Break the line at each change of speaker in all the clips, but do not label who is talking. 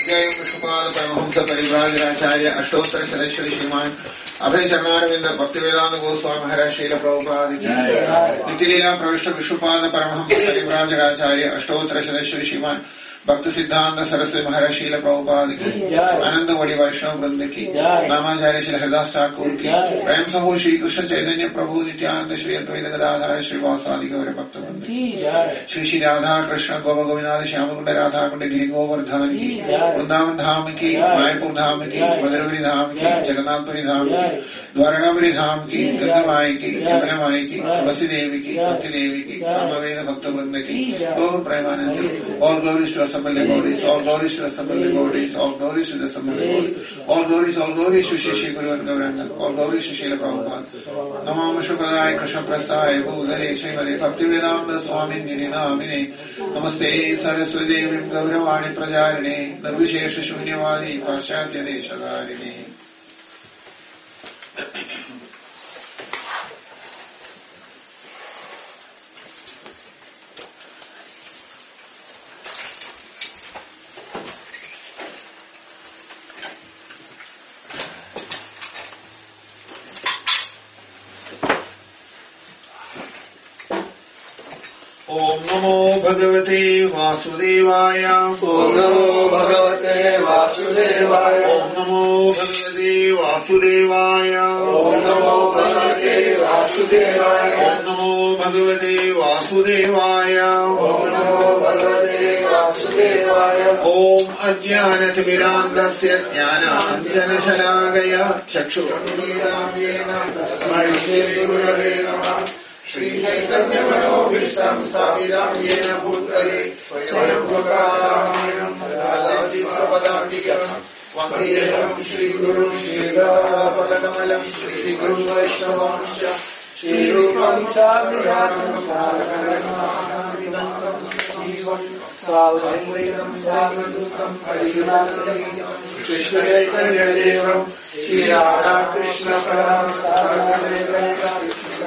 जय विष्णुपाद परमहंस परिव्राजकाचार्य अष्टोत्तर शतश्री श्रीमान अभय चरणारविंद भक्तिवेदांत गोस्वामी महाराज श्रील प्रभुपाद नित्यलीला प्रविष्ट विष्णुपाद परमहंस परिव्राजकाचार्य अष्टोत्तर शतश्री श्रीमान भक्त सिद्धांत सरस्वती महाराज शील प्रभुपाद की आनंद वड़ी वैष्णव वृंद की नामाचार्य श्री हरिदास ठाकुर की प्रेम सहो श्री कृष्ण चैतन्य प्रभु नित्यानंद श्री अद्वैत गदाधर श्री वासादि गौर भक्त वृंद श्री श्री राधा कृष्ण गोप गोविंद श्याम कुंड राधा कुंड गिरि गोवर्धन की वृंदावन धाम की मायापुर धाम की मधुरगिरी धाम की जगन्नाथपुरी धाम की द्वारकापुरी धाम की गंगा माई की यमुना माई की तुलसी देवी की भक्ति देवी की सामवेद भक्त वृंद की और प्रेमानंद और Gauri Assembly Bodies, all glories to Assembly Bodies, all glories to the Assembly Bodies, all glories to Shri Guru and Gauranga, all glories to Srila Prabhupada. Namam Shukadaya Krishna Prasthaya Bhudale Srimati Bhaktivedanta Swami Namine Namaste Saraswati Devi Gauravani Prajarine Nirvishesha Shunyavadi Paschatya Deshadarine. Om Namo Bhagavate Vasudevaya. Om Namo Bhagavate Vasudevaya. Om Namo Bhagavate Vasudevaya. Om Namo Bhagavate Vasudevaya. Om Namo Bhagavate Vasudevaya. Om Namo Bhagavate Vasudevaya. Om Ajnanatirmirandasya Jnananjanashalakaya Chakshurunmilitam Tasmai Shri Gurave Namah. Shri Chaitanya Manobhishtam Savidam Yena Bhutale Swayam Bhutadam Radhasi Sapadandikam Vandeyam Shri Guru Shri Radhapadalam Shri Guru Vaishnavamsya Shri Rupam Sadhyanam Sadhanam Svalvayam Sadhudam Harinam Krishna Chaitanya Devam Shri Radha Krishna Param Sadhanam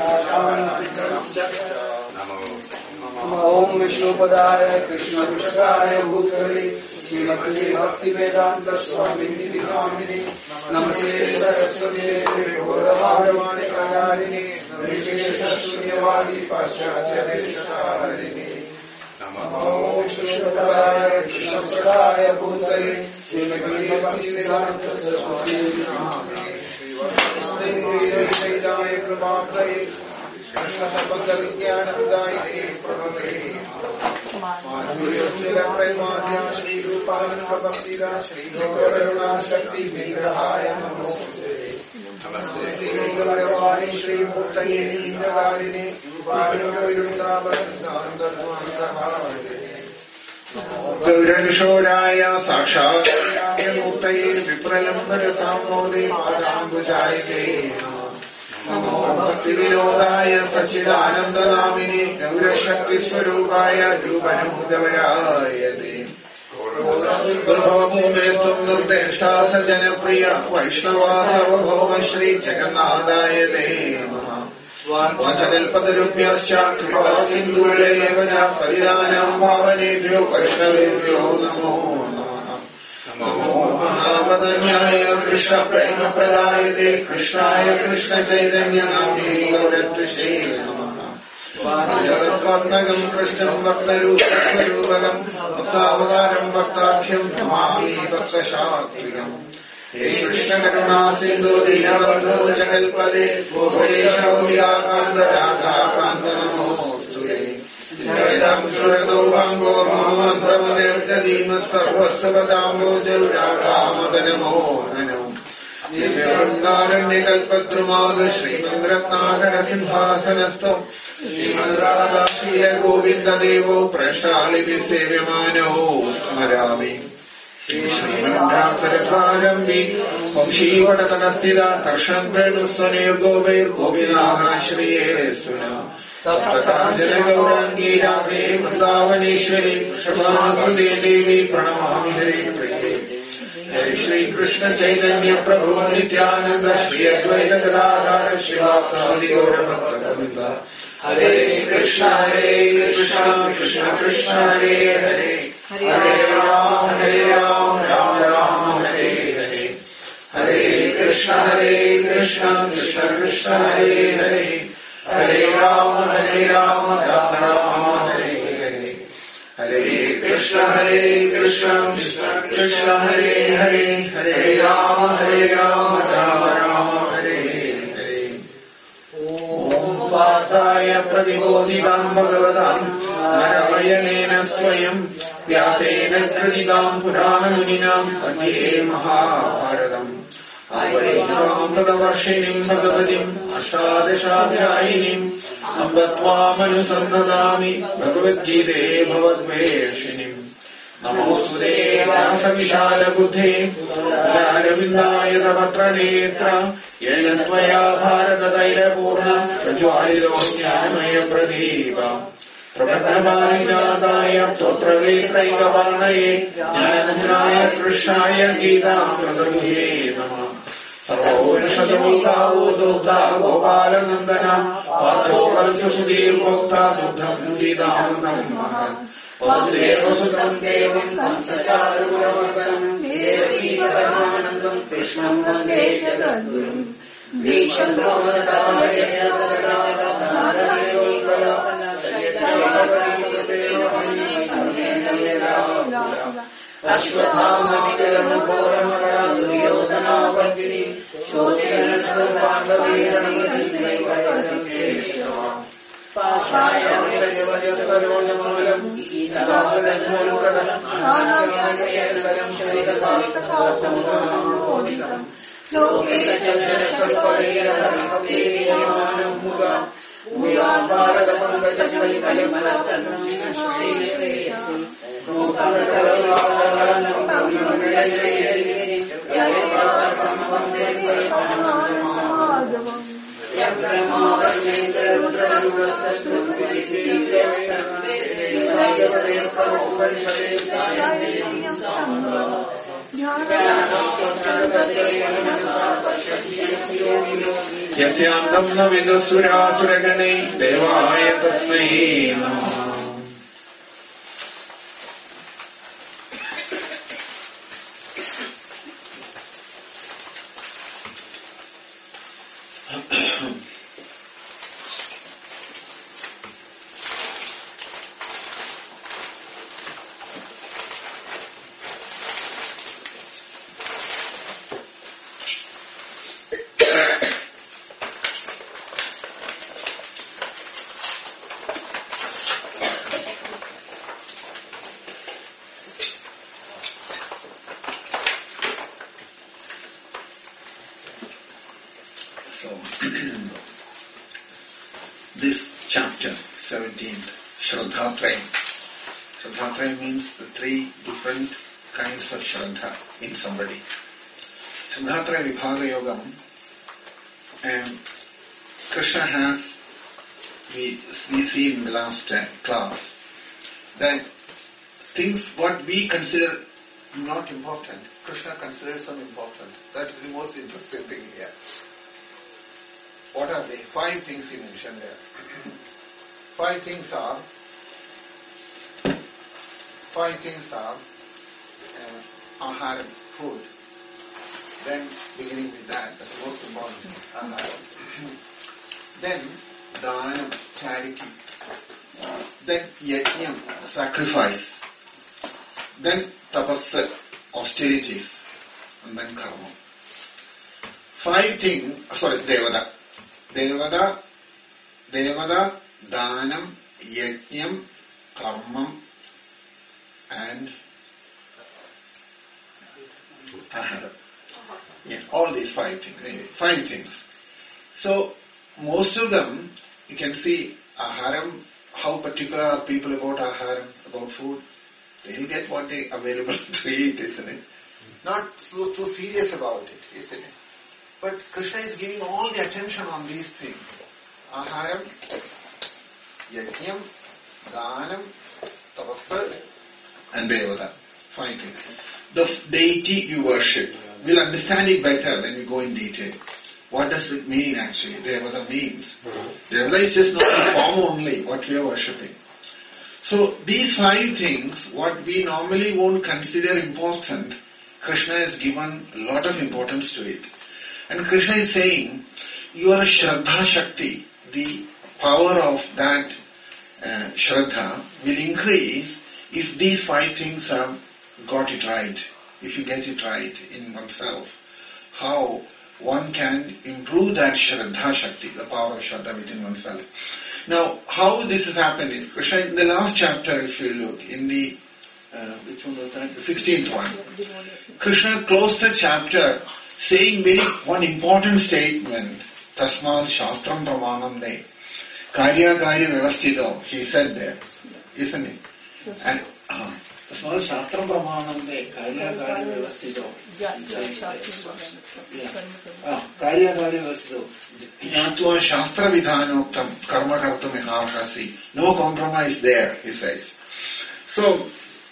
Om Vishnupadaya Krishna Vishaya Bhutale Srimati Bhaktivedanta Swami Namine Namaste Saraswati Devi Gauravani Pracharini Nirvishesha Shunyavadi Paschatya Deshadarine Om Vishnupadaya Krishna Vishaya Bhutale Srimati Bhaktivedanta Swami Namine Srimati Kripakare Krishna Sabda Vidyanandaya Prabhave Madhurya Premadya Shri Rupana Bhaktira Shri Gaurana Shakti Vigrahaya Namaste Namaste Shri Gauravani Shri Murtaye Nidhavarine Rupana Virundavasandadvandaharine Gaurashoraya Sakshat Murtaye Vipralambara Samode Madambujayate Namo Bhakti Vinodaya Sachidanandamine Gaurashakti Swarupaya Dhruvanamudavayate Gurubhavamumestum Nurdeshta Sajanapriya Vaishnava Sarvabhauma Shri Jagannadaya Te Namaha Vachakalpatarubhyascha Kripa Sindhurevaja Paridanam Bhavanebhyo Vaishnavebhyo Namo Namo Mahavadanyaya Krishna Prema Pradayate Krishnaya Krishna Chaitanya Namni Gauratrishe Namaha Jagatvatmagam Krishnam Bhaktarupagam Bhaktavadaram Bhaktakhya Namami Bhaktashatriyam Hey Krishna Karuna Sindhu Dinabandhu Jagalpade Bhuvesha Vyakanda Jaka Kanda Namostule Jayam Surado Vango Mahamandramadev Jadimat Sarvasavadambo Jauraka Madanamohanam Nivyandaranya Kalpadrumada Srimandratnakara Simhasanasto Srimandrada Shriya Govinda Devo Prashalipi Sevyamano Smarami Srimandasarasarambhi Vamshi Vatatanastira Karshan Venusvanir Gover Govinaha Shriye Suna Tapatājana Gaurangi Radhe Vrindavaneshwari Krishnamāsudhe Devi Pranamami Hare Priye Jai Shri Krishna Chaitanya Prabhu Nityananda Shri Advaita Gadadhara Shri Vasadi Gaura Bhakta Govinda Hare Krishna Krishna Krishna Hare Hare Hare Ram Ram Krishna Krishna Krishna Hare Hare Hare Rama Rama Rama Hare Hare Hare Krishna Krishna Krishna Hare Hare Hare Rama Rama Rama Hare Hare Om Padaya Pradibodhikam Bhagavatam Narayanena Swayam Vyasena Kradidam Purana Muninam Adhye Mahabharatam Avaidam Bhagavarshinim Bhagavatim Ashtadashaadhyayinim Ambatvam Bhagavad Gita Bhavadveshinim Namosute Vyasa Buddhe Aravindaya Tavatra Netra Yenatvaya Bharata Daira Purna Prajwalilo Jnanamaya Pradeepa Prabhavanijadaya Totravetraikavarnaye Jnanamaya Krishnaya Gita Pradabhuye Namah Sarvonashadamukavo Dukta Gopala Nandana Patho Kalsa Sudhir Bhokta Duktham Gidamnam Mahat Vasudeva Sudam Devam Kamsacharuravardhanam Devaki Paramanandam Krishnam Vande Jagadgurum Vishwandromadataaya Ashwatthama Duryodhanavardhini Shotinanam Pandavaranam Pashaya Sarvajamalam Idavadanmolukadam Anamyayasaram Sharikatasamodikam Lokesajana Sarpadayarahapeviyamanam Muga Uyam Bharadapangajamali Kalimalattanam Srinashrinayasi Nukasakalavadaranam Kamyamayayayayayayay Yayavadaramam Devaramanam Yasyandam na vidusurasuragane devaya tasmai namah. This chapter, 17th, Shraddhatrayam. Shraddhatrayam means the three different kinds of Shraddha in somebody. Shraddhatraya Vibhaga Yogam, and Krishna has, we see in the last class, that things what we consider not important, Krishna considers them important. That is the most interesting thing here. What are they? 5 things he mentioned there. 5 things are aharam, food. Then beginning with that's the most important thing, aharam. Then dhanam, charity. Then yajnam, sacrifice. Then tapasya, austerities. And then karma. 5 things, devada. Devada, Dhanam, Yajnam, Karmam, and Aharam. Yeah, all these 5 things. Anyway, 5 things. So, most of them, you can see Aharam, how particular are people about Aharam, about food. They'll get what they available to eat, isn't it? Not so serious about it, isn't it? But Krishna is giving all the attention on these things. Aharam, Yajnam, Dhanam, Tapasya, and Devada. 5 things. The deity you worship. We'll understand it better when we go in detail. What does it mean actually? Devada means. Devada is just not the form only, what we are worshipping. So these 5 things, what we normally won't consider important, Krishna has given a lot of importance to it. And Krishna is saying, your Shraddha Shakti, the power of that Shraddha will increase if these 5 things have got it right, if you get it right in oneself. How one can improve that Shraddha Shakti, the power of Shraddha within oneself. Now, how this has happened is, Krishna, in the last chapter, if you look, in the, which one was that? The 16th one. Krishna closed the chapter saying one important statement, Tasmad Shastram Pramanam Ne. Karya Karya Vyavasthido, he said there, isn't it? And, Tasmad Shastram Pramanam Ne, Karya Karya Vyavasthido. Karya Karya Vyavasthido. Jnatva Shastra Vidhanoktam Karma Kartum Iharhasi. No compromise there, he says. So,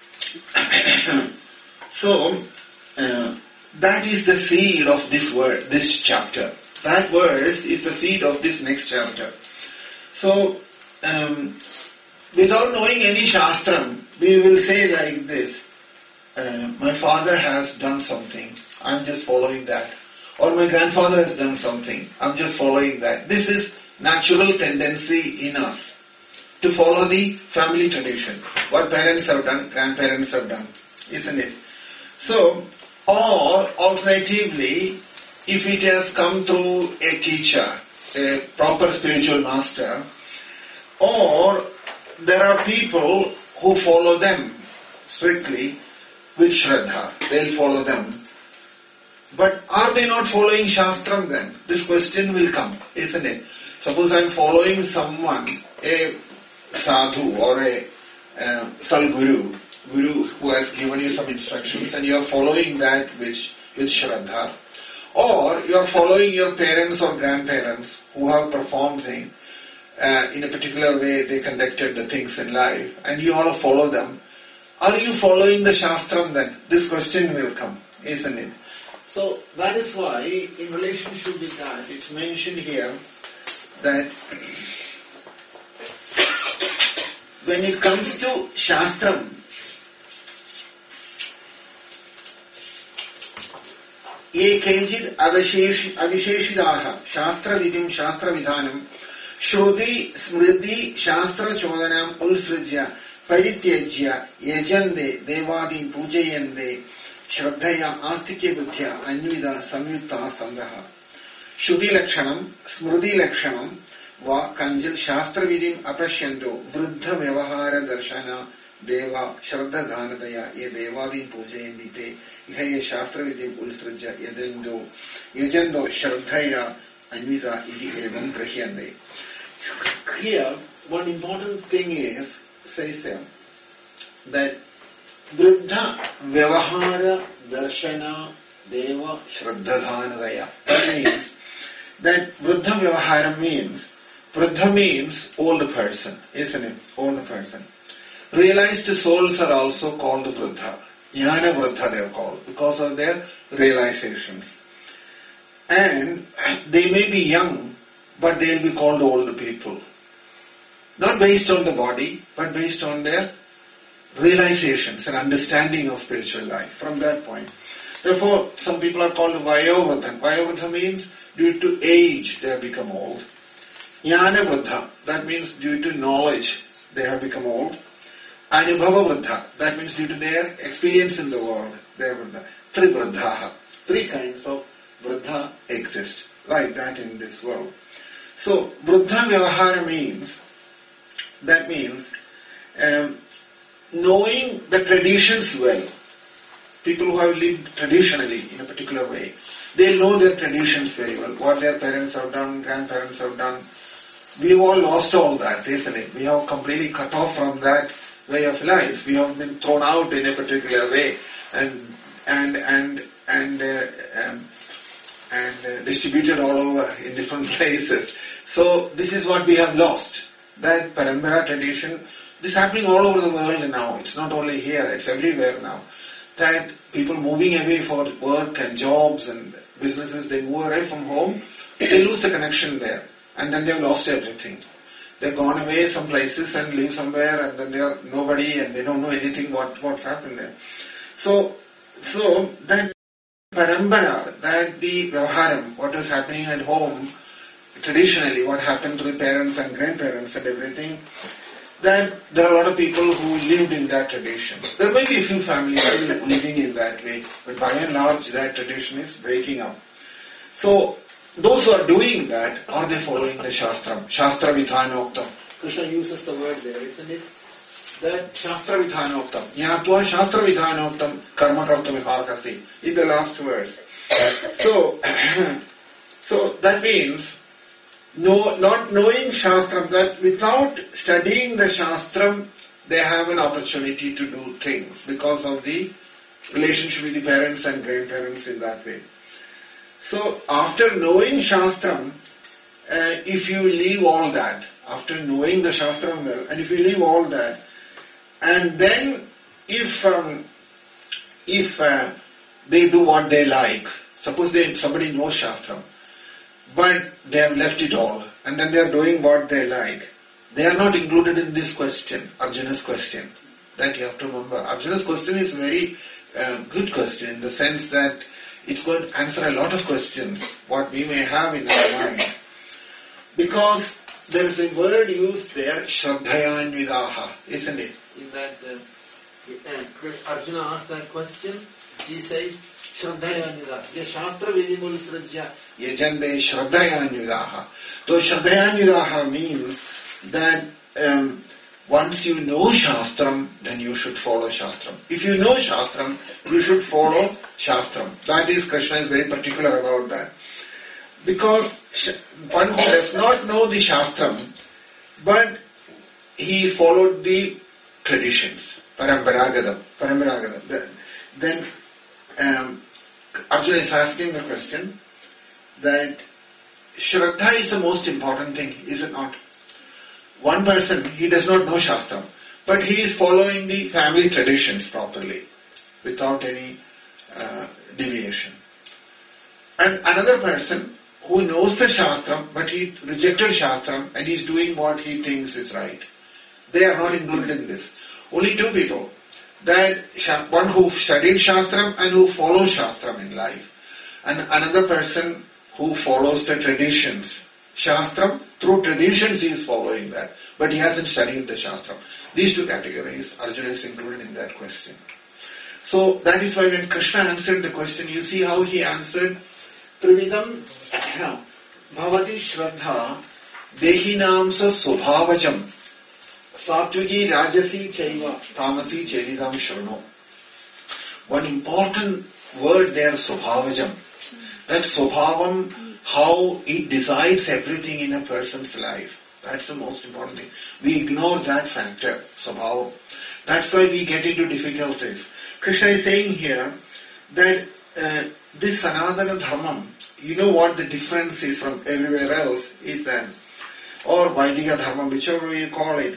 that is the seed of this chapter. That verse is the seed of this next chapter. So, without knowing any Shastram, we will say like this, my father has done something, I'm just following that. Or my grandfather has done something, I'm just following that. This is natural tendency in us to follow the family tradition. What parents have done, grandparents have done, isn't it? So, or alternatively, if it has come through a teacher, a proper spiritual master, or there are people who follow them strictly with Shraddha, they'll follow them. But are they not following Shastram then? This question will come, isn't it? Suppose I'm following someone, a sadhu or a Salguru, Guru who has given you some instructions and you are following that with Shraddha. Or you are following your parents or grandparents who have performed things in a particular way, they conducted the things in life, and you all follow them. Are you following the Shastram then? This question will come, isn't it? So that is why, in relationship with that, it's mentioned here that when it comes to Shastram, ye kenchid avisheshidaha shastra vidim shastra vidhanam shruti smriti shastra chodanam ulsrujya parityajya yajande devadi pujayande shraddhaya astikya buddhya anvida samyutta sangaha shruti lakshanam smriti lakshanam va kanjil shastra vidim aprashyanto vruddha vyavahara darshana Deva Shraddha Dhanadaya ye Devadin Pujayandite Ihaye Shastra Vidim Ulsrujya Yajando Shraddhaya Anvida Iti Evam Prahyande. Here, one important thing is, says here, that Vruddha Vyavahara Darshana Deva Shraddha Dhanadaya. That means that Vruddha Vyavahara means, Vruddha means old person, isn't it? Old person. Realized souls are also called Vruddha. Jnana Vruddha they are called because of their realizations. And they may be young, but they will be called old people. Not based on the body, but based on their realizations and understanding of spiritual life from that point. Therefore, some people are called Vayovruddha. Vayovruddha means due to age they have become old. Jnana Vruddha, that means due to knowledge they have become old. Anubhava Vruddha, that means due to their experience in the world, they are Vruddha. Tri Vruddhaha, 3 kinds of Vruddha exist, like that in this world. So, Vruddha Vyavahara means, that means, knowing the traditions well. People who have lived traditionally in a particular way, they know their traditions very well, what their parents have done, grandparents have done. We've all lost all that, isn't it? We have completely cut off from that way of life. We have been thrown out in a particular way and distributed all over in different places. So this is what we have lost. That Parampara tradition, this is happening all over the world now. It's not only here, it's everywhere now. That people moving away for work and jobs and businesses, they move away from home, they lose the connection there. And then they've lost everything. They've gone away some places and live somewhere and then they are nobody and they don't know anything what's happened there. So that Parambara, that the Vyavaharam, what is happening at home, traditionally, what happened to the parents and grandparents and everything, that there are a lot of people who lived in that tradition. There may be a few families still living in that way, but by and large that tradition is breaking up. So, those who are doing that, are they following the Shastram? Shastra Vidhanoktam. Krishna uses the word there, isn't it? That Shastra Vidhanoktam. Yatva Shastra Vidhanoktam Karma Karta Viharkasi. In the last verse. So that means, not knowing Shastram, that without studying the Shastram, they have an opportunity to do things because of the relationship with the parents and grandparents in that way. So, after knowing Shastram, if you leave all that, after knowing the Shastram well, and if you leave all that, and then if they do what they like, suppose somebody knows Shastram, but they have left it all, and then they are doing what they like, they are not included in this question, Arjuna's question. That you have to remember. Arjuna's question is a very good question in the sense that it's going to answer a lot of questions, what we may have in our mind. Because there is a word used there, Shraddhayanvidaha, isn't it? In that, Arjuna asked that question, he says, Shraddhayanvidaha. Ye Shastra Vidimul Srajya Yajande Shraddhayanvidaha. So Shraddhayanvidaha means that once you know Shastram, then you should follow Shastram. If you know Shastram, you should follow Shastram. That is, Krishna is very particular about that. Because one who does not know the Shastram, but he followed the traditions, Paramparagata, then Arjuna is asking the question that Shraddha is the most important thing, is it not? One person, he does not know Shastram, but he is following the family traditions properly, without any deviation. And another person who knows the Shastram, but he rejected Shastram and is doing what he thinks is right. They are not included in this. Only two people. That one who studied Shastram and who follows Shastram in life. And another person who follows the traditions. Shastram, through traditions he is following that, but he hasn't studied the Shastram. These two categories, Arjuna is included in that question. So that is why when Krishna answered the question, you see how he answered, Trividam Bhavati Shraddha Dehinam sa Subhavajam Satvigi Rajasi Chaiva Tamasi Cheridam Shrano. One important word there, Subhavajam. That Subhavam, how it decides everything in a person's life. That's the most important thing. We ignore that factor, Subhavam. That's why we get into difficulties. Krishna is saying here that this Sanatana Dharmam, you know what the difference is from everywhere else is that, or Vaidika Dharmam, whichever way you call it.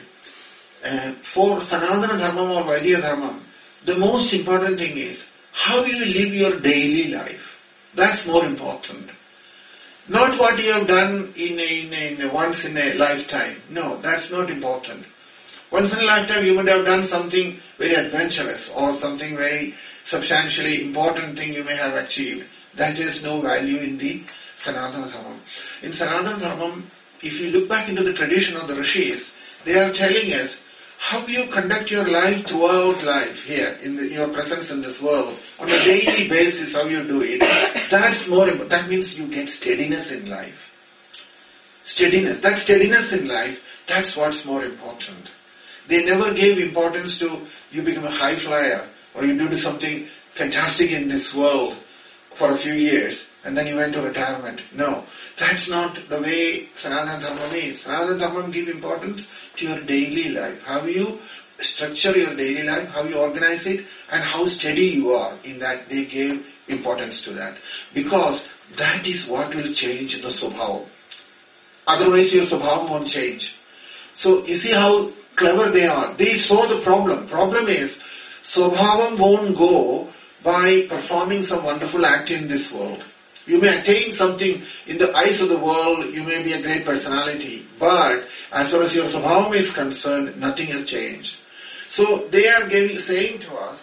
For Sanatana Dharmam or Vaidika Dharmam, the most important thing is how you live your daily life. That's more important. Not what you have done in once in a lifetime. No, that's not important. Once in a lifetime you would have done something very adventurous or something very substantially important thing you may have achieved. That is no value in the Sanatana Dharmam. In Sanatana Dharmam, if you look back into the tradition of the Rishis, they are telling us how you conduct your life throughout life here, in your presence in this world, on a daily basis, how you do it. That's more important. That means you get steadiness in life. Steadiness. That steadiness in life, that's what's more important. They never gave importance to you become a high flyer or you do something fantastic in this world for a few years and then you went to retirement. No, that's not the way Sanatana Dharma is. Sanatana Dharma gives importance to your daily life. How you structure your daily life, how you organize it, and how steady you are in that. They gave importance to that. Because that is what will change the Subhavam. Otherwise your Subhavam won't change. So you see how clever they are. They saw the problem. Problem is, Subhavam won't go by performing some wonderful act in this world. You may attain something in the eyes of the world, you may be a great personality, but as far as your Subhavam is concerned, nothing has changed. So they are saying to us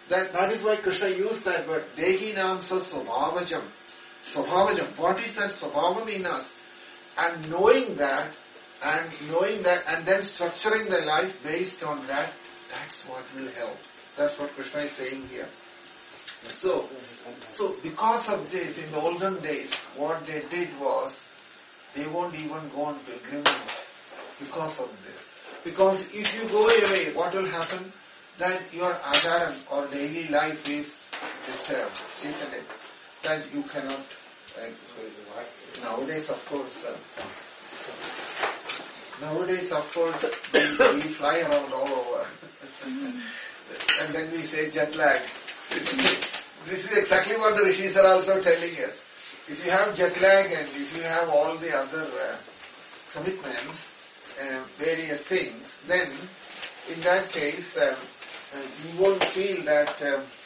That is why Krishna used that word, Dehinam sa svabhavajam. Svabhavajam. What is that svabhavam in us? And knowing that, and then structuring the life based on that, that's what will help. That's what Krishna is saying here. So because of this, in the olden days, what they did was, they won't even go on pilgrimage because of this. Because if you go away, what will happen? That your acharam or daily life is disturbed, isn't it? That you cannot, nowadays of course, we fly around all over. And then we say jet lag. This is exactly what the Rishis are also telling us. If you have jet lag and if you have all the other commitments, various things, then in that case, you won't feel that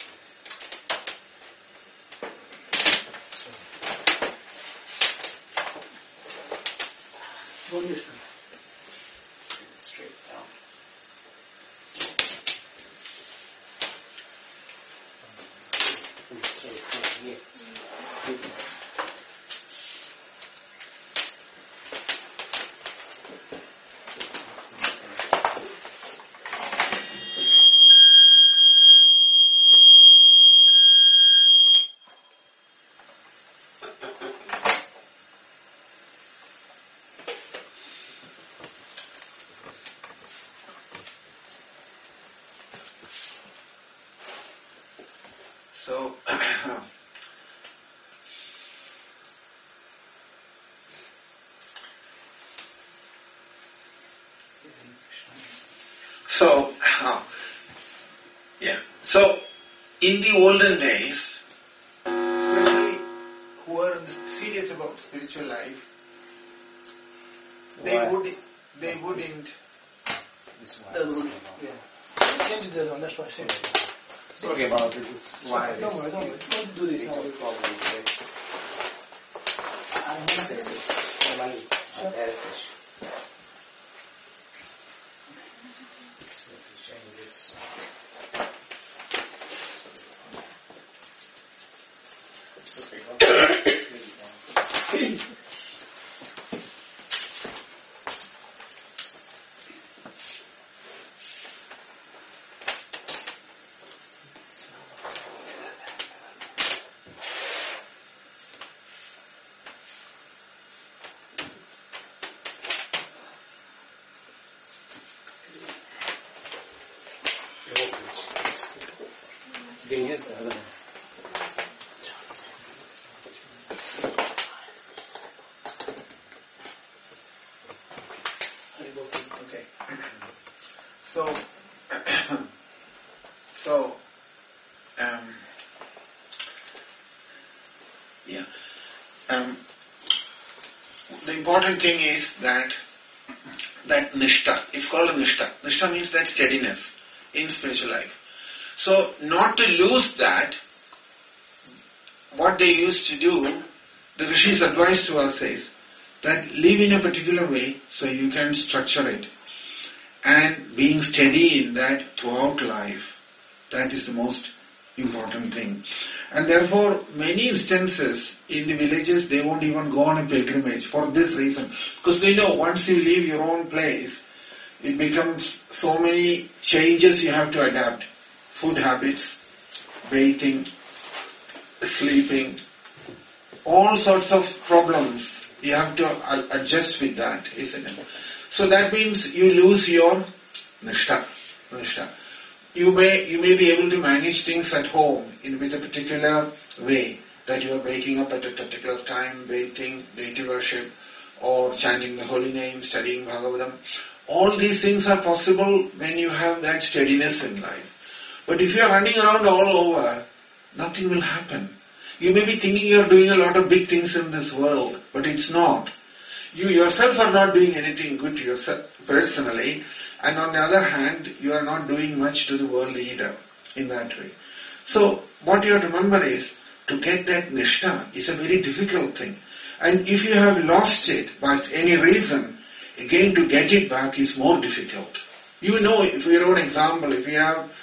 straight down.
So, in the olden days, especially who are serious about spiritual life, they wouldn't.
Change the other one, that's what I said.
Sorry about it. It's why
don't worry. Don't do this now.
I'm going to fix it. So to change this. Dangerous, the other one.
Okay. The important thing is that nishtha, it's called a nishtha. Nishtha means that steadiness in spiritual life. So, not to lose that, what they used to do, the Rishi's advice to us is that live in a particular way so you can structure it. And being steady in that throughout life, that is the most important thing. And therefore, many instances in the villages, they won't even go on a pilgrimage for this reason. Because they know once you leave your own place, it becomes so many changes you have to adapt. Food habits, bathing, sleeping, all sorts of problems you have to adjust with that, isn't it? So that means you lose your nishtha. You may be able to manage things at home with a particular way, that you are waking up at a particular time, bathing, deity worship, or chanting the holy name, studying Bhagavatam. All these things are possible when you have that steadiness in life. But if you are running around all over, nothing will happen. You may be thinking you are doing a lot of big things in this world, but it's not. You yourself are not doing anything good to yourself personally, and on the other hand, you are not doing much to the world either in that way. So, what you have to remember is, to get that nishtha is a very difficult thing. And if you have lost it by any reason, again to get it back is more difficult. You know, for your own example, if you have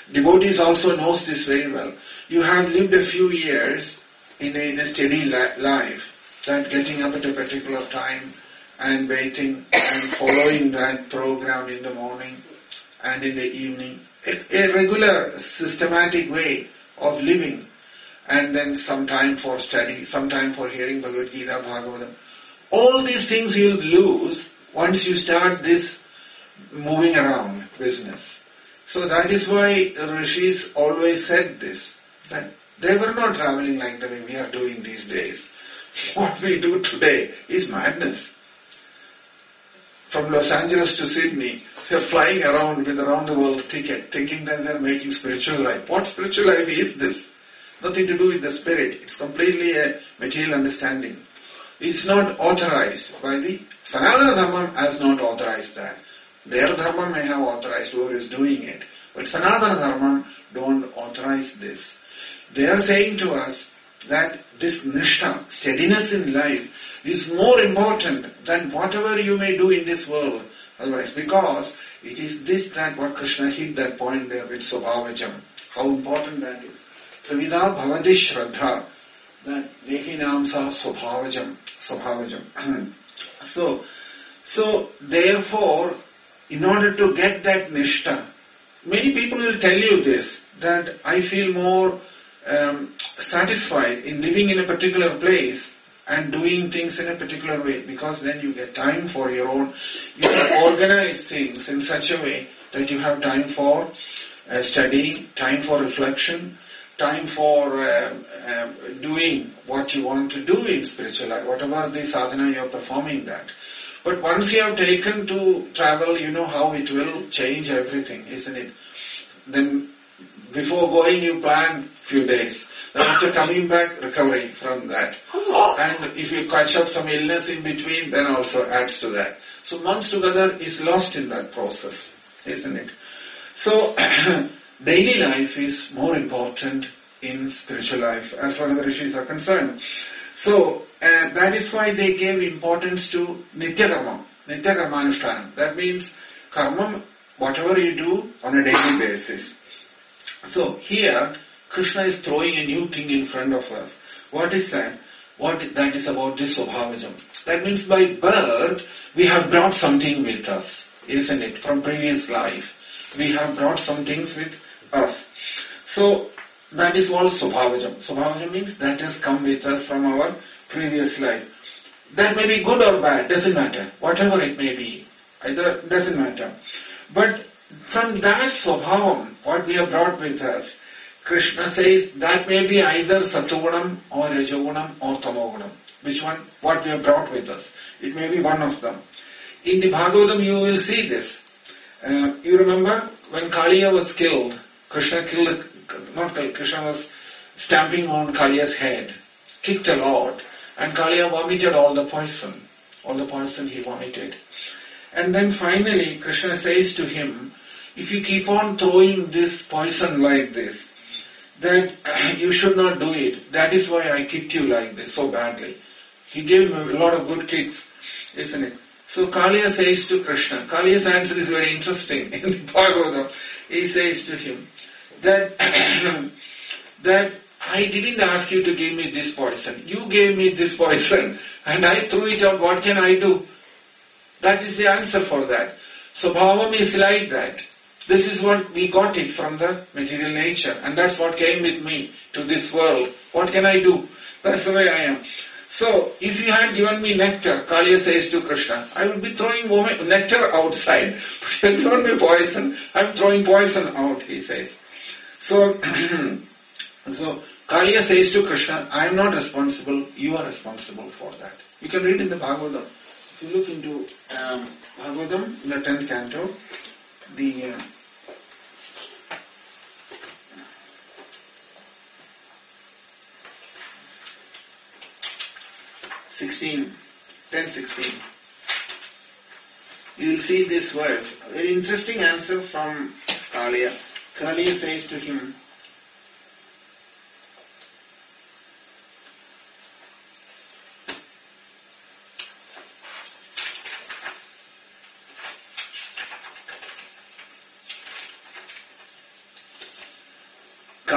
Devotees also knows this very well. You have lived a few years in a steady life, that getting up at a particular time and waiting and following that program in the morning and in the evening, a regular systematic way of living, and then some time for study, some time for hearing Bhagavad Gita, Bhagavatam. All these things you'll lose once you start this moving around business. So that is why Rishis always said this, that they were not traveling like the way we are doing these days. What we do today is madness. From Los Angeles to Sydney, they are flying around with a round the world ticket, thinking that they are making spiritual life. What spiritual life is this? Nothing to do with the spirit. It's completely a material understanding. It's not authorized by the Sanatana Dharma has not authorized that. Their Dharma may have authorized whoever is doing it. But Sanatana Dharma don't authorize this. They are saying to us that this nishtha, steadiness in life, is more important than whatever you may do in this world. Otherwise, because it is this that what Krishna hit that point there with Swabhavajam. How important that is. Travida bhavati shraddha, that dehinam sa Swabhavajam. So therefore, in order to get that nishtha, many people will tell you this, that I feel more satisfied in living in a particular place and doing things in a particular way, because then you get time for your own, you can organize things in such a way that you have time for studying, time for reflection, time for doing what you want to do in spiritual life, whatever the sadhana you are performing that. But once you have taken to travel, you know how it will change everything, isn't it? Then before going you plan few days. Then after coming back, recovery from that. And if you catch up some illness in between, then also adds to that. So months together is lost in that process, isn't it? So daily life is more important in spiritual life as far as the rishis are concerned. So that is why they gave importance to nitya karma anushthanam. That means karma, whatever you do on a daily basis. So here, Krishna is throwing a new thing in front of us. What is that? That is about this Swabhavajam. That means by birth, we have brought something with us, isn't it? From previous life. We have brought some things with us. So, that is called Swabhavajam. Swabhavajam means that has come with us from our previous life. That may be good or bad, doesn't matter. Whatever it may be, either doesn't matter. But from that Swabhavam, what we have brought with us, Krishna says that may be either Satugunam or Rajagunam or Tamogunam. Which one? What we have brought with us. It may be one of them. In the Bhagavatam you will see this. You remember when Kaliya was killed, Krishna was stamping on Kaliya's head, kicked a lot, and Kaliya vomited all the poison he vomited. And then finally Krishna says to him, if you keep on throwing this poison like this, that you should not do it. That is why I kicked you like this so badly. He gave him a lot of good kicks, isn't it? So Kaliya says to Krishna, Kaliya's answer is very interesting in the Bhagavatam. He says to him that I didn't ask you to give me this poison. You gave me this poison and I threw it out. What can I do? That is the answer for that. So Bhavam is like that. This is what we got it from the material nature, and that's what came with me to this world. What can I do? That's the way I am. So, if you had given me nectar, Kaliya says to Krishna, I would be throwing nectar outside. But you have given me poison, I'm throwing poison out, he says. So Kaliya says to Krishna, I am not responsible, you are responsible for that. You can read in the Bhagavatam. If you look into Bhagavatam, the 10th canto, the 10:16. You will see this verse. A very interesting answer from Kaliya. Kaliya says to him,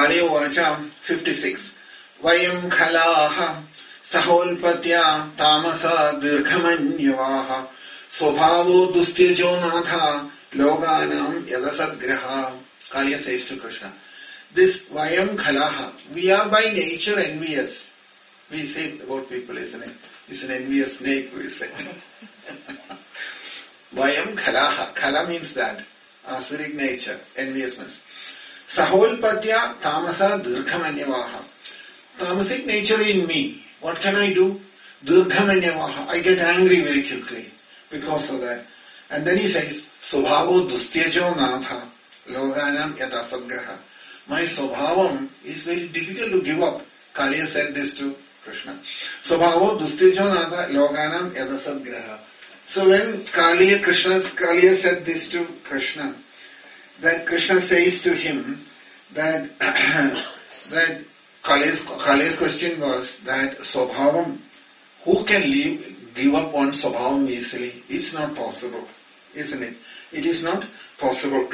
Kali Uvacha 56. Vayam khalaha saholpatya tamasa dirghamanyavaha swabhavo dustyajo natha loganam yadasadgraha. Kaliya says to Krishna, this Vayam khalaha, we are by nature envious. We say about people, isn't it? It's an envious snake, we say. Vayam khalaha. Khala means that. Asuric nature, enviousness. Saholpatya tamasa dirghamanyavaha. Tamasic nature in me. What can I do? Dirghamanyavaha. I get angry very quickly because of that. And then he says, Subhavo dustyajo natha loganam yatasadgraha. My Subhavam is very difficult to give up. Kaliya said this to Krishna. Subhavo dustyajo natha loganam yatasadgraha. So when Kaliya said this to Krishna, that Krishna says to him that that Kaliya's question was that Swabhavam, who can give up on Swabhavam easily? It's not possible, isn't it? It is not possible.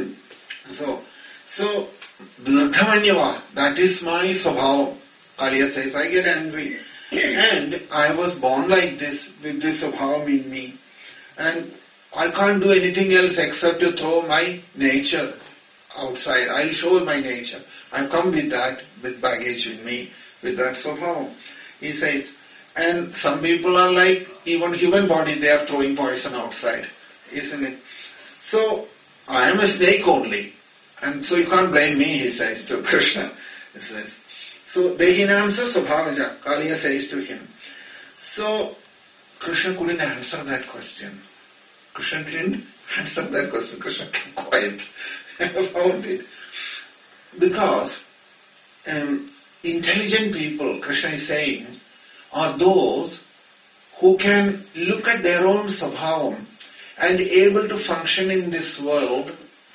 So Dirghamanyava, that is my Swabhavam. Kaliya says, I get angry. And I was born like this, with this Swabhavam in me. And I can't do anything else except to throw my nature outside. I'll show my nature. I've come with that, with baggage with me, with that Swabhavam. He says, and some people are like, even human body, they are throwing poison outside, isn't it? So, I am a snake only. And so you can't blame me, he says to Krishna. He says. So, Dehinamsa Swabhavaja, Kaliya says to him. So, Krishna couldn't answer that question. Krishna didn't answer that question. Krishna kept quiet about it. Because intelligent people, Krishna is saying, are those who can look at their own Swabhavam and able to function in this world,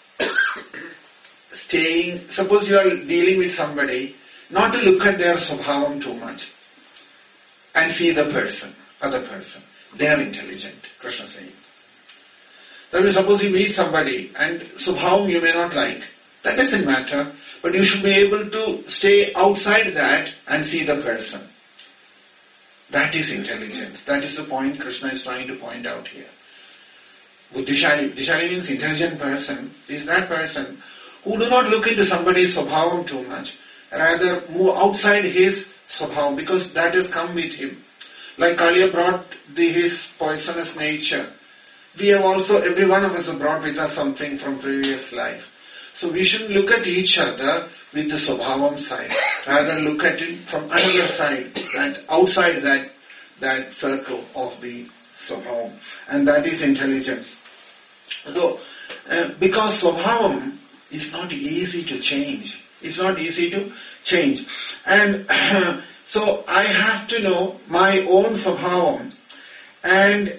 suppose you are dealing with somebody, not to look at their Swabhavam too much and see the other person. They are intelligent, Krishna is saying. That is, suppose you meet somebody and Swabhavam you may not like. That doesn't matter, but you should be able to stay outside that and see the person. That is intelligence. That is the point Krishna is trying to point out here. Buddhishali. Buddhishali means intelligent person is that person who do not look into somebody's Swabhavam too much, rather move outside his Swabhavam because that has come with him. Like Kaliya brought his poisonous nature. We have also, every one of us have brought with us something from previous life. So we shouldn't look at each other with the Swabhavam side. Rather look at it from another side, that outside that circle of the Swabhavam. And that is intelligence. So, because Swabhavam is not easy to change. It's not easy to change. And so I have to know my own Swabhavam and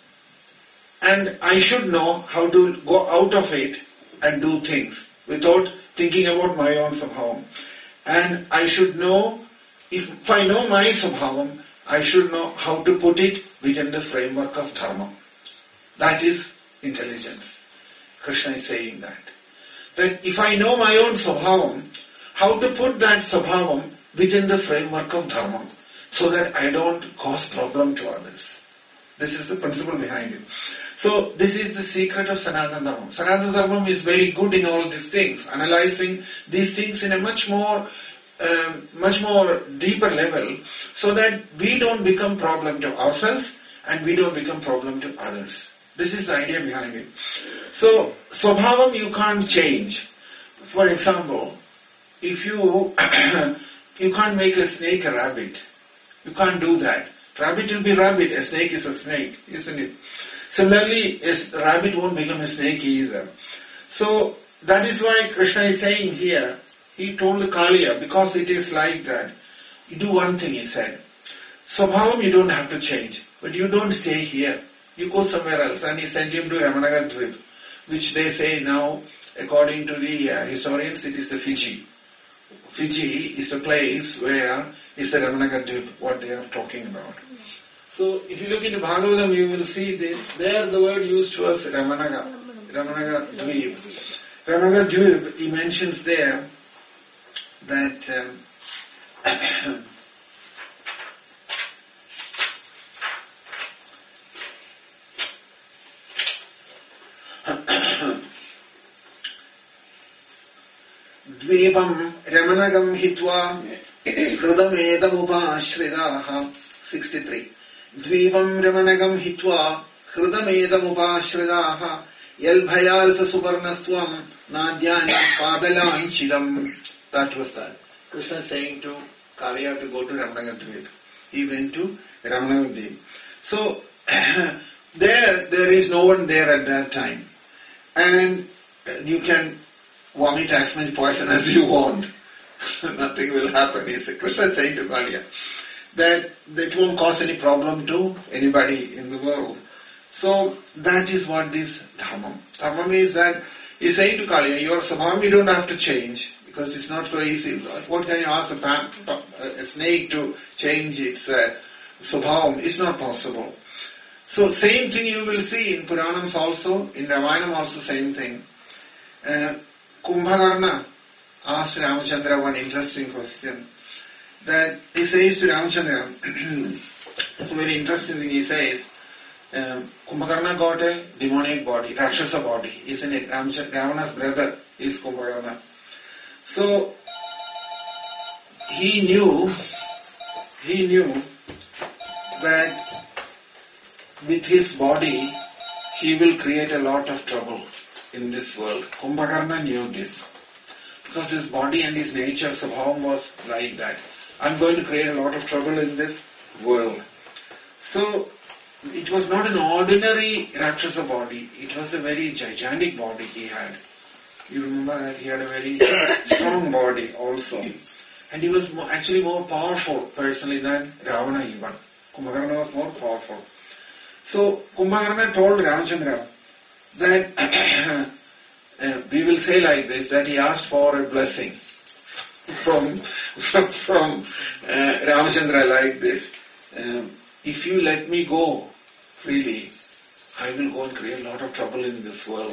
I should know how to go out of it and do things without thinking about my own Swabhavam. And I should know, if I know my Swabhavam, I should know how to put it within the framework of Dharma. That is intelligence. Krishna is saying that. That if I know my own Swabhavam, how to put that Swabhavam within the framework of Dharma, so that I don't cause problem to others. This is the principle behind it. So this is the secret of Sanatana Dharma. Sanatana Dharma is very good in all these things, analyzing these things in a much more deeper level, so that we don't become problem to ourselves and we don't become problem to others. This is the idea behind it. So, Swabhavam you can't change. For example, if you can't make a snake a rabbit. You can't do that. Rabbit will be rabbit, a snake is a snake, isn't it? Similarly, a rabbit won't become a snake either. So, that is why Krishna is saying here, he told Kaliya, because it is like that, you do one thing, he said. Swabhavam you don't have to change, but you don't stay here. You go somewhere else. And he sent him to Ramanaga Dvip, which they say now, according to the historians, it is the Fiji. Fiji is the place where is the Ramanaga Dvip, what they are talking about. So, if you look into Bhagavatam, you will see this. There the word used was Ramanaga Dvip. Ramanaga Dvip, he mentions there that Dvipam Ramanagam Hitva Hrudamedamupashridaha 63. Dvipam Ramanagam Hitva Hrudamedamupashridaha Yalbhayalsa Suparnastvam Nadyana Padalanchiram. That was that. Krishna saying to Kaliya to go to Ramanagaddweep. He went to Ramanagaddweep. So, there is no one there at that time. And you can vomit as much poison as you want. Nothing will happen. Krishna is saying to Kaliya that won't cause any problem to anybody in the world. So that is what this dharma. Dharma is that he's saying to Kaliya, your sabham you don't have to change because it's not so easy. What can you ask a snake to change its sabham? It's not possible. So same thing you will see in Puranams also, in Ramayana also same thing. Kumbhakarna asked Ramachandra one interesting question. That he says to Ramachandra, it's a very interesting thing he says, Kumbhakarna got a demonic body, Rakshasa body, isn't it? Ravana's brother is Kumbhakarna. So, he knew that with his body, he will create a lot of trouble in this world. Kumbhakarna knew this. Because his body and his nature, Sabhavam was like that. I'm going to create a lot of trouble in this world. So, it was not an ordinary Rakshasa body. It was a very gigantic body he had. You remember that he had a very strong body also. And he was actually more powerful personally than Ravana even. Kumbhakarna was more powerful. So, Kumbhakarna told Ramachandra that we will say like this, that he asked for a blessing from Ramachandra like this. If you let me go freely, I will go and create a lot of trouble in this world.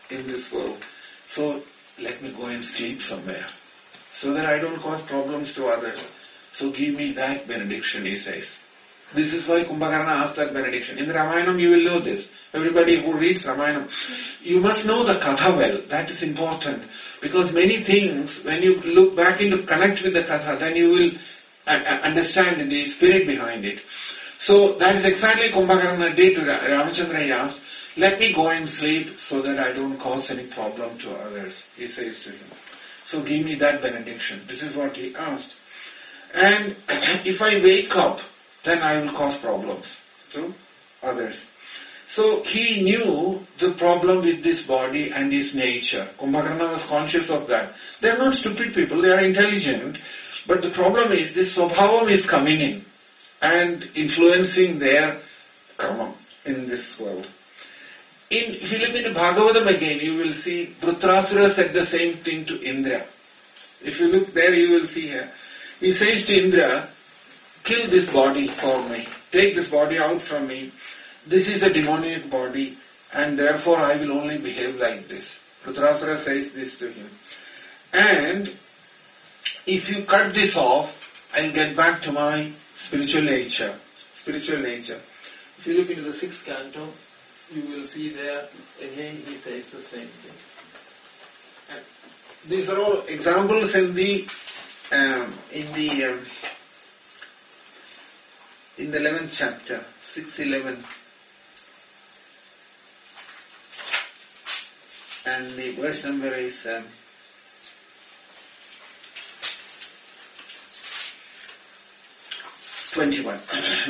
So, let me go and sleep somewhere, so that I don't cause problems to others. So give me that benediction, he says. This is why Kumbhakarna asked that benediction. In the Ramayana you will know this. Everybody who reads Ramayana, you must know the Katha well. That is important. Because many things, when you look back into connect with the Katha, then you will understand the spirit behind it. So that is exactly Kumbhakarna did to Ramachandra. He asked, let me go and sleep so that I don't cause any problem to others, he says to him. So give me that benediction. This is what he asked. And if I wake up, then I will cause problems to others. So he knew the problem with this body and his nature. Kumbhakarna was conscious of that. They are not stupid people, they are intelligent. But the problem is this Swabhavam is coming in and influencing their karma in this world. If you look into Bhagavatam again, you will see Vritrasura said the same thing to Indra. If you look there, you will see here. He says to Indra, kill this body for me. Take this body out from me. This is a demonic body and therefore I will only behave like this. Vritrasura says this to him. And if you cut this off, I'll get back to my spiritual nature. If you look into the 6th canto, you will see there, again he says the same thing. And these are all examples in the 11th chapter, 6:11. And the verse number is 21.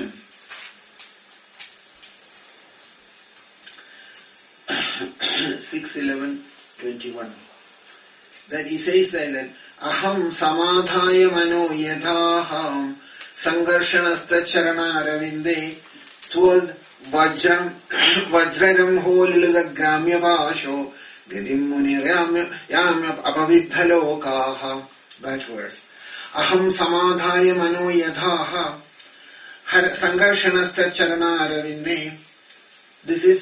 6:11:21. That he says that aham samadhaya mano yathaham sangarshanasta charanāravinde twad vajraram holiluga gramya vasho gadim muni yamya apavidhalokaha. That verse. Aham samadhaya mano yathaha sangarshanasta charanāravinde. This is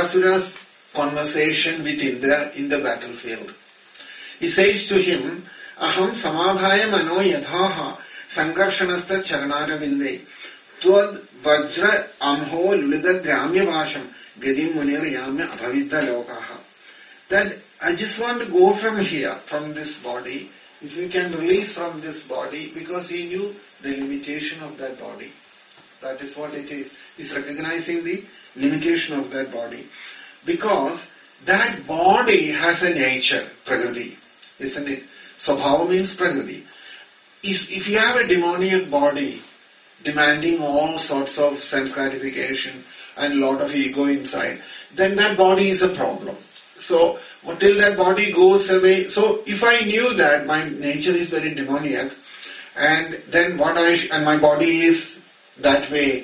Vritrasura's conversation with Indra in the battlefield. He says to him, aham samadhaya mano yathaha sankarshanastha charanarvinde Tvad vajra amho lulida gramya vasham gadim munir yamya abhavidda lokaha. That I just want to go from here, from this body, if you can release from this body, because he knew the limitation of that body. That is what it is. He's recognizing the limitation of that body. Because that body has a nature, prakriti, isn't it? Svabhava means prakriti. If you have a demoniac body, demanding all sorts of sense gratification and a lot of ego inside, then that body is a problem. So, till that body goes away, so if I knew that my nature is very demoniac, and then and my body is that way,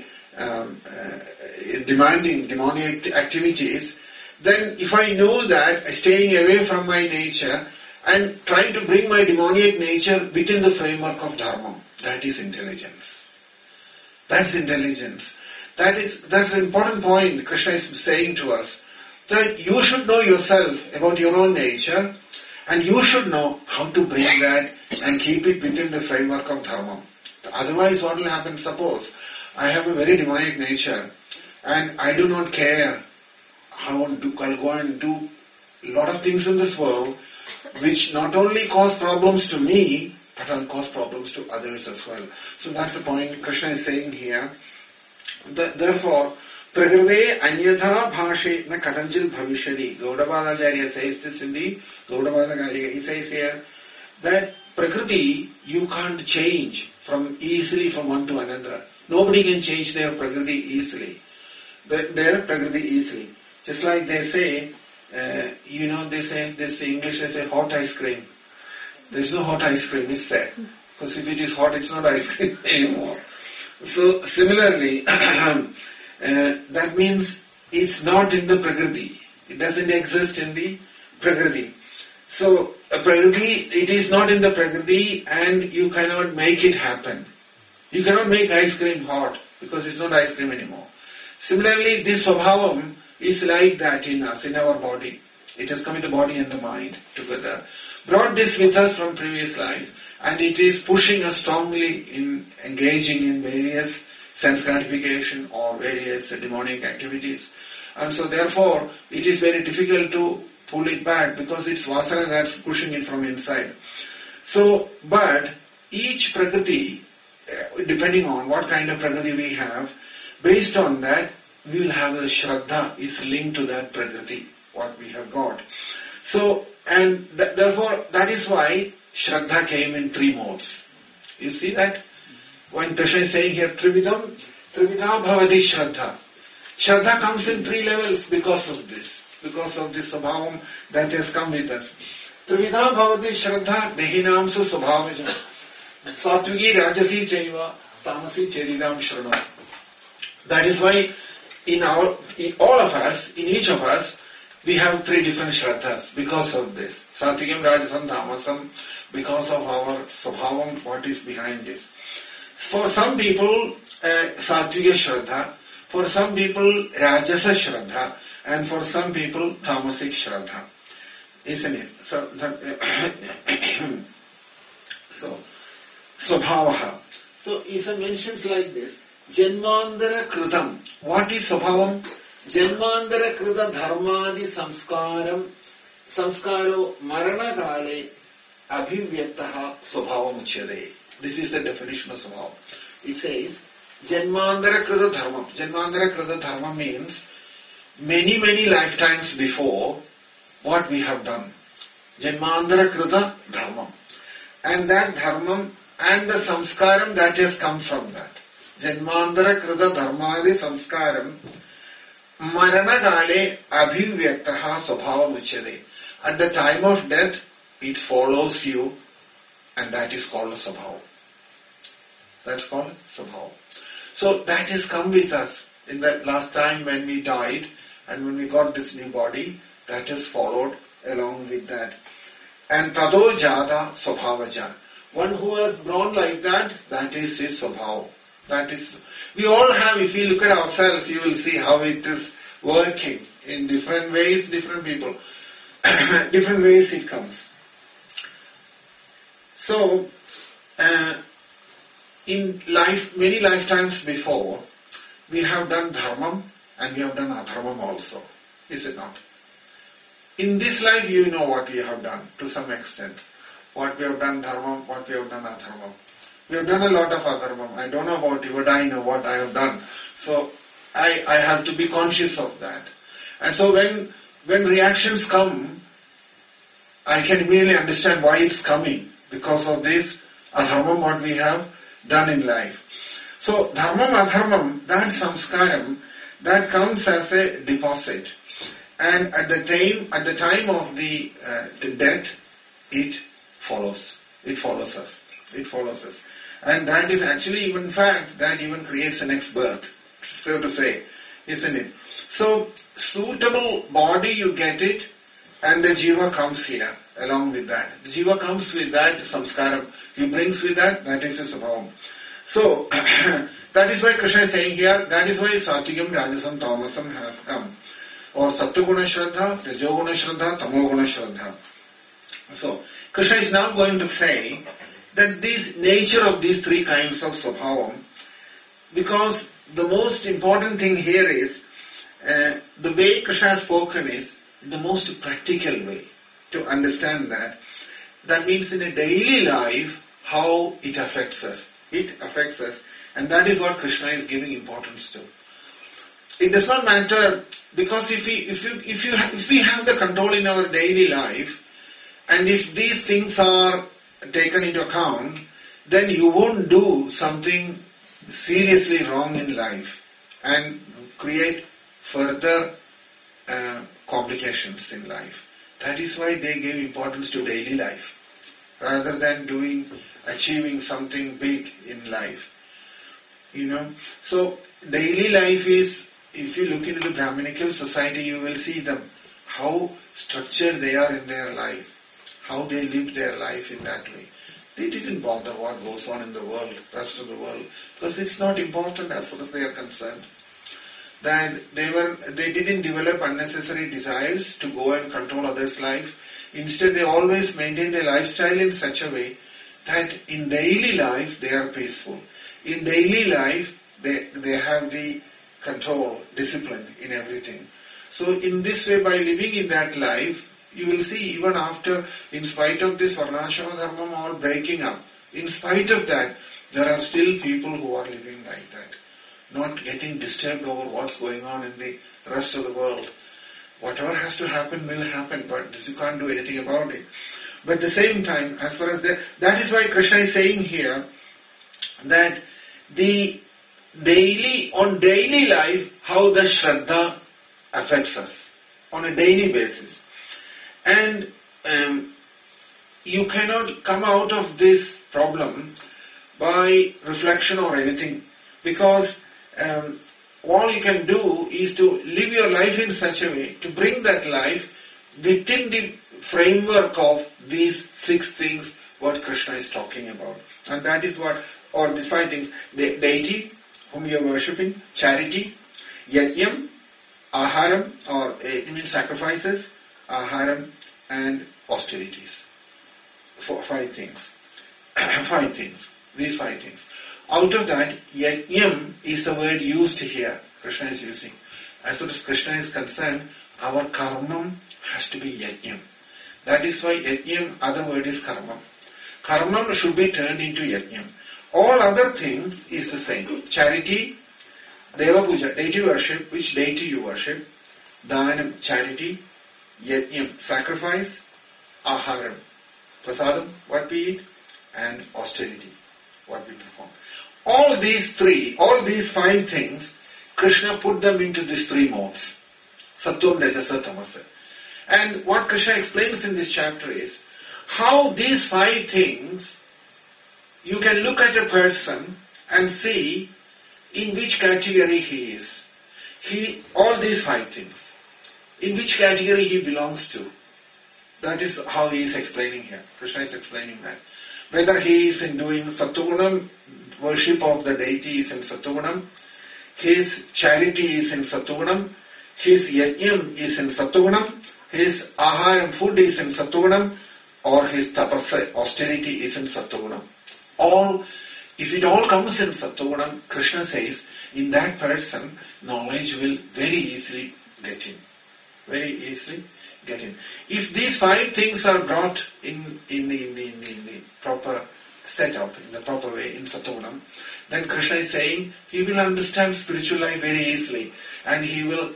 demanding demoniac activities, then if I know that staying away from my nature and trying to bring my demoniac nature within the framework of dharma, that is intelligence. That's intelligence. That's an important point Krishna is saying to us. That you should know yourself about your own nature, and you should know how to bring that and keep it within the framework of dharma. Otherwise what will happen? Suppose I have a very demonic nature and I do not care I'll go and do a lot of things in this world which not only cause problems to me, but will cause problems to others as well. So that's the point Krishna is saying here. Therefore, Prakrite anyatha bhashe na katanjil bhavishadi. Gaudavadacharya says this in the Gaudavadacharya. He says here that Prakriti you can't change easily from one to another. Nobody can change their Prakriti easily. Their Prakriti easily. Just like they say, they say English, they say hot ice cream. There's no hot ice cream, is there? Because if it is hot, it's not ice cream anymore. So similarly, that means it's not in the Prakriti. It doesn't exist in the Prakriti. So Prakriti, it is not in the Prakriti and you cannot make it happen. You cannot make ice cream hot because it's not ice cream anymore. Similarly, this Svabhavam is like that in us, in our body. It has come in the body and the mind together. Brought this with us from previous life, and it is pushing us strongly in engaging in various sense gratification or various demonic activities. And so therefore, it is very difficult to pull it back because it's vasana that's pushing it from inside. So, but each Prakriti, depending on what kind of Prakriti we have, based on that, we will have a Shraddha is linked to that Prakriti, what we have got. So, and therefore, that is why Shraddha came in three modes. You see that? When Krishna is saying here, Trividha bhavati Shraddha. Shraddha comes in three levels because of this Svabhavam that has come with us. Trividha bhavati Shraddha dehinamsu Svabhavajam. Satviki rajasi chaiva tamasi cheridam shranam. That is why in all of us, in each of us, we have three different Shraddhas because of this. Satvikam, Rajasam, Tamasam, because of our Svabhavam, what is behind this. For some people, Satvika Shraddha, for some people, Rajasa Shraddha, and for some people, Tamasic Shraddha. Isn't it? So, Svabhavaha. So, Isa mentions like this, Janmandara Kritam. What is Svabhavam? Janmandara Krita Dharmadi Samskaro Maranakale Abhivyaktaha Svabhavam Uchyade. This is the definition of Svabhavam. It says, Janmandara Krita Dharma. Janmandara Krita Dharma means many lifetimes before what we have done. Janmandara Krita Dharma. And that Dharma and the Samskaram that has come from that. Janmandara Krita Dharmadi Samskaram Maranakale Abhivyaktaha Svabhavam Uchyade. At the time of death, it follows you, and that is called a Svabhavam. That's called Svabhavam. So that has come with us in the last time when we died and when we got this new body, that has followed along with that. And Tado Jada Svabhavaja. One who has grown like that, that is his Svabhavam. That is, we all have, if you look at ourselves, you will see how it is working in different ways, different people. Different ways it comes. So, in life, many lifetimes before, we have done dharmam and we have done adharmam also. Is it not? In this life, you know what we have done to some extent. What we have done dharmam, what we have done adharmam. We have done a lot of adharmam. I don't know about you, but I know what I have done. So, I have to be conscious of that. And so when reactions come, I can immediately understand why it's coming. Because of this adharmam what we have done in life. So, dharmam, adharmam, that samskaram, that comes as a deposit. And at the time of the death, it follows. It follows us. It follows us. And that is actually even fact, that even creates a next birth, so to say, isn't it? So, suitable body you get it, and the jiva comes here along with that. The jiva comes with that samskaram. He brings with that is his abhavam. So, that is why Krishna is saying here, that is why Satyam, Rajasam, Tamasam has come. Or Sattva-guna Shraddha, Rajo-guna Shraddha, Tamo-guna Shraddha. So, Krishna is now going to say that this nature of these three kinds of Svabhavam, because the most important thing here is, the way Krishna has spoken is the most practical way to understand that. That means in a daily life, how it affects us. It affects us. And that is what Krishna is giving importance to. It does not matter, because if we have the control in our daily life, and if these things are taken into account, then you won't do something seriously wrong in life and create further complications in life. That is why they gave importance to daily life rather than achieving something big in life. So daily life is, if you look into the Brahminical society, you will see them, how structured they are in their life, how they live their life in that way. They didn't bother what goes on in the world, rest of the world, because it's not important as far as they are concerned. That they didn't develop unnecessary desires to go and control others' life. Instead, they always maintained a lifestyle in such a way that in daily life they are peaceful. In daily life, they have the control, discipline in everything. So in this way, by living in that life, you will see even after, in spite of this Varnashrama Dharma all breaking up, in spite of that, there are still people who are living like that. Not getting disturbed over what's going on in the rest of the world. Whatever has to happen will happen, but you can't do anything about it. But at the same time, as far as that is why Krishna is saying here that on daily life, how the Shraddha affects us on a daily basis. And you cannot come out of this problem by reflection or anything, because all you can do is to live your life in such a way to bring that life within the framework of these 6 things what Krishna is talking about. And that is what, or the 5 things, the deity whom you are worshipping, charity, yajnam, aharam, or it means sacrifices, aharam, and austerities. 5 things. 5 things. These 5 things. Out of that, yajnam is the word used here. Krishna is using. As far as Krishna is concerned, our karma has to be yajnam. That is why yajnam, other word is karma. Karma should be turned into yajnam. All other things is the same. Charity, Deva Puja, deity worship, which deity you worship, Dhanam, charity, yajnam, sacrifice, aharam, prasadam, what we eat, and austerity, what we perform. All these 5 things, Krishna put them into these 3 modes. Sattvam, Rajasa, Tamasa. And what Krishna explains in this chapter is how these 5 things, you can look at a person and see in which category he is. All these 5 things, in which category he belongs to. That is how he is explaining here. Krishna is explaining that. Whether he is in doing Sattva-gunam, worship of the deity is in Sattva-gunam, his charity is in Sattva-gunam, his yajnam is in Sattva-gunam, his aharam, food is in Sattva-gunam, or his tapasya, austerity is in Sattvagunam. If it all comes in Sattvagunam, Krishna says, in that person, knowledge will very easily get in. Very easily get in. If these 5 things are brought in the proper setup, in the proper way, in Sattvagunam, then Krishna is saying, he will understand spiritual life very easily, and he will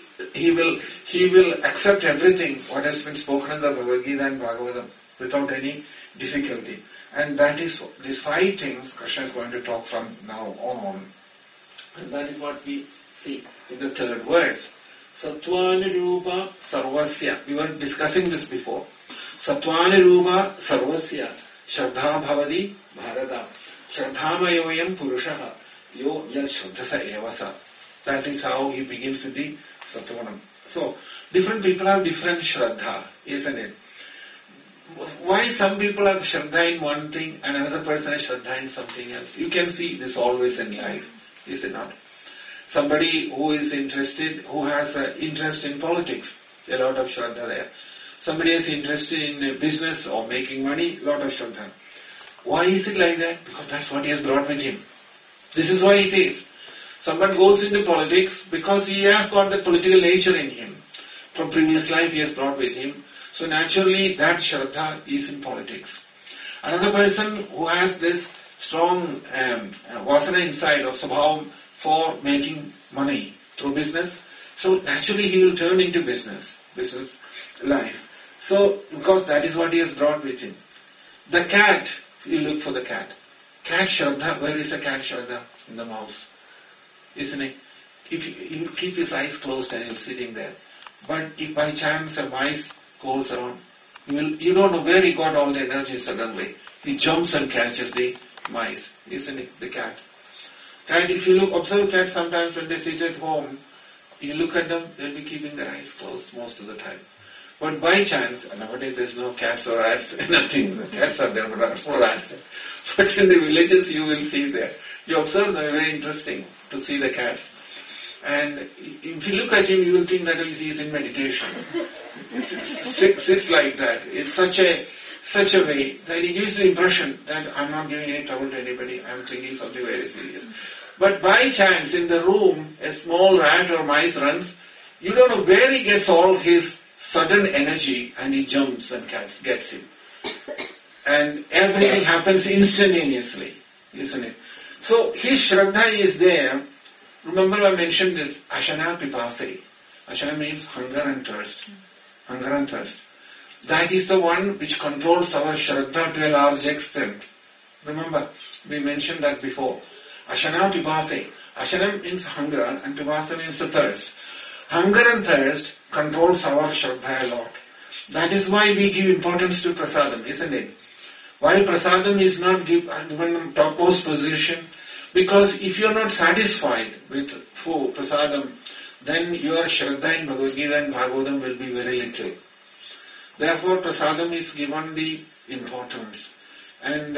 accept everything what has been spoken in the Bhagavad Gita and Bhagavatam without any difficulty. And that is, these 5 things Krishna is going to talk from now on. And that is what we see in the 3rd verse. Sattvanurupa sarvasya. We were discussing this before. Sattvanurupa sarvasya. Shraddha bhavadi bharata. Shraddhamayoyam purushaha. Yo yal shraddhasa evasa. That is how he begins with the Sattvanam. So, different people have different shraddha, isn't it? Why some people have shraddha in one thing and another person has shraddha in something else? You can see this always in life, is it not? Somebody who is interested, who has an interest in politics, a lot of shraddha there. Somebody is interested in business or making money, lot of shraddha. Why is it like that? Because that's what he has brought with him. This is why it is. Someone goes into politics because he has got the political nature in him. From previous life he has brought with him. So naturally that shraddha is in politics. Another person who has this strong vasana inside of Swabhavam for making money through business, so naturally he will turn into business life. So because that is what he has brought with him. The cat, you look for the cat. Cat shraddha, where is the cat shraddha? In the mouse. Isn't it? If you keep his eyes closed and he'll sitting there. But if by chance a mice goes around, you don't know where he got all the energy suddenly. He jumps and catches the mice, isn't it? The cat. Cat, if you observe cats sometimes when they sit at home, you look at them, they'll be keeping their eyes closed most of the time. But by chance, nowadays there's no cats or rats, nothing. The cats are there, but rats no rats. But in the villages you will see there. You observe them, very interesting to see the cats. And if you look at him, you will think that he is in meditation. Sits like that. It's such a way that he gives the impression that I'm not giving any trouble to anybody, I'm thinking something very serious. But by chance, in the room, a small rat or mice runs, you don't know where he gets all his sudden energy, and he jumps and gets him. And everything happens instantaneously, isn't it? So his shraddha is there. Remember I mentioned this, ashana pipasari. Ashana means hunger and thirst. Hunger and thirst. That is the one which controls our shraddha to a large extent. Remember, we mentioned that before. Ashana pipasari. Ashana means hunger and pipasa means the thirst. Hunger and thirst controls our shraddha a lot. That is why we give importance to prasadam, isn't it? Why prasadam is not given topmost position? Because if you are not satisfied with prasadam, then your shraddha in Bhagavad Gita and Bhagavatam will be very little. Therefore, prasadam is given the importance. And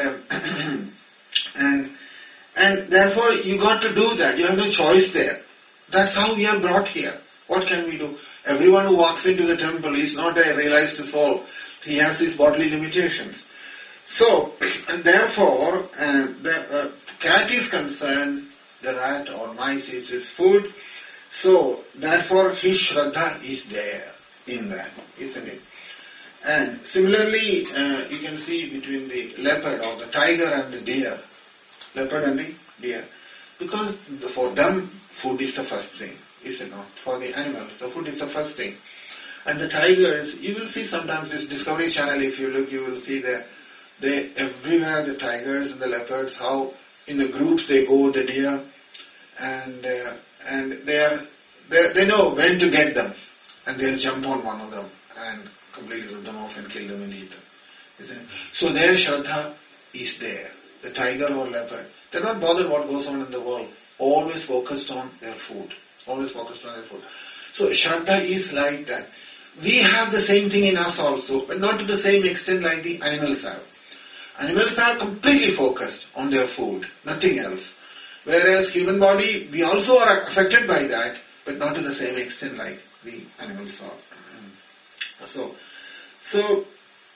therefore, you got to do that. You have no choice there. That's how we are brought here. What can we do? Everyone who walks into the temple is not a realized soul. He has his bodily limitations. So, and therefore, the cat is concerned, the rat or mice is his food. So, therefore, his shraddha is there in that, isn't it? And similarly, you can see between the leopard or the tiger and the deer. Leopard and the deer. Because for them, food is the first thing, is it not? For the animals, the food is the first thing. And the tigers, you will see sometimes this Discovery Channel, if you look, you will see they everywhere, the tigers and the leopards, how in the groups they go, the deer, and they know when to get them, and they'll jump on one of them and completely rip them off and kill them and eat them. Isn't it? So their shraddha is there. The tiger or leopard, they're not bothered what goes on in the world. Always focused on their food. Always focused on their food. So shraddha is like that. We have the same thing in us also, but not to the same extent like the animals have. Animals are completely focused on their food, nothing else. Whereas human body, we also are affected by that, but not to the same extent like the animals are. So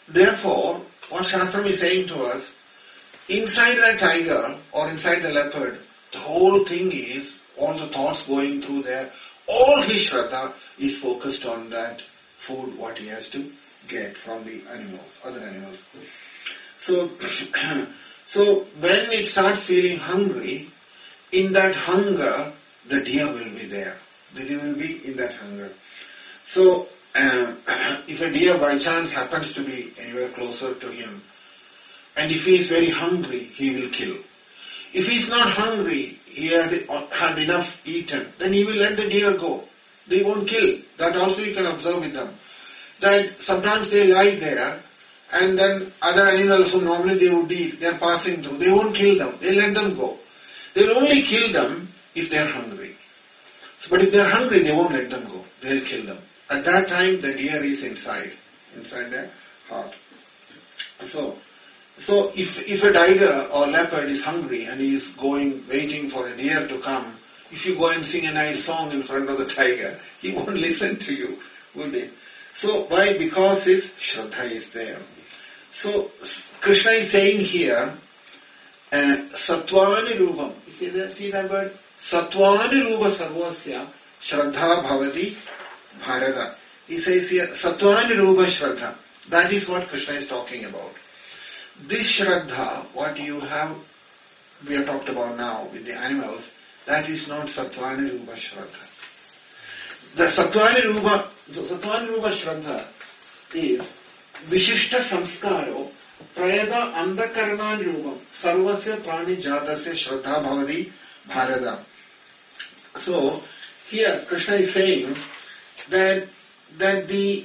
therefore, what Shastram is saying to us, inside the tiger or inside the leopard, the whole thing is, all the thoughts going through there, all his Shraddha is focused on that food, what he has to get from the animals, other animals. So, so when it starts feeling hungry, in that hunger, the deer will be there. The deer will be in that hunger. So, if a deer by chance happens to be anywhere closer to him, and if he is very hungry, he will kill. If he is not hungry, he had enough eaten, then he will let the deer go. They won't kill. That also you can observe with them. That sometimes they lie there, and then other animals who normally they would eat, they are passing through. They won't kill them. They let them go. They will only kill them if they are hungry. But if they are hungry, they won't let them go. They will kill them. At that time, the deer is inside their heart. So if a tiger or leopard is hungry and he is waiting for a deer to come, if you go and sing a nice song in front of the tiger, he won't listen to you, will he? So why? Because his Shraddha is there. So Krishna is saying here, Satvani Rupam. See that word? Satvani Rupa Sarvasya Shraddha Bhavati Bharata. He says here, Satvani Rupa Shraddha. That is what Krishna is talking about. This Shraddha, what we have talked about now with the animals, that is not Satvani Rupa Shraddha. The Satvani Rupa Shraddha is Vishishta Samskaro Prayada Andakarnan Rupam Sarvasya Prani Jadasya Shraddha Bhavati Bharata. So, here Krishna is saying that the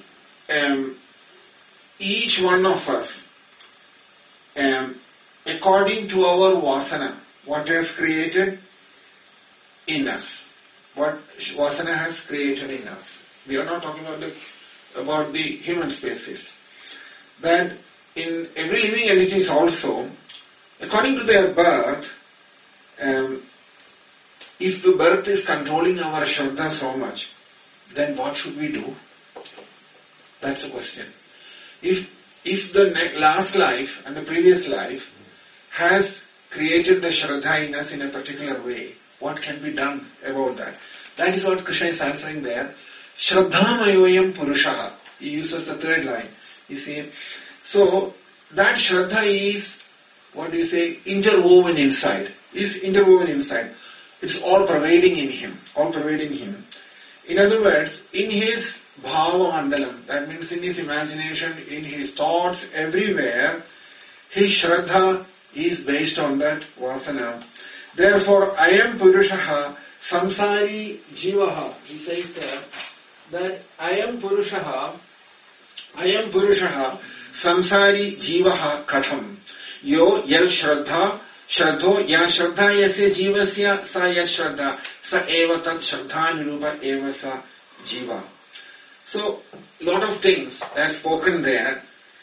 each one of us, according to our vasana, what has created in us, what vasana has created in us. We are not talking about the human species. That in every living entities also, according to their birth, if the birth is controlling our Shraddha so much, then what should we do? That's the question. If the last life and the previous life has created the Shraddha in us in a particular way, what can be done about that? That is what Krishna is answering there. Shraddhamayoyam Purushaha. He uses the third line. You see, so that Shraddha is, interwoven inside. Is interwoven inside. It's all pervading in him. All pervading him. In other words, in his bhava mandalam, that means in his imagination, in his thoughts, everywhere, his Shraddha is based on that vasana. Therefore, I am Purushaha, samsari jivaha. He says there that I am Purushaha, samsari jivaha katham. Yo yal Shraddha, Shraddho ya Shraddha yasya jivasya sa yat Shraddha, sa eva tat Shraddha nirupa eva sa jiva. So, lot of things that are spoken there.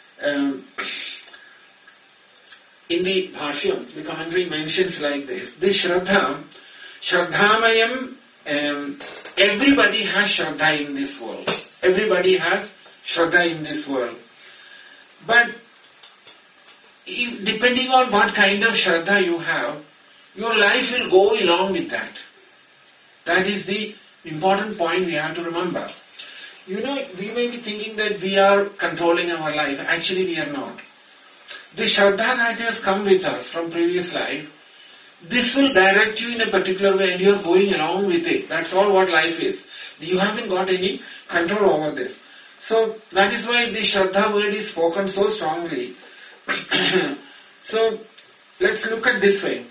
In the Bhashyam, the commentary mentions like this. This Shraddha, Shraddhamayam, everybody has Shraddha in this world. Everybody has Shraddha in this world. But depending on what kind of Shraddha you have, your life will go along with that. That is the important point we have to remember. We may be thinking that we are controlling our life. Actually, we are not. The Shraddha that has come with us from previous life, this will direct you in a particular way and you are going along with it. That's all what life is. You haven't got any control over this. So, that is why the Shraddha word is spoken so strongly. So, let's look at this way.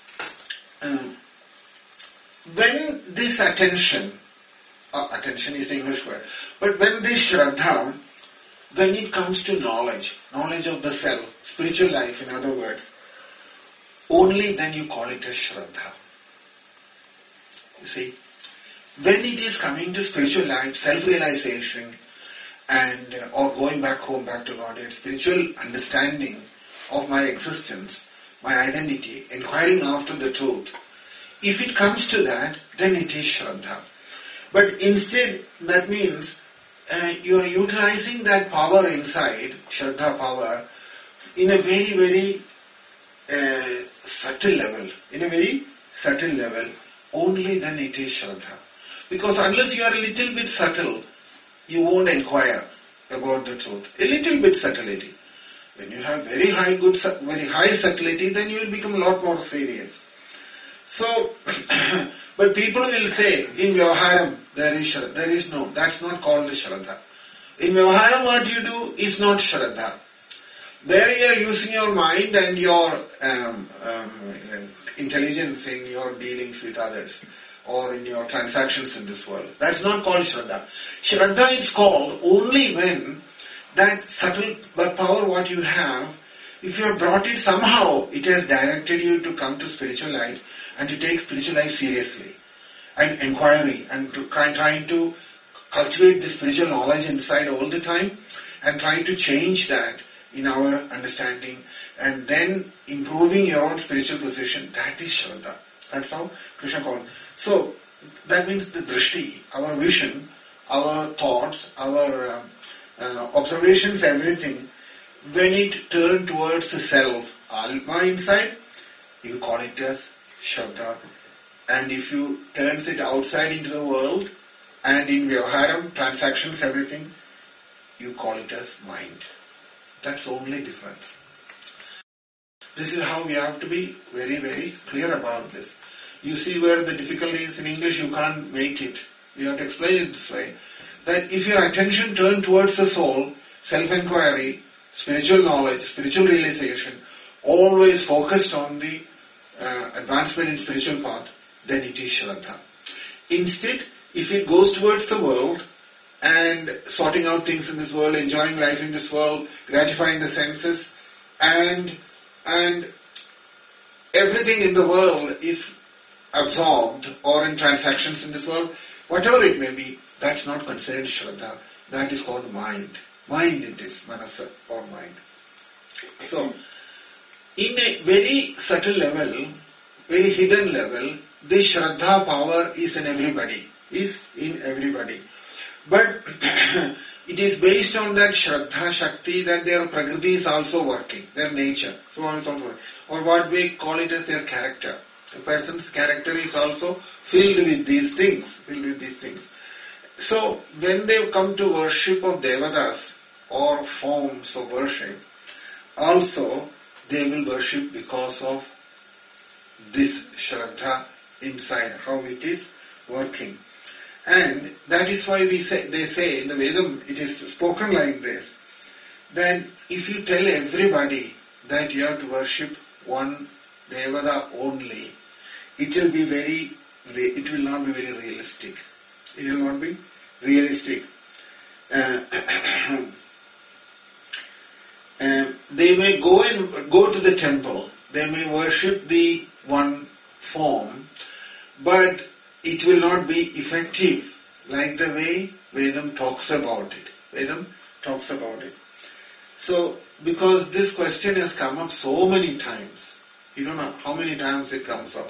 When this attention is the English word, but when this Shraddha, when it comes to knowledge of the self, spiritual life in other words, only then you call it a Shraddha. You see, when it is coming to spiritual life, self-realization, and or going back home, back to God, and spiritual understanding of my existence, my identity, inquiring after the truth, if it comes to that, then it is Shraddha. But instead, that means you are utilizing that power inside, Shraddha power, in a very, very subtle level. In a very subtle level, only then it is Shraddha. Because unless you are a little bit subtle, you won't inquire about the truth. A little bit subtlety. When you have very high subtlety, then you will become a lot more serious. So, but people will say, in Vyavaharam, there is no, that's not called the Shraddha. In Vyavaharam, what you do is not Shraddha. There you are using your mind and your intelligence in your dealings with others or in your transactions in this world. That's not called Shraddha. Shraddha is called only when that subtle power what you have, if you have brought it somehow, it has directed you to come to spiritual life and to take spiritual life seriously and inquiry and to trying to cultivate the spiritual knowledge inside all the time and trying to change that in our understanding and then improving your own spiritual position. That is Shraddha. That's how Krishna called it. So that means the drishti, our vision, our thoughts, our observations, everything, when it turns towards the self, Alma inside, you call it as Shraddha. And if you turns it outside into the world, and in Vyavaharam, transactions, everything, you call it as mind. That's the only difference. This is how we have to be very, very clear about this. You see where the difficulty is in English, you can't make it. You have to explain it this way. That if your attention turns towards the soul, self-inquiry, spiritual knowledge, spiritual realization, always focused on the advancement in spiritual path, then it is Shraddha. Instead, if it goes towards the world and sorting out things in this world, enjoying life in this world, gratifying the senses, and everything in the world is absorbed or in transactions in this world, whatever it may be, that's not considered Shraddha. That is called mind. Mind it is, manasa or mind. So, in a very subtle level, very hidden level, the Shraddha power is in everybody. But it is based on that Shraddha Shakti that their Prakriti is also working, their nature, so on and so forth. Or what we call it as their character. A person's character is also filled with these things. So when they come to worship of Devatas or forms of worship, also they will worship because of this Shraddha inside, how it is working. And that is why they say in the Vedam, it is spoken like this, that if you tell everybody that you have to worship one Devata only, it will not be very realistic. It will not be realistic. They may go to the temple, they may worship the one form, but it will not be effective like the way Vedam talks about it. So, because this question has come up so many times, you don't know how many times it comes up.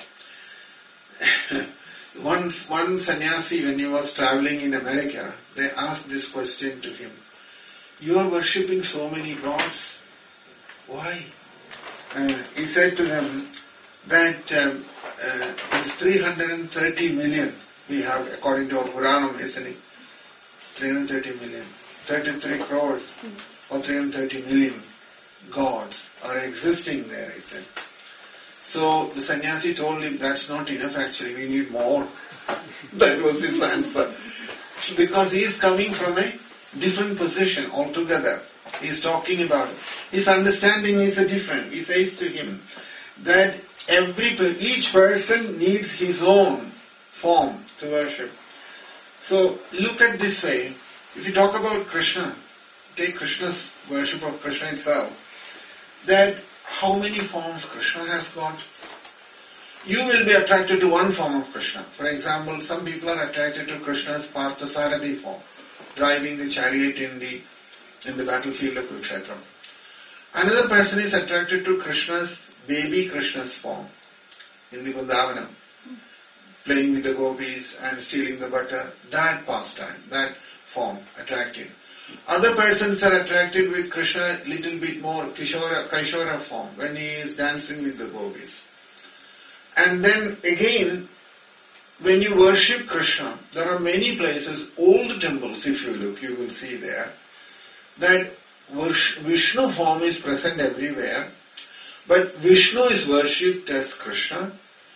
One sannyasi, when he was traveling in America, they asked this question to him. You are worshipping so many gods. Why? He said to them that there's 330 million we have, according to our Puranam, isn't it? 330 million. 33 crores or 330 million gods are existing there, he said. So the sannyasi told him, that's not enough actually, we need more. That was his answer. Because he is coming from a different position altogether. He is talking about it. His understanding is different. He says to him that each person needs his own form to worship. So look at this way. If you talk about Krishna, take Krishna's worship of Krishna itself, that how many forms Krishna has got? You will be attracted to one form of Krishna. For example, some people are attracted to Krishna's Parthasarathi form, driving the chariot in the battlefield of Kurukshetra. Another person is attracted to baby Krishna's form in the Vrindavanam, playing with the gopis and stealing the butter. That pastime, that form, attractive. Other persons are attracted with Krishna little bit more, Kaishora form, when he is dancing with the gopis. And then again, when you worship Krishna, there are many places, old temples, if you look, you will see there, that Vishnu form is present everywhere, but Vishnu is worshipped as Krishna,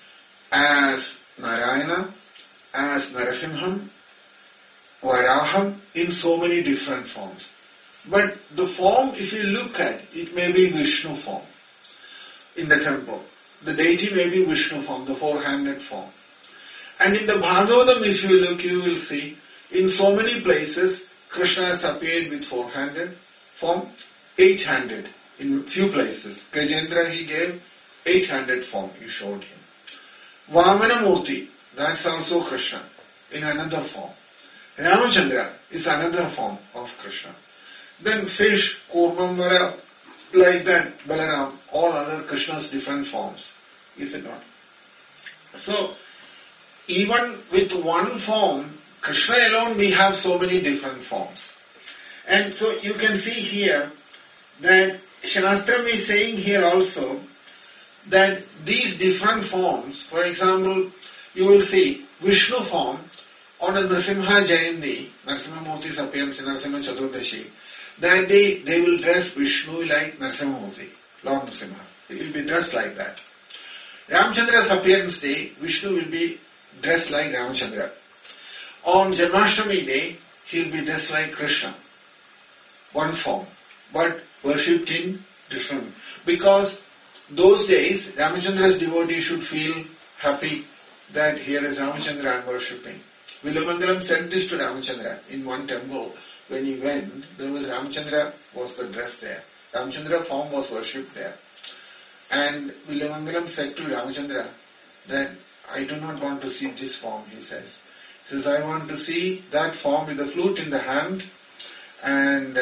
as Narayana, as Narasimham, Varaham, in so many different forms. But the form, if you look at, it may be Vishnu form in the temple. The deity may be Vishnu form, the four-handed form. And in the Bhagavatam, if you look, you will see, in so many places, Krishna has appeared with four-handed form, eight-handed in few places. Gajendra he gave, eight-handed form he showed him. Vamana Murti, that's also Krishna, in another form. Ramachandra is another form of Krishna. Then fish, Kurmamvara, like that, Balaram, all other Krishna's different forms. Is it not? So, even with one form, Krishna alone, we have so many different forms. And so you can see here that Shastram is saying here also that these different forms, for example, you will see Vishnu form on a Narasimha Jayanti, Narasimha Murti's appearance in Narasimha Chaturdashi. That day they will dress Vishnu like Narasimha Murti, Lord Narasimha. He will be dressed like that. Ramachandra's appearance day, Vishnu will be dressed like Ramachandra. On Janmashtami day, he will be dressed like Krishna. One form, but worshipped in different. Because those days, Ramachandra's devotee should feel happy that here is Ramachandra I'm worshipping. Vilamangalam said this to Ramachandra in one temple. When he went, there was Ramachandra was the dress there. Ramachandra form was worshipped there. And Vilamangalam said to Ramachandra that I do not want to see this form, he says. He says, I want to see that form with the flute in the hand and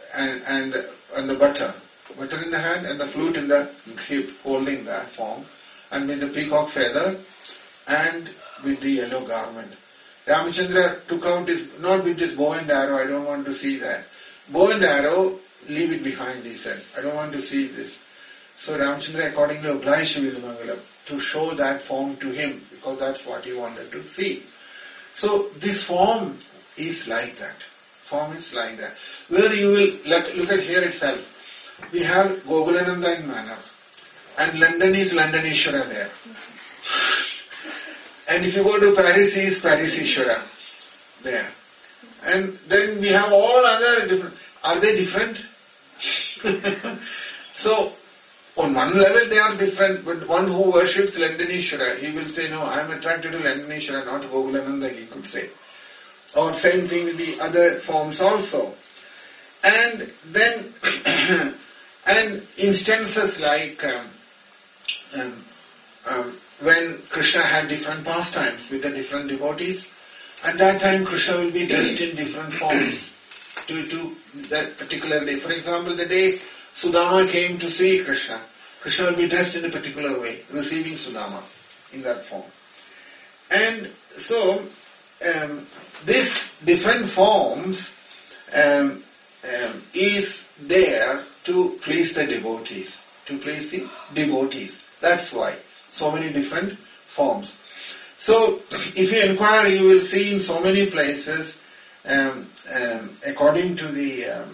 the butter in the hand and the flute in the hip, holding that form, and with the peacock feather and with the yellow garment. Ramachandra took out his, not with this bow and arrow, I don't want to see that. Bow and arrow, leave it behind, he said. I don't want to see this. So Ramachandra accordingly obliged Vilamangalam to show that form to him, because that's what he wanted to see. So this form is like that. Form is like that. Where you will, look at here itself. We have Gokulananda in Manor. And London is Londoneshwara there. And if you go to Paris, he is Pariseshwara there. And then we have all other different, are they different? So, on one level they are different, but one who worships Londoneshwara, he will say, no, I am attracted to Londoneshwara, not Gokulananda, he could say. Or same thing with the other forms also. And then, and instances like, when Krishna had different pastimes with the different devotees, at that time Krishna will be dressed in different forms to that particular day. For example, the day Sudama came to see Krishna, Krishna will be dressed in a particular way, receiving Sudama in that form. And so, this different forms is there to please the devotees, That's why. So many different forms. So, if you inquire, you will see in so many places, according to the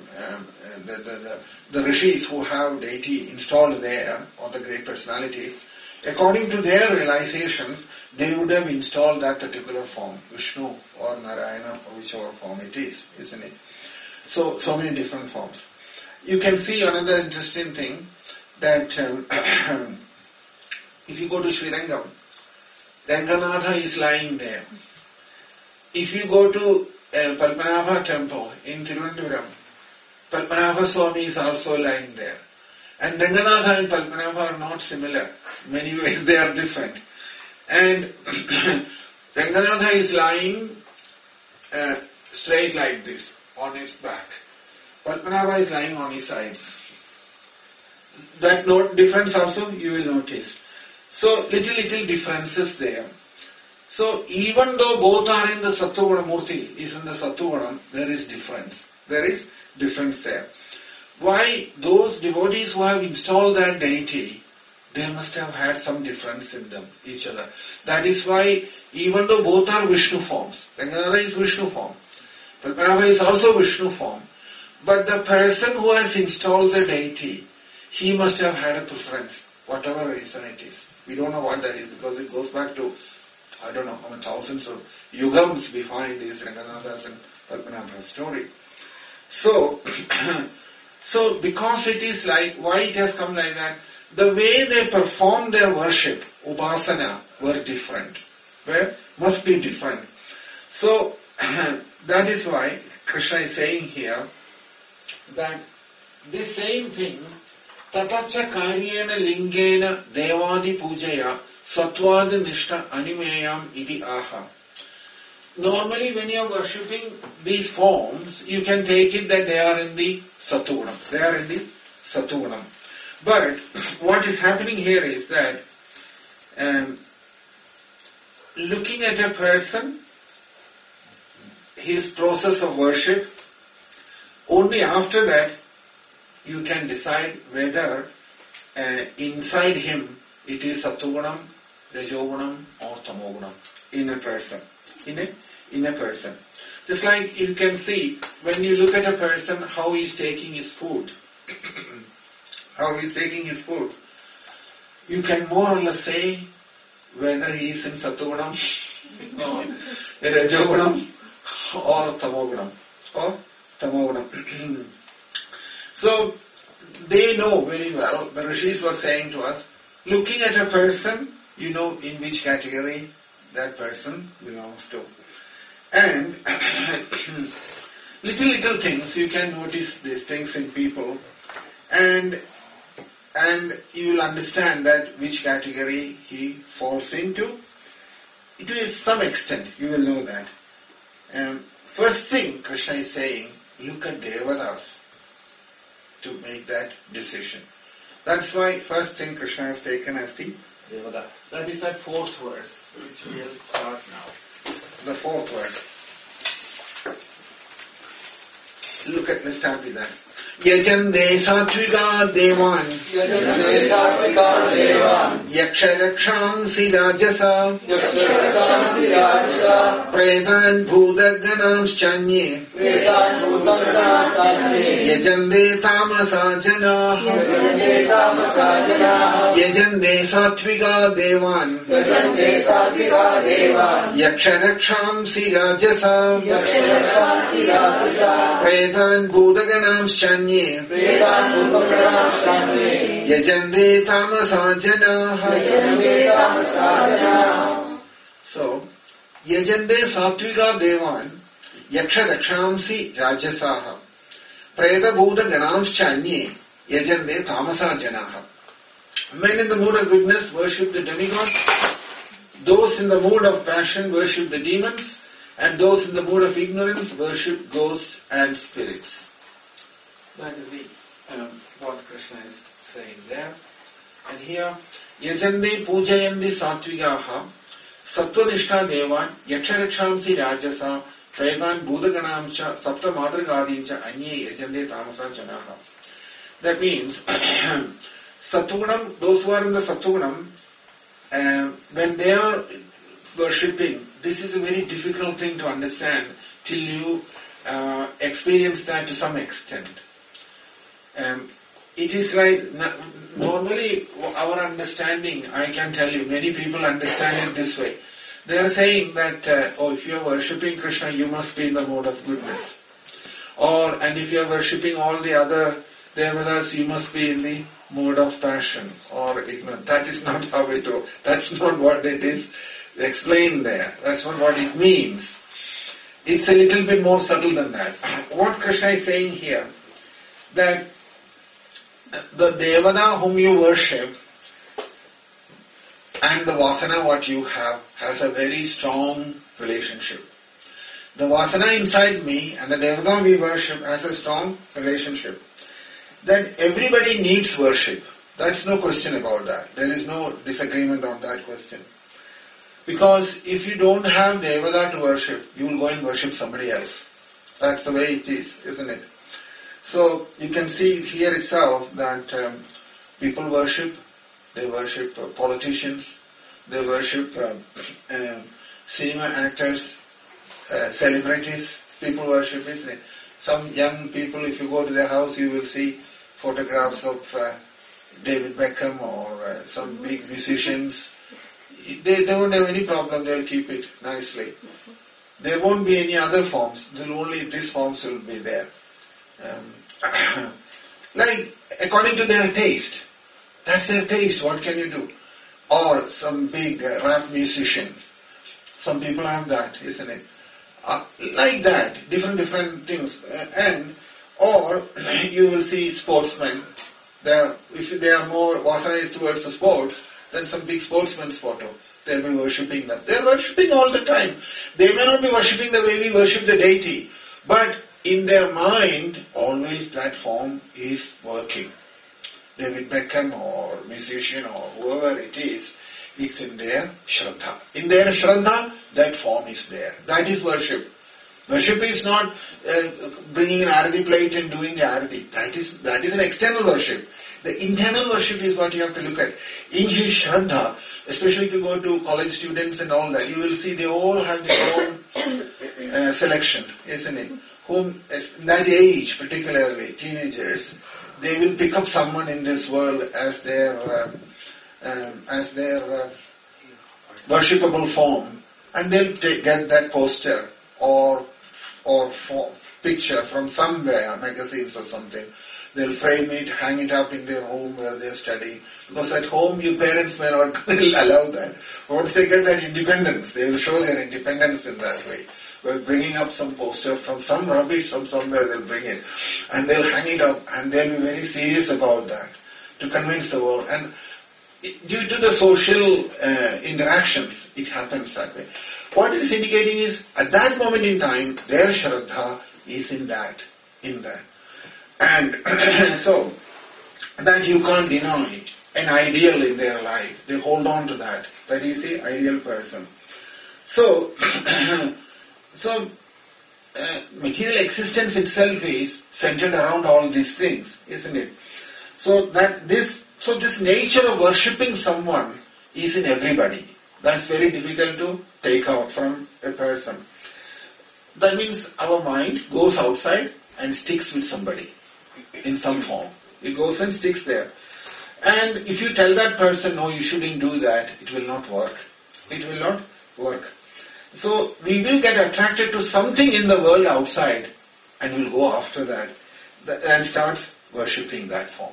rishis who have deity installed there, or the great personalities, according to their realizations, they would have installed that particular form, Vishnu or Narayana or whichever form it is, isn't it? So many different forms. You can see another interesting thing, that if you go to Srirangam, Ranganatha is lying there. If you go to Padmanabha temple in Thiruvananthapuram, Padmanabha Swami is also lying there. And Ranganatha and Padmanabha are not similar. In many ways they are different. And Ranganatha is lying straight like this, on his back. Padmanabha is lying on his sides. That difference also you will notice. So little differences there. So even though both are in the Sattva Murti, is in the Sattva, there is difference. There is difference there. Why? Those devotees who have installed that deity, they must have had some difference in them, each other. That is why, even though both are Vishnu forms, Ranganatha is Vishnu form, Padmanabha is also Vishnu form, but the person who has installed the deity, he must have had a preference, whatever reason it is. We don't know what that is, because it goes back to, I don't know, how many thousands of yugams we find this Ranganatha's and Padmanabha's story. So, because it is like, why it has come like that? The way they perform their worship, upasana, were different. Must be different. So, that is why Krishna is saying here that the same thing, tatacha karyena lingena devadi pujaya satvad nishta animeyam iti aha. Normally when you are worshipping these forms, you can take it that they are in the Sattva. They are in the Sattva. But what is happening here is that looking at a person, his process of worship, only after that you can decide whether inside him it is Sattva, Rajogunam or Tamogunam in a person. In a person. Just like you can see, when you look at a person, how he is taking his food. You can more or less say whether he is in Sattva or Rajogunam or Tamogunam. So, they know very well, the Rishis were saying to us, looking at a person, you know in which category that person belongs to. And little things, you can notice these things in people, and you will understand that which category he falls into. To some extent, you will know that. First thing Krishna is saying, look at Devatas to make that decision. That's why first thing Krishna has taken as the Devata. That is that fourth verse, which we will start now. The fourth verse. Let's start with that. Yajande satvika devan yaksharaksham rajasa predan bhudaganamschanye yajande tamasa jana yajande satvika devan yaksharaksham rajasa predan bhudaganamschanye Yajande tamasa janaha. So, Yajande satvika devan yaksha rakshamsi rajasaha preda bhuta ganamschanye yajande tamasa janaha. Men in the mood of goodness worship the demigods, those in the mood of passion worship the demons, and those in the mood of ignorance worship ghosts and spirits. That is what Krishna is saying there. And here, Yajande pujayandi satvigaha sattvanishta devan yaksharakshamsi rajasa predan bhudaganamcha sapta madrigadincha anye yajande tamasa janaha. That means, Sattvanam, those who are in the Sattvanam, when they are worshipping, this is a very difficult thing to understand till you experience that to some extent. It is like, normally our understanding, I can tell you, many people understand it this way. They are saying that, if you are worshipping Krishna, you must be in the mode of goodness. And if you are worshipping all the other devatas, you must be in the mode of passion or ignorance. That is not how it works. That's not what it is explained there. That's not what it means. It's a little bit more subtle than that. What Krishna is saying here, that the devana whom you worship and the vasana what you have has a very strong relationship. The vasana inside me and the devana we worship has a strong relationship. That everybody needs worship. That's no question about that. There is no disagreement on that question. Because if you don't have Devada to worship, you will go and worship somebody else. That's the way it is, isn't it? So you can see here itself that people worship, they worship politicians, they worship cinema actors, celebrities, people worship, isn't it? Some young people, if you go to their house, you will see photographs of David Beckham or some big musicians. They don't have any problem, they'll keep it nicely. There won't be any other forms, only these forms will be there. Like, according to their taste. That's their taste, what can you do? Or some big rap musician. Some people have that, isn't it? Like that, different things. Or you will see sportsmen. If they are more vasana towards the sports, then some big sportsman's photo. They'll be worshipping them. They're worshipping all the time. They may not be worshipping the way we worship the deity, but in their mind, always that form is working. David Beckham or musician or whoever it is, it's in their Shraddha. In their Shraddha, that form is there. That is worship. Worship is not bringing an arati plate and doing the arati. That is an external worship. The internal worship is what you have to look at. In his Shraddha, especially if you go to college students and all that, you will see they all have their own selection, isn't it? Whom, in that age, particularly teenagers, they will pick up someone in this world as their worshipable form, and they'll get that poster or picture from somewhere, magazines or something. They'll frame it, hang it up in their room where they study. Because at home, your parents may not allow that. Once they get that independence, they will show their independence in that way. By bringing up some poster from some rubbish from somewhere, they'll bring it. And they'll hang it up, and they'll be very serious about that to convince the world. And due to the social interactions, it happens that way. What it is indicating is, at that moment in time, their Shraddha is in that. And so, that you can't deny an ideal in their life. They hold on to that. That is the ideal person. So, material existence itself is centered around all these things, isn't it? So this nature of worshipping someone is in everybody. That's very difficult to take out from a person. That means our mind goes outside and sticks with somebody in some form. It goes and sticks there. And if you tell that person, no, you shouldn't do that, it will not work. It will not work. So we will get attracted to something in the world outside and we'll go after that and start worshipping that form.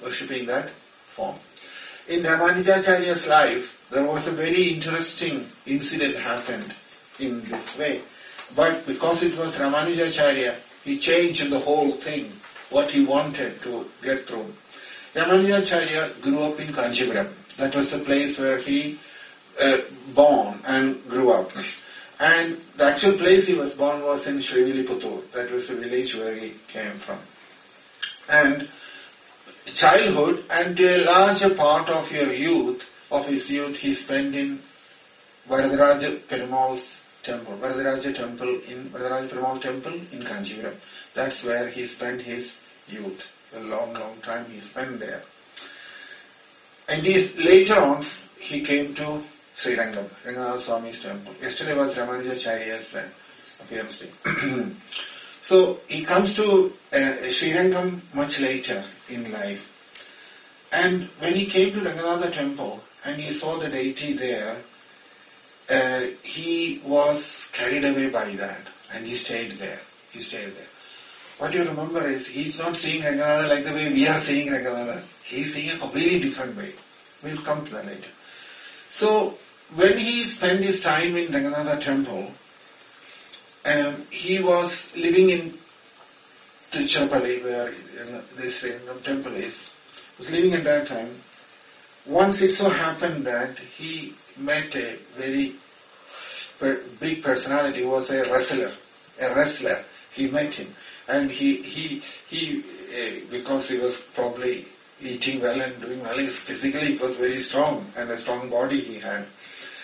In Ramanujacharya's life, there was a very interesting incident happened in this way. But because it was Ramanujacharya, he changed the whole thing, what he wanted to get through. Ramanujacharya grew up in Kanchipuram. That was the place where he born and grew up. And the actual place he was born was in Srivilliputturu. That was the village where he came from. And childhood and a larger part of his youth, he spent in Varadaraja Perumal's temple. Varadaraja Perumal temple in Kanchipuram. That's where he spent his youth. A long time he spent there. And later on, he came to Srirangam, Ranganatha Swami's temple. Yesterday was Ramanujacharya's appearance day. So he comes to Srirangam much later in life. And when he came to Ranganatha temple and he saw the deity there, he was carried away by that and he stayed there. What you remember is, he's not seeing Ranganatha like the way we are seeing Ranganatha. He's seeing a completely different way. We'll come to that later. So, when he spent his time in Ranganatha temple, he was living in Tiruchirappalli, where this Ranganatha temple is. He was living at that time. Once it so happened that he met a very big personality. He was a wrestler. He met him. And he because he was probably eating well and doing well, physically he was very strong and a strong body he had.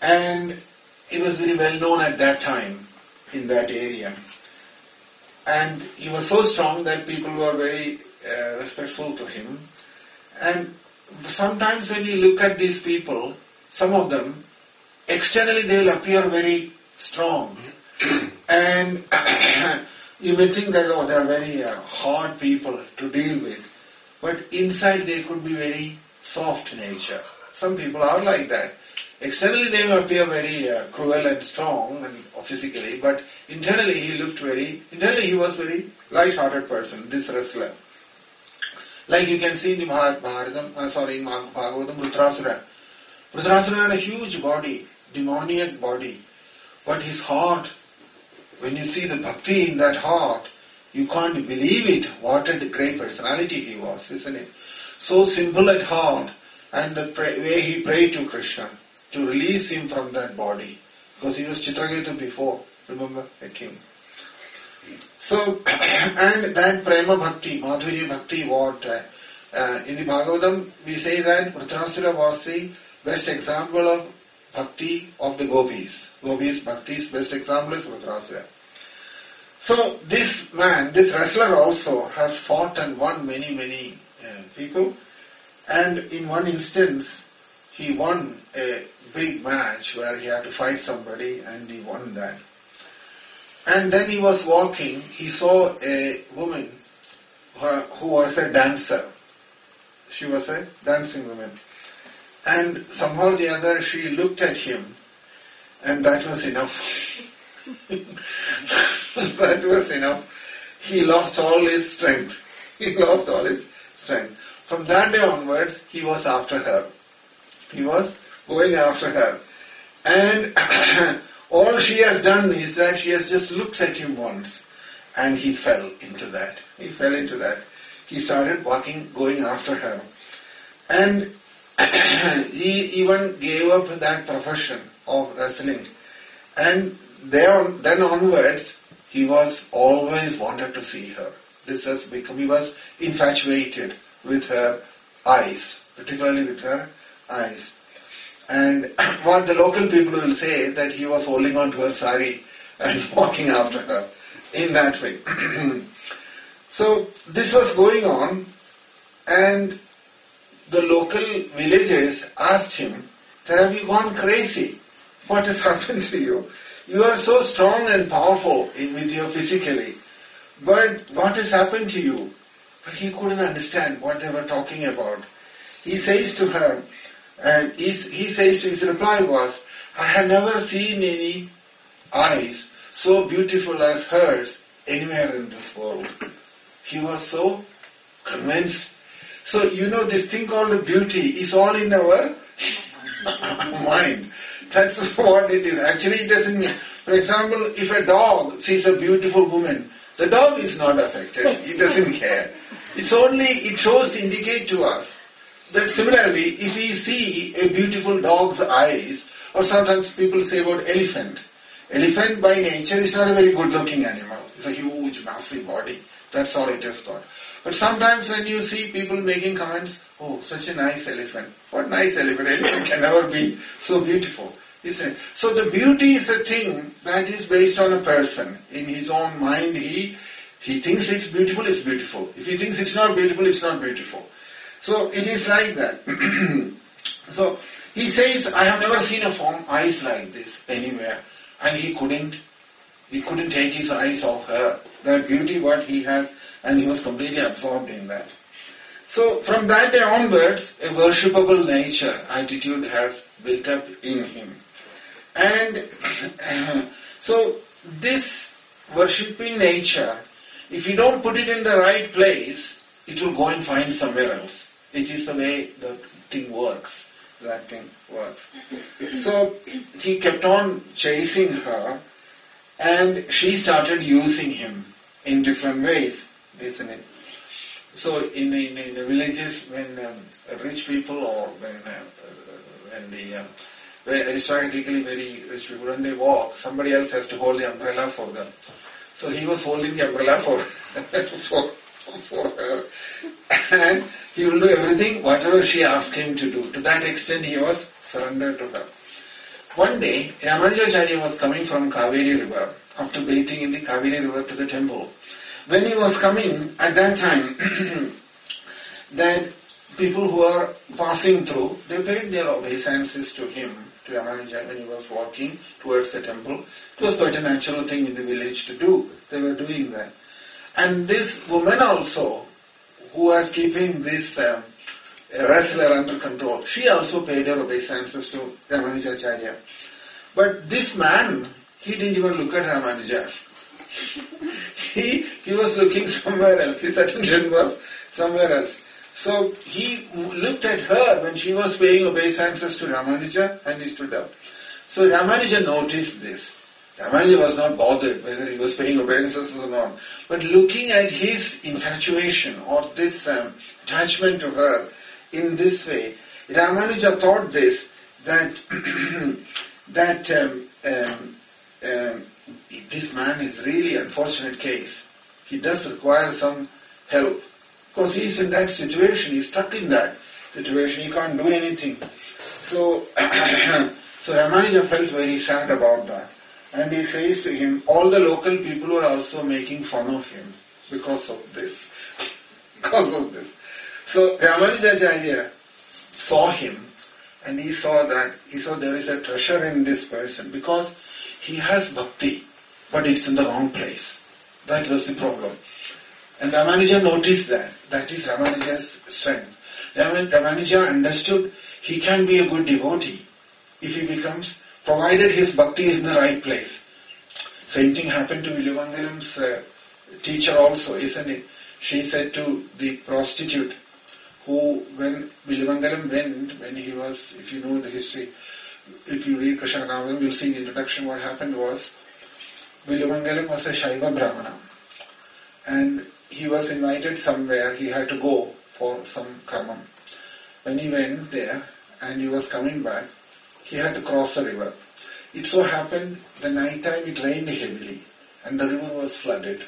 And he was very well known at that time in that area. And he was so strong that people were very respectful to him. And sometimes when you look at these people, some of them, externally they will appear very strong. And you may think that, oh, they are very hard people to deal with. But inside they could be very soft nature. Some people are like that. Externally they may appear very cruel and strong and physically, but internally he was very light-hearted person, this wrestler. Like you can see in the Bhagavatam, Dhritarashtra. Dhritarashtra had a huge body, demoniac body, but his heart, when you see the bhakti in that heart, you can't believe it, what a great personality he was, isn't it? So simple at heart, and the way he prayed to Krishna to release him from that body, because he was Chitraketu before, remember, a king. So, and that prema bhakti, madhurya bhakti, what in the Bhagavatam we say that Dhritarashtra was the best example of bhakti of the gopis. Gopis bhakti's best example is Dhritarashtra. So this man, this wrestler also has fought and won many people, and in one instance he won a big match where he had to fight somebody and he won that. And then he was walking, he saw a woman who was a dancer. She was a dancing woman. And somehow or the other she looked at him, and that was enough. That was enough. He lost all his strength. From that day onwards, he was after her. He was going after her. And all she has done is that she has just looked at him once, and he fell into that. He started going after her. And he even gave up that profession of wrestling. And then onwards, he was always wanted to see her. This has become, he was infatuated with her eyes, particularly with her eyes. And what the local people will say is that he was holding on to her sari and walking after her in that way. So this was going on, and the local villagers asked him, have you gone crazy? What has happened to you? You are so strong and powerful with you physically, but what has happened to you? But he couldn't understand what they were talking about. He says to her, and his reply was, I have never seen any eyes so beautiful as hers anywhere in this world. He was so convinced. So this thing called beauty is all in our mind. That's what it is. Actually it doesn't mean. For example, if a dog sees a beautiful woman, the dog is not affected. It doesn't care. It shows indicate to us that similarly, if we see a beautiful dog's eyes, or sometimes people say about elephant. Elephant by nature is not a very good looking animal. It's a huge, massive body. That's all it is thought. But sometimes when you see people making comments, oh, such a nice elephant. What nice elephant? Elephant can never be so beautiful, isn't it? So the beauty is a thing that is based on a person. In his own mind, he thinks it's beautiful, it's beautiful. If he thinks it's not beautiful, it's not beautiful. So it is like that. So he says, I have never seen a form eyes like this anywhere. And he couldn't take his eyes off her. That beauty what he has, and he was completely absorbed in that. So from that day onwards, a worshipable nature, attitude has built up in him. And so this worshipping nature, if you don't put it in the right place, it will go and find somewhere else. It is the way the thing works. That thing works. So he kept on chasing her, and she started using him in different ways, isn't it? So in the villages, when rich people or when the aristocratically very rich people, when they walk, somebody else has to hold the umbrella for them. So he was holding the umbrella for her. And he will do everything, whatever she asked him to do. To that extent he was surrendered to her. One day, Ramanujacharya was coming from Kaveri river, after bathing in the Kaveri river to the temple. When he was coming, at that time, that people who were passing through, they paid their obeisances to him, to Ramanuja, when he was walking towards the temple. It was quite a natural thing in the village to do. They were doing that. And this woman also, who was keeping this wrestler under control, she also paid her obeisances to Ramanujacharya. But this man, he didn't even look at Ramanuja. He was looking somewhere else. His attention was somewhere else. So he looked at her when she was paying obeisances to Ramanuja, and he stood up. So Ramanuja noticed this. Ramanuja was not bothered whether he was paying obeisances or not. But looking at his infatuation or this attachment to her in this way, Ramanuja thought this, that this man is really an unfortunate case. He does require some help. Because he is in that situation, he is stuck in that situation, he can't do anything. So Ramanuja felt very sad about that. And he says to him, all the local people were also making fun of him because of this. So Ramanujacharya saw him, and he saw there is a treasure in this person, because he has bhakti, but it's in the wrong place. That was the problem. And Ramanuja noticed that. That is Ramanuja's strength. Ramanuja understood he can be a good devotee if he becomes, provided his bhakti is in the right place. Same thing happened to Viluvangalam's teacher also, isn't it? She said to the prostitute, who, when Viluvangalam went, when he was, if you know the history, if you read Krishna Kamalam, you'll see the introduction. What happened was, Viluvangalam was a Shaiva Brahmana, and he was invited somewhere. He had to go for some karma. When he went there and he was coming back, he had to cross a river. It so happened the night time it rained heavily and the river was flooded.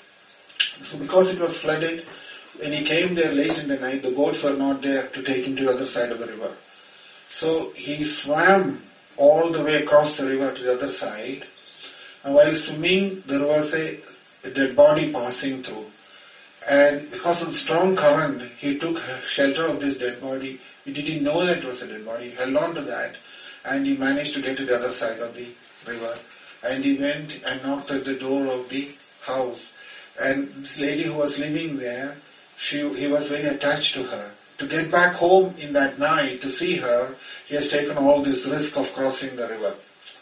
So because it was flooded, when he came there late in the night, the boats were not there to take him to the other side of the river. So he swam all the way across the river to the other side, and while swimming there was a dead body passing through. And because of the strong current, he took shelter of this dead body. He didn't know that it was a dead body. He held on to that, and he managed to get to the other side of the river. And he went and knocked at the door of the house. And this lady who was living there, he was very attached to her. To get back home in that night, to see her, he has taken all this risk of crossing the river.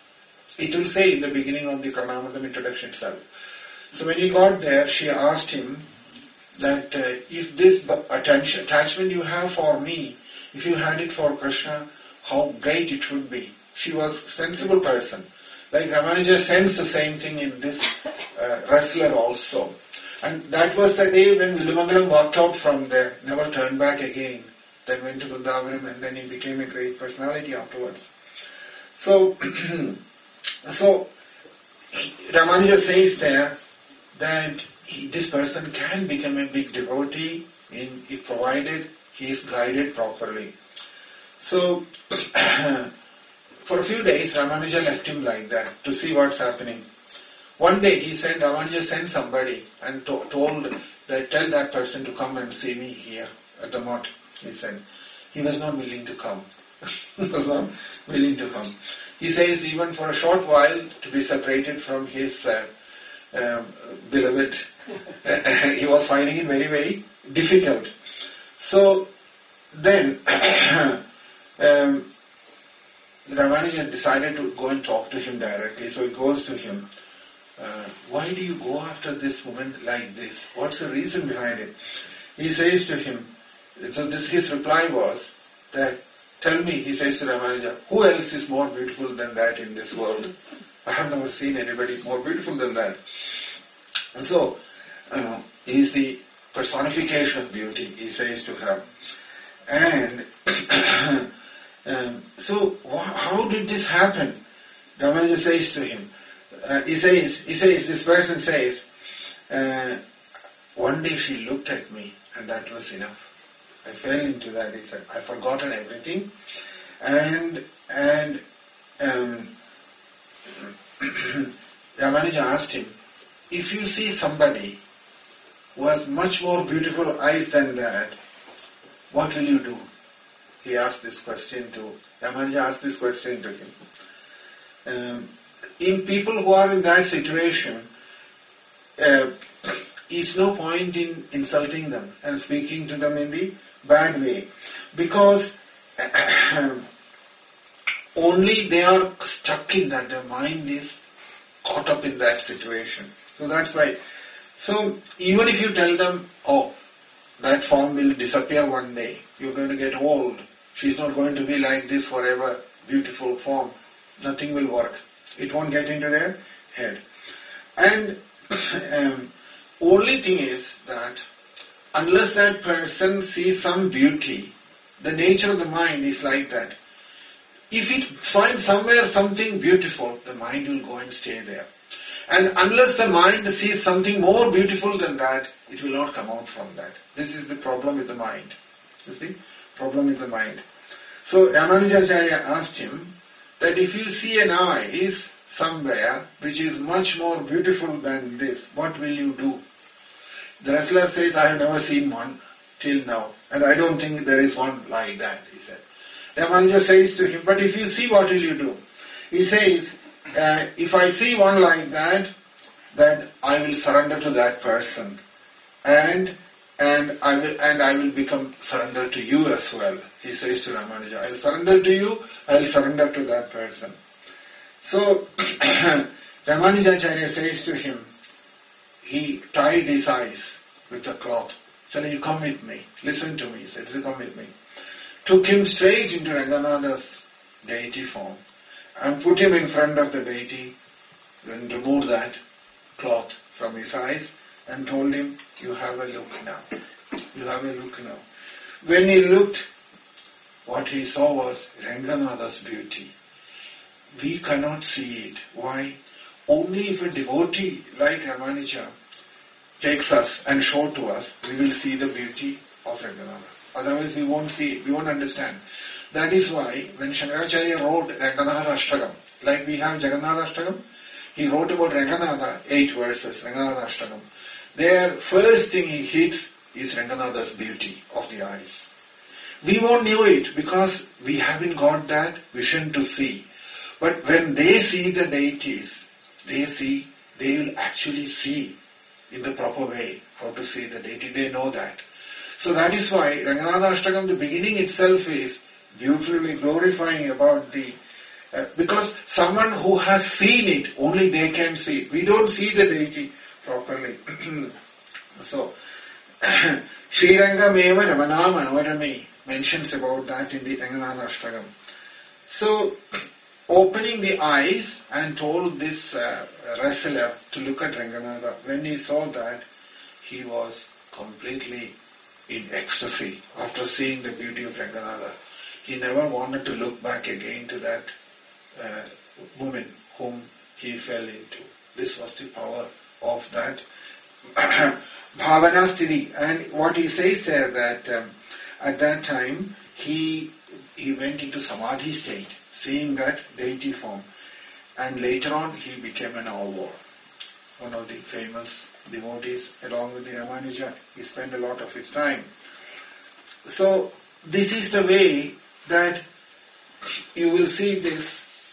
It will say in the beginning of the Karnamrtam introduction itself. So when he got there, she asked him that if this attachment you have for me, if you had it for Krishna, how great it would be. She was a sensible person. Like Ramanuja sensed the same thing in this wrestler also. And that was the day when Viluvangalam walked out from there, never turned back again. Then went to Vrindavanam, and then he became a great personality afterwards. So Ramanuja says there that this person can become a big devotee if provided he is guided properly. So for a few days Ramanuja left him like that to see what's happening. One day Ramanuja sent somebody and told that tell that person to come and see me here at the mott. He said he was not willing to come. He says even for a short while to be separated from his beloved, he was finding it very, very difficult. So then Ramanuja decided to go and talk to him directly. So he goes to him. Why do you go after this woman like this? What's the reason behind it? He says to him, so his reply was that, tell me, he says to Ramanuja, who else is more beautiful than that in this world? I have never seen anybody more beautiful than that. And so, he is the personification of beauty, he says to her. And so, how did this happen? Ramanuja says to him, this person says, one day she looked at me and that was enough. I fell into that. He said, I've forgotten everything and Ramanuja asked him, if you see somebody who has much more beautiful eyes than that, what will you do? He asked this question to, Ramanuja asked this question to him. In people who are in that situation, it's no point in insulting them and speaking to them in the bad way, because only they are stuck in that, their mind is caught up in that situation. So that's why. So even if you tell them, oh, that form will disappear one day, you're going to get old, she's not going to be like this forever, beautiful form, nothing will work. It won't get into their head. And only thing is that unless that person sees some beauty, the nature of the mind is like that. If it finds somewhere something beautiful, the mind will go and stay there. And unless the mind sees something more beautiful than that, it will not come out from that. This is the problem with the mind. You see? Problem with the mind. So Ramanujacharya asked him that if you see an eye is somewhere which is much more beautiful than this, what will you do? The wrestler says, I have never seen one till now, and I don't think there is one like that, he said. Ramanuja says to him, but if you see, what will you do? He says, if I see one like that, then I will surrender to that person, and I will become surrender to you as well. He says to Ramanuja, I will surrender to you, I will surrender to that person. So Ramanujacharya says to him, he tied his eyes with a cloth. Said, you come with me, listen to me. He said, come with me. Took him straight into Ranganatha's deity form and put him in front of the deity, and removed that cloth from his eyes and told him, you have a look now. You have a look now. When he looked, what he saw was Ranganatha's beauty. We cannot see it. Why? Only if a devotee like Ramanuja takes us and shows to us, we will see the beauty of Ranganatha. Otherwise we won't see it, we won't understand. That is why when Shankaracharya wrote Ranganatha Ashtakam, like we have Jagannatha Ashtakam, he wrote about Ranganatha, 8 verses, Ranganatha Ashtakam. There, first thing he hits is Ranganatha's beauty of the eyes. We won't know it because we haven't got that vision to see. But when they see the deities, they will actually see in the proper way how to see the deity. They know that. So that is why Ranganatha Ashtakam, the beginning itself is beautifully glorifying about because someone who has seen it, only they can see it. We don't see the deity properly. So, Sriranga Meva Ramana Manovarame mentions about that in the Ranganatha Ashtakam. So, opening the eyes and told this wrestler to look at Ranganatha. When he saw that, he was completely in ecstasy after seeing the beauty of Ranganatha. He never wanted to look back again to that woman whom he fell into. This was the power of that Bhavana Sthiti. And what he says there that at that time he went into Samadhi state, seeing that deity form. And later on he became an Alvar, one of the famous devotees along with the Ramanuja. He spent a lot of his time. So this is the way that you will see this.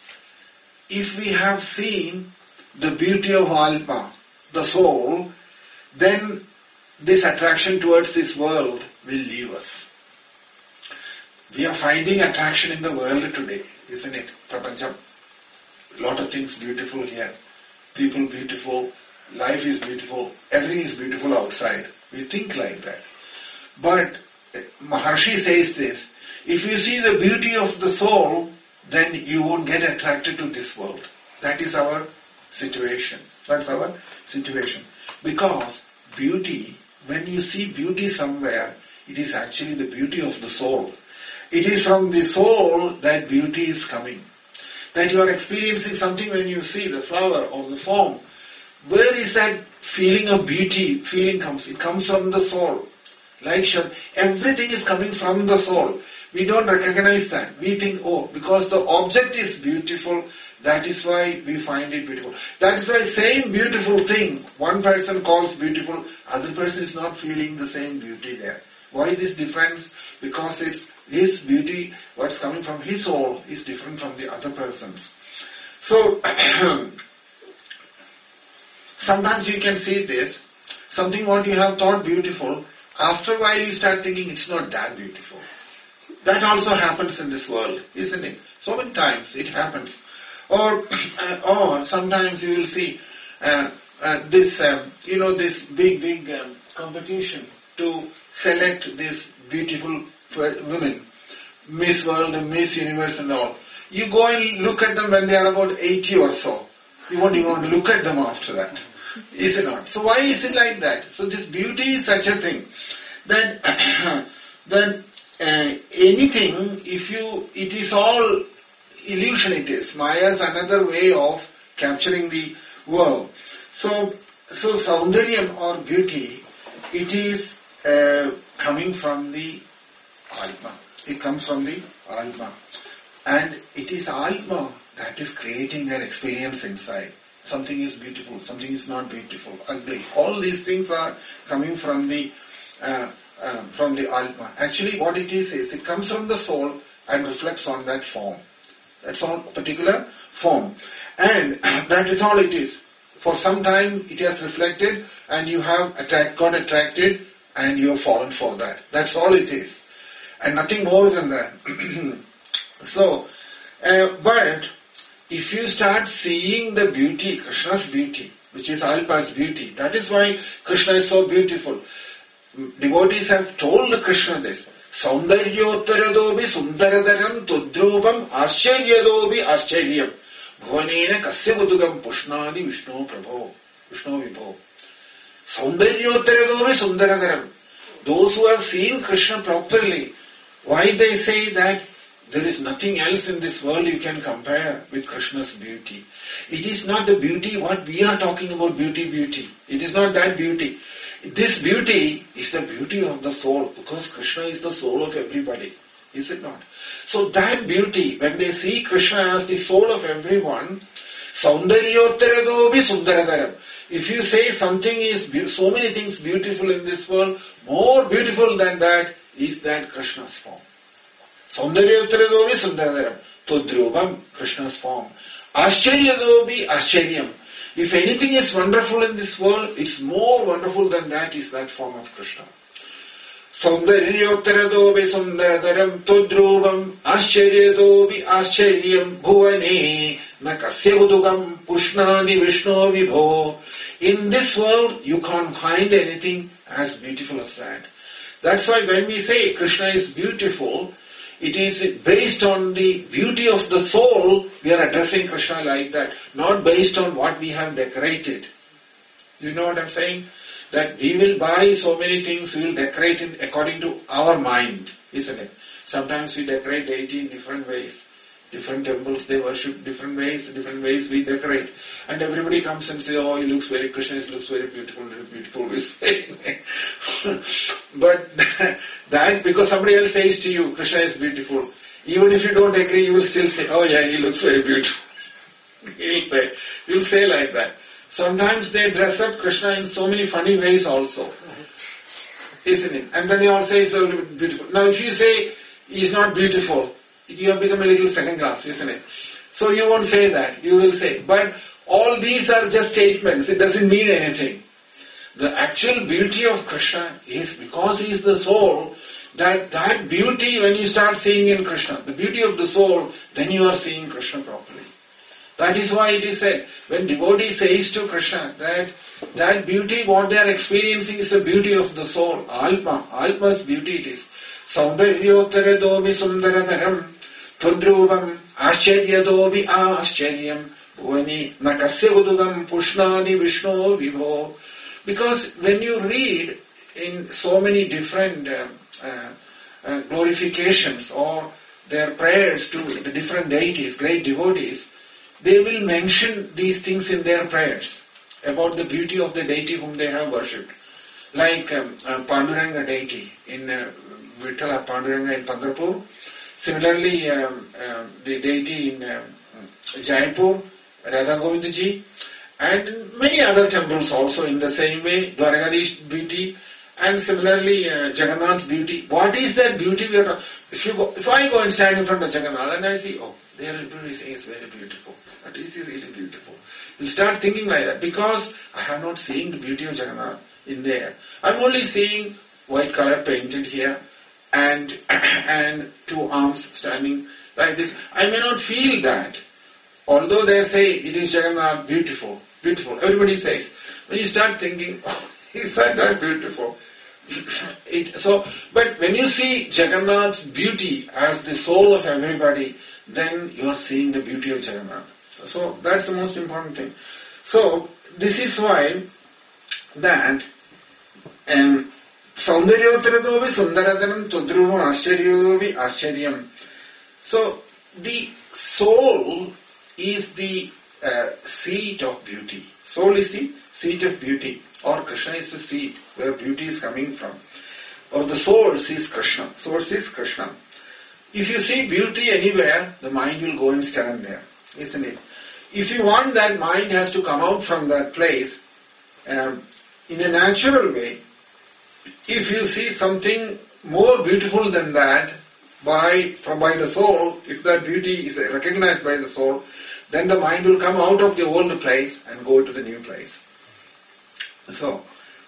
If we have seen the beauty of Alpa, the soul, then this attraction towards this world will leave us. We are finding attraction in the world today, isn't it? Prapancham. A lot of things beautiful here. People beautiful, life is beautiful, everything is beautiful outside. We think like that. But Maharshi says this, if you see the beauty of the soul, then you won't get attracted to this world. That is our situation. That's our situation. Because beauty, when you see beauty somewhere, it is actually the beauty of the soul. It is from the soul that beauty is coming. That you are experiencing something when you see the flower or the form. Where is that feeling of beauty? Feeling comes. It comes from the soul. Like everything is coming from the soul. We don't recognize that. We think, oh, because the object is beautiful, that is why we find it beautiful. That is why same beautiful thing, one person calls beautiful, other person is not feeling the same beauty there. Why this difference? Because it's his beauty, what's coming from his soul is different from the other person's. So, sometimes you can see this, something what you have thought beautiful, after a while you start thinking it's not that beautiful. That also happens in this world, isn't it? So many times it happens. Or sometimes you will see this big competition to select these beautiful women, Miss World and Miss Universe and all. You go and look at them when they are about 80 or so. You won't even want to look at them after that. Is it not? So why is it like that? So this beauty is such a thing that anything, it is all illusion it is. Maya is another way of capturing the world. So Saundaryam or beauty, it is coming from the Atma. It comes from the Atma. And it is Atma that is creating an experience inside. Something is beautiful, something is not beautiful, ugly. All these things are coming from the Atma. Actually what it is it comes from the soul and reflects on that form. That's all, particular form. And that is all it is. For some time it has reflected and you have got attracted and you have fallen for that. That's all it is. And nothing more than that. So, but if you start seeing the beauty, Krishna's beauty, which is Alpa's beauty, that is why Krishna is so beautiful. Devotees have told Krishna this. Saundaryottaradobi sundaradaram tudrupam ascharyadobi aschariyam bhuvanena kasya budugam pushnani Vishnu Prabho, Vishnu Vibho. Saundaryottaradobi sundaradaram. Those who have seen Krishna properly, why they say that there is nothing else in this world you can compare with Krishna's beauty. It is not the beauty what we are talking about, beauty. It is not that beauty. This beauty is the beauty of the soul, because Krishna is the soul of everybody. Is it not? So that beauty, when they see Krishna as the soul of everyone, Saundaryottaradobi sundaradaram. If you say something is, so many things beautiful in this world, more beautiful than that is that Krishna's form. Saundaryottaradobi sundaradaram. Tudrupam, Krishna's form. Ascharyadobi ascharyam. If anything is wonderful in this world, it's more wonderful than that is that form of Krishna. Saundaryottaradobi sundaradaram tudrupam ascharyadobi ascharyam bhuvane na kasya budugam pushnani Vishnu Vibho. In this world, you can't find anything as beautiful as that. That's why when we say Krishna is beautiful, it is based on the beauty of the soul, we are addressing Krishna like that, not based on what we have decorated. You know what I'm saying? That we will buy so many things, we will decorate it according to our mind, isn't it? Sometimes we decorate deity in different ways. Different temples, they worship different ways we decorate. And everybody comes and says, oh, he looks very, Krishna looks very beautiful, we say. But that, because somebody else says to you, Krishna is beautiful, even if you don't agree, you will still say, oh yeah, he looks very beautiful. You'll say like that. Sometimes they dress up Krishna in so many funny ways also. Isn't it? And then they all say he's so beautiful. Now if you say he's not beautiful, you have become a little second class, isn't it? So you won't say that. You will say. But all these are just statements. It doesn't mean anything. The actual beauty of Krishna is because he is the soul, that beauty, when you start seeing in Krishna, the beauty of the soul, then you are seeing Krishna properly. That is why it is said, when devotee says to Krishna that beauty, what they are experiencing is the beauty of the soul, Alpa's beauty it is. Saundaryottaradobi sundaradaram tudrupam ascharyadobi ascharyam bhuvani nakasya budugam pushnani Vishnu Vibho. Because when you read in so many different glorifications or their prayers to the different deities, great devotees, they will mention these things in their prayers about the beauty of the deity whom they have worshipped. like Panduranga deity in Vithala Panduranga in Pandharpur. Similarly, the deity in Jaipur, Radha Govindaji, and many other temples also in the same way, Dwarkadish beauty, and similarly Jagannath's beauty. What is that beauty? If I go and stand in front of Jagannath and I see, oh, there everybody saying it's very beautiful. But is it really beautiful? You start thinking like that because I have not seen the beauty of Jagannath in there. I'm only seeing white color painted here and two arms standing like this. I may not feel that. Although they say it is Jagannath, beautiful, beautiful. Everybody says. When you start thinking, oh, is that beautiful? But when you see Jagannath's beauty as the soul of everybody, then you are seeing the beauty of Jagannath. So that's the most important thing. So this is why that Saundaryottaradovi Sundaradanam Tudruva Ashcharyodovi Ashcharyam. So the soul is the seat of beauty. Soul is the seat of beauty. Or Krishna is the seat where beauty is coming from. Or the source is Krishna. Source is Krishna. If you see beauty anywhere, the mind will go and stand there. Isn't it? If you want that mind has to come out from that place, in a natural way, if you see something more beautiful than that by the soul, if that beauty is recognized by the soul, then the mind will come out of the old place and go to the new place. So,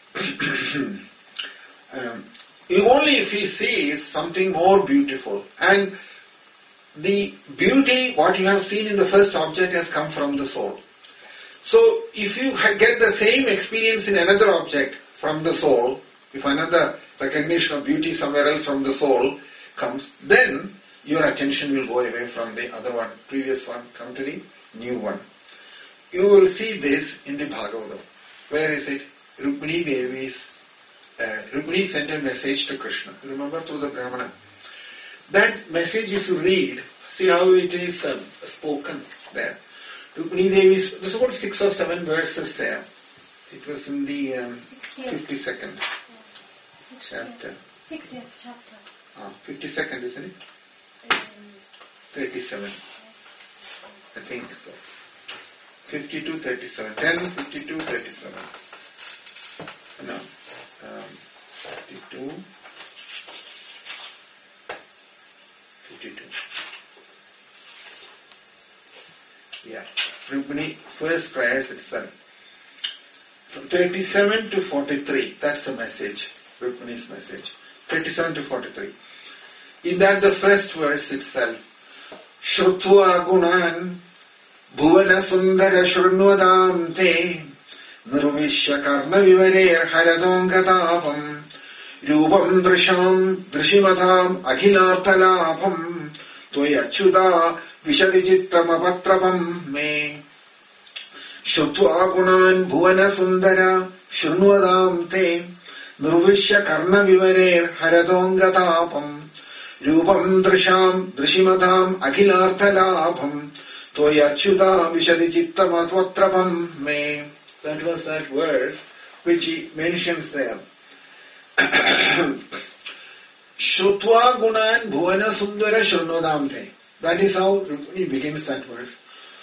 only if he sees something more beautiful. And the beauty, what you have seen in the first object has come from the soul. So, if you get the same experience in another object from the soul, if another recognition of beauty somewhere else from the soul comes, then your attention will go away from the other one, previous one, come to the new one. You will see this in the Bhagavatam. Where is it? Rukmini sent a message to Krishna. Remember, through the Brahmana. That message, if you read, see how it is spoken there. Rukmini Devi's, there's about 6 or 7 verses there. It was in the 52nd chapter.
60th chapter.
52nd, isn't it? 37. I think so. 52, 37. 10, 52, 37. No. 52. 52. Yeah. Rukmini, first prayers itself. From 37 to 43, that's the message. Rukmini's message. 37 to 43. In that the first verse itself. Shrutva gunan bhuvana sundara shrunvadam te nirvishya karma vivarer haradongatapam rupam drisham drishimadam akhilartalapam toyachyuta vishadijittamavatrapam me Shrutva gunan bhuvana sundara shrunvadam te nirvishya karma vivarer haradongatapam Rupam drisham drishimadam akhilarthalabham toyachyuta vishadijittamavatrapam me. That was that verse which he mentions there. Shrutva gunan bhuvana sundara shrunodamte. That is how Rukmini begins that verse.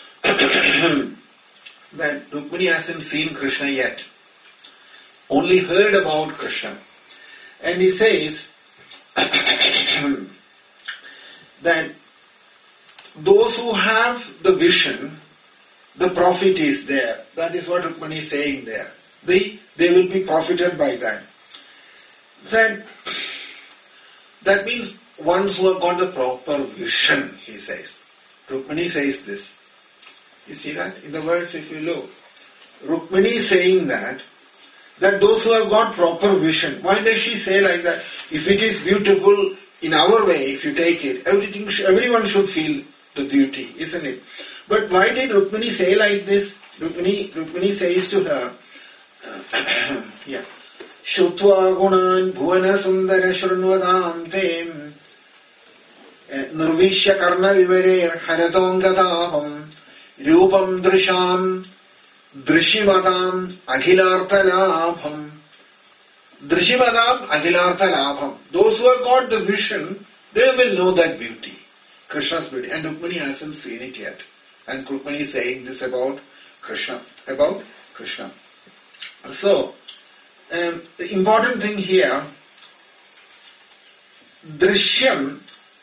That Rukmini hasn't seen Krishna yet. Only heard about Krishna. And he says that those who have the vision, the profit is there. That is what Rukmini is saying there. They will be profited by that. That means ones who have got the proper vision, he says. Rukmini says this. You see that? In the verse, if you look, Rukmini is saying that those who have got proper vision, why does she say like that? If it is beautiful in our way, if you take it, everyone should feel the beauty, isn't it? But why did Rukmini say like this? Rukmini says to her, yeah, Shrutva gunan bhuvana sundara shrunvadam tem nirvishya karna vivarer haradongatapam rupam drisham drishimadam akhilarthalabham Drishimadam Agilartha Labham. Those who have got the vision, they will know that beauty. Krishna's beauty. And Rukmini hasn't seen it yet. And Rukmini is saying this about Krishna. About Krishna. So, the important thing here, Drikka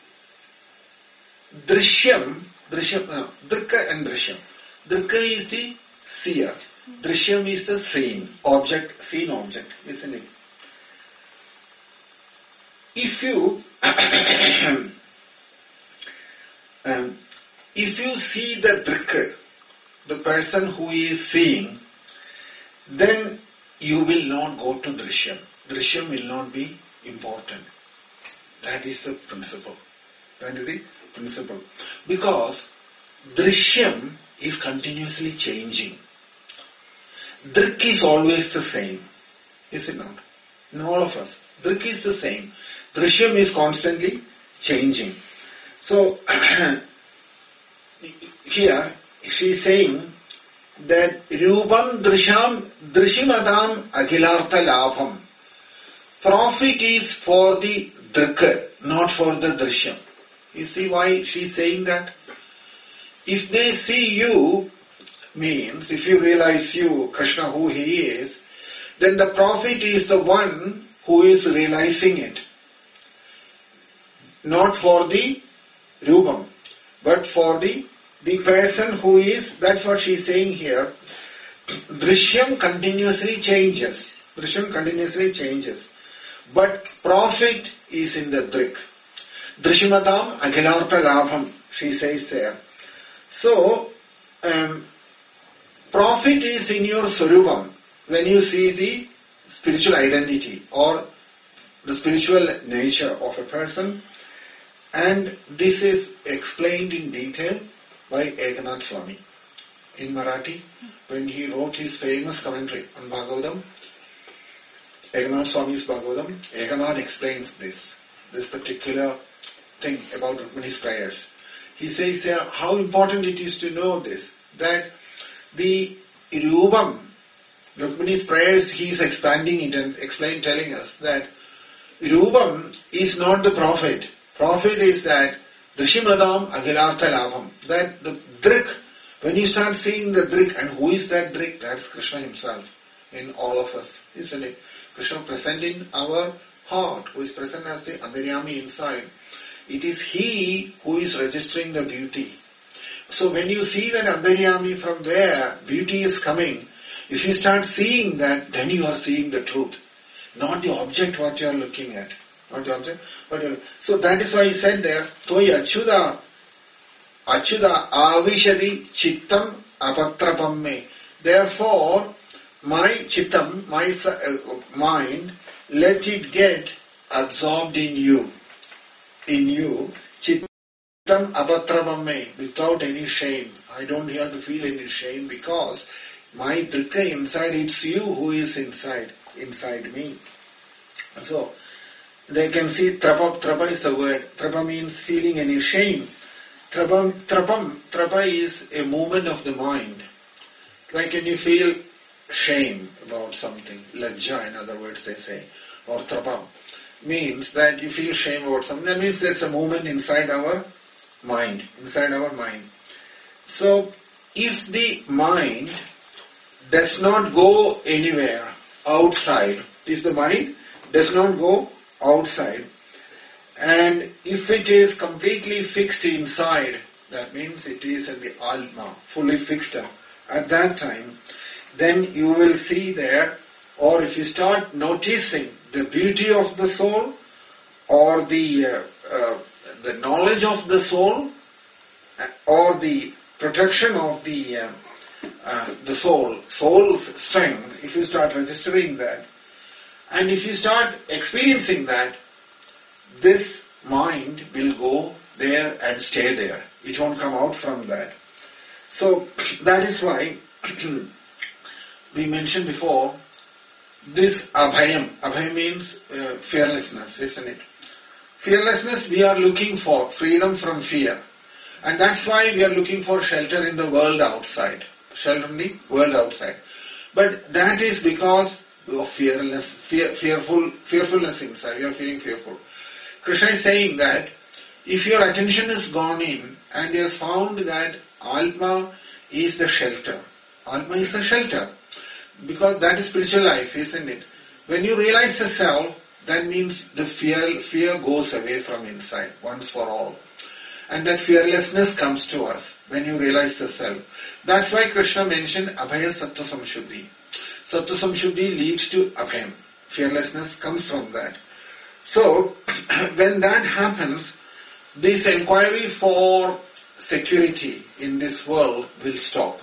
and Drishyam. Drikka is the seer. Drishyam is the seen object, isn't it? If you see the Drikka, the person who is seeing, then you will not go to Drishyam. Drishyam will not be important. That is the principle. Because Drishyam is continuously changing. Drik is always the same. Is it not? In all of us. Drik is the same. Drishyam is constantly changing. So, here she is saying that Rupam Drishimadam Agilartha Labham. Profit is for the Drikka, not for the Drishyam. You see why she is saying that? If they see you, means if you realize you, Krishna who he is, then the profit is the one who is realizing it. Not for the Rupam, but for the person who is, that's what she is saying here. Drishyam continuously changes. But profit is in the Drik. Drishimadam Agilartha Labham, she says there. So, profit is in your Swarupam when you see the spiritual identity or the spiritual nature of a person. And this is explained in detail by Ekanath Swami in Marathi when he wrote his famous commentary on Bhagavatam. Ekanath Swami's Bhagavatam, Ekanath explains this particular thing about Rukmini's prayers. He says there how important it is to know this, that the Rupam, Rukmini's prayers, he is expanding it and telling us that Rupam is not the profit. Profit is that Drishimadam Agilartha Labham, that the Drik, when you start seeing the Drik, and who is that Drik? That's Krishna himself in all of us, isn't it? Krishna present in our heart, who is present as the Antaryami inside. It is he who is registering the beauty. So when you see that Antaryami from where beauty is coming, if you start seeing that, then you are seeing the truth, not the object what you are looking at. Not the object, but so that is why he said there, Toi Achyuda Avishadi Chittam Apatrapam Me. Therefore, my Chittam, my mind, let it get absorbed in you. Chittam Apatrapam Me, without any shame. I don't have to feel any shame because my Drikka inside, it's you who is inside me. So, they can see trapa is the word. Trapa means feeling any shame. Trapa is a movement of the mind. Like when you feel shame about something, lajja in other words they say, or trapa, means that you feel shame about something. That means there's a movement inside our mind. So, if the mind does not go anywhere outside, and if it is completely fixed inside, that means it is in the Alma, fully fixed up. At that time, then you will see there, or if you start noticing the beauty of the soul, or the knowledge of the soul, or the protection of the soul's strength, if you start registering that, and if you start experiencing that, this mind will go there and stay there. It won't come out from that. So, that is why we mentioned before, this abhayam. Abhayam means fearlessness, isn't it? Fearlessness we are looking for, freedom from fear. And that's why we are looking for shelter in the world outside. Shelter in the world outside. But that is because of fearfulness inside. You are feeling fearful. Krishna is saying that if your attention is gone in and you have found that Atma is the shelter. Atma is the shelter. Because that is spiritual life, isn't it? When you realize the self, that means the fear goes away from inside, once for all. And that fearlessness comes to us when you realize the self. That's why Krishna mentioned Abhaya Sattva Samshuddhi. Sattva Samshuddhi leads to Abhayam. Fearlessness comes from that. So, when that happens, this inquiry for security in this world will stop.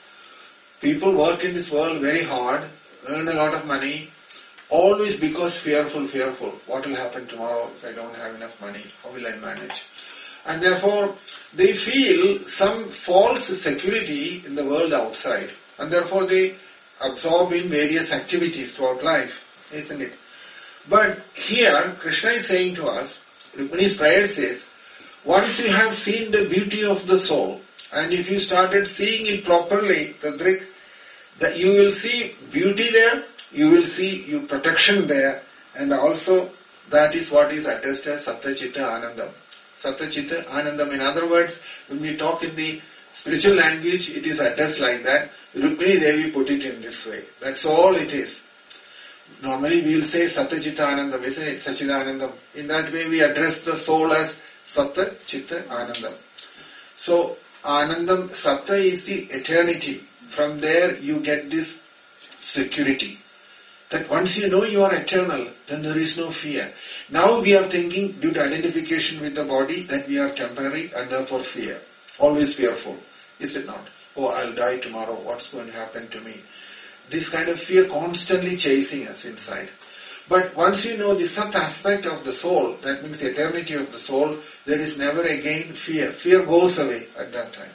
People work in this world very hard, earn a lot of money, always because fearful. What will happen tomorrow if I don't have enough money? How will I manage? And therefore, they feel some false security in the world outside. And therefore, they absorb in various activities throughout life, isn't it? But here, Krishna is saying to us, Rukmini's prayer says, once you have seen the beauty of the soul, and if you started seeing it properly, Tadrik, that you will see beauty there, you will see your protection there, and also that is what is addressed as Sattva Chitta Anandam. Sattva Chitta Anandam. In other words, when we talk in the spiritual language, it is addressed like that. Rukmini Devi put it in this way. That's all it is. Normally we will say Sattva Chitta Anandam, isn't it? Sachidanandam. In that way we address the soul as Sattva Chitta Anandam. So Anandam, Sattva is the eternity. From there you get this security. That once you know you are eternal, then there is no fear. Now we are thinking, due to identification with the body, that we are temporary and therefore fear. Always fearful. Is it not? Oh, I'll die tomorrow. What's going to happen to me? This kind of fear constantly chasing us inside. But once you know the Sat aspect of the soul, that means the eternity of the soul, there is never again fear. Fear goes away at that time.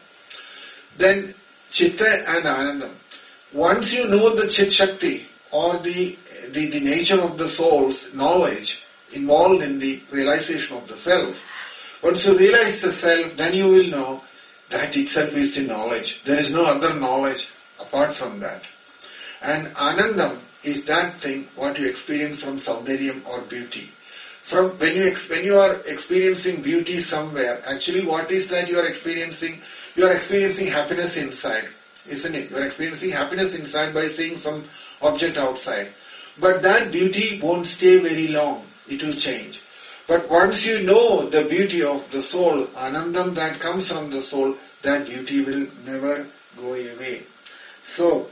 Then Chitta and Anandam. Once you know the Chit Shakti, or the nature of the soul's knowledge involved in the realization of the self, once you realize the self, then you will know that itself is the knowledge. There is no other knowledge apart from that. And Anandam is that thing what you experience from Saundaryam or beauty. From when you are experiencing beauty somewhere, actually what is that you are experiencing? You are experiencing happiness inside, isn't it? You are experiencing happiness inside by seeing some object outside. But that beauty won't stay very long. It will change. But once you know the beauty of the soul, Anandam that comes from the soul, that beauty will never go away. So,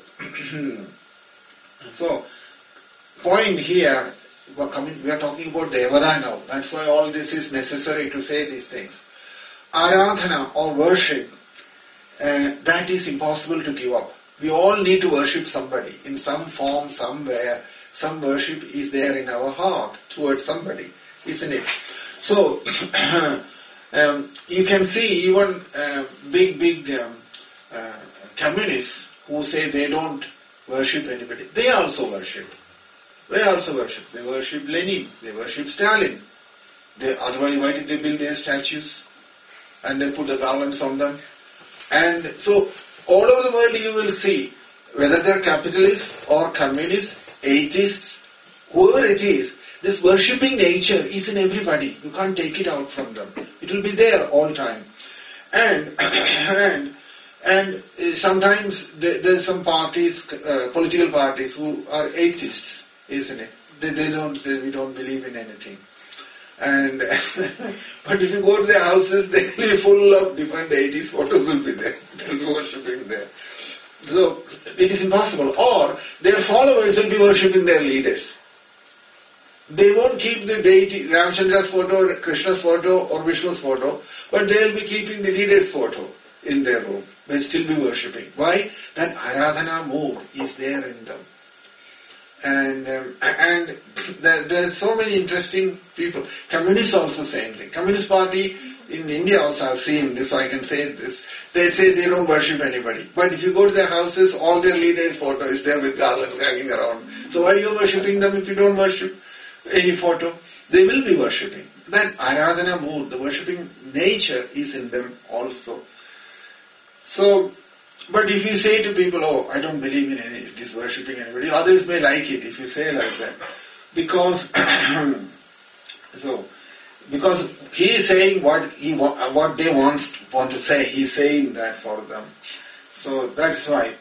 point here, we are talking about Devada now. That's why all this is necessary to say these things. Aradhana or worship, that is impossible to give up. We all need to worship somebody in some form, somewhere. Some worship is there in our heart towards somebody, isn't it? So, you can see even big communists who say they don't worship anybody. They also worship. They worship Lenin. They worship Stalin. Otherwise, why did they build their statues? And they put the garlands on them. And so, all over the world you will see, whether they are capitalists or communists, atheists, whoever it is, this worshipping nature is in everybody. You can't take it out from them. It will be there all time. And sometimes there's some parties, political parties who are atheists, isn't it? We don't believe in anything. And but if you go to their houses, they will be full of different deities. Photos will be there. They will be worshipping there. So it is impossible. Or their followers will be worshipping their leaders. They won't keep the deity, Ramchandra's photo, or Krishna's photo, or Vishnu's photo, but they will be keeping the leader's photo in their room. They'll still be worshipping. Why? That Aradhana mode is there in them. And there are so many interesting people. Communists also same thing. Communist Party in India also have seen this, so I can say this. They say they don't worship anybody. But if you go to their houses, all their leaders' photo is there with garlands hanging around. So why are you worshipping them if you don't worship any photo? They will be worshipping. That Aradhana mood, the worshipping nature is in them also. So, But if you say to people, oh, I don't believe in this worshipping anybody, others may like it if you say like that. Because, because he is saying what they want to say, he's saying that for them. So that's why.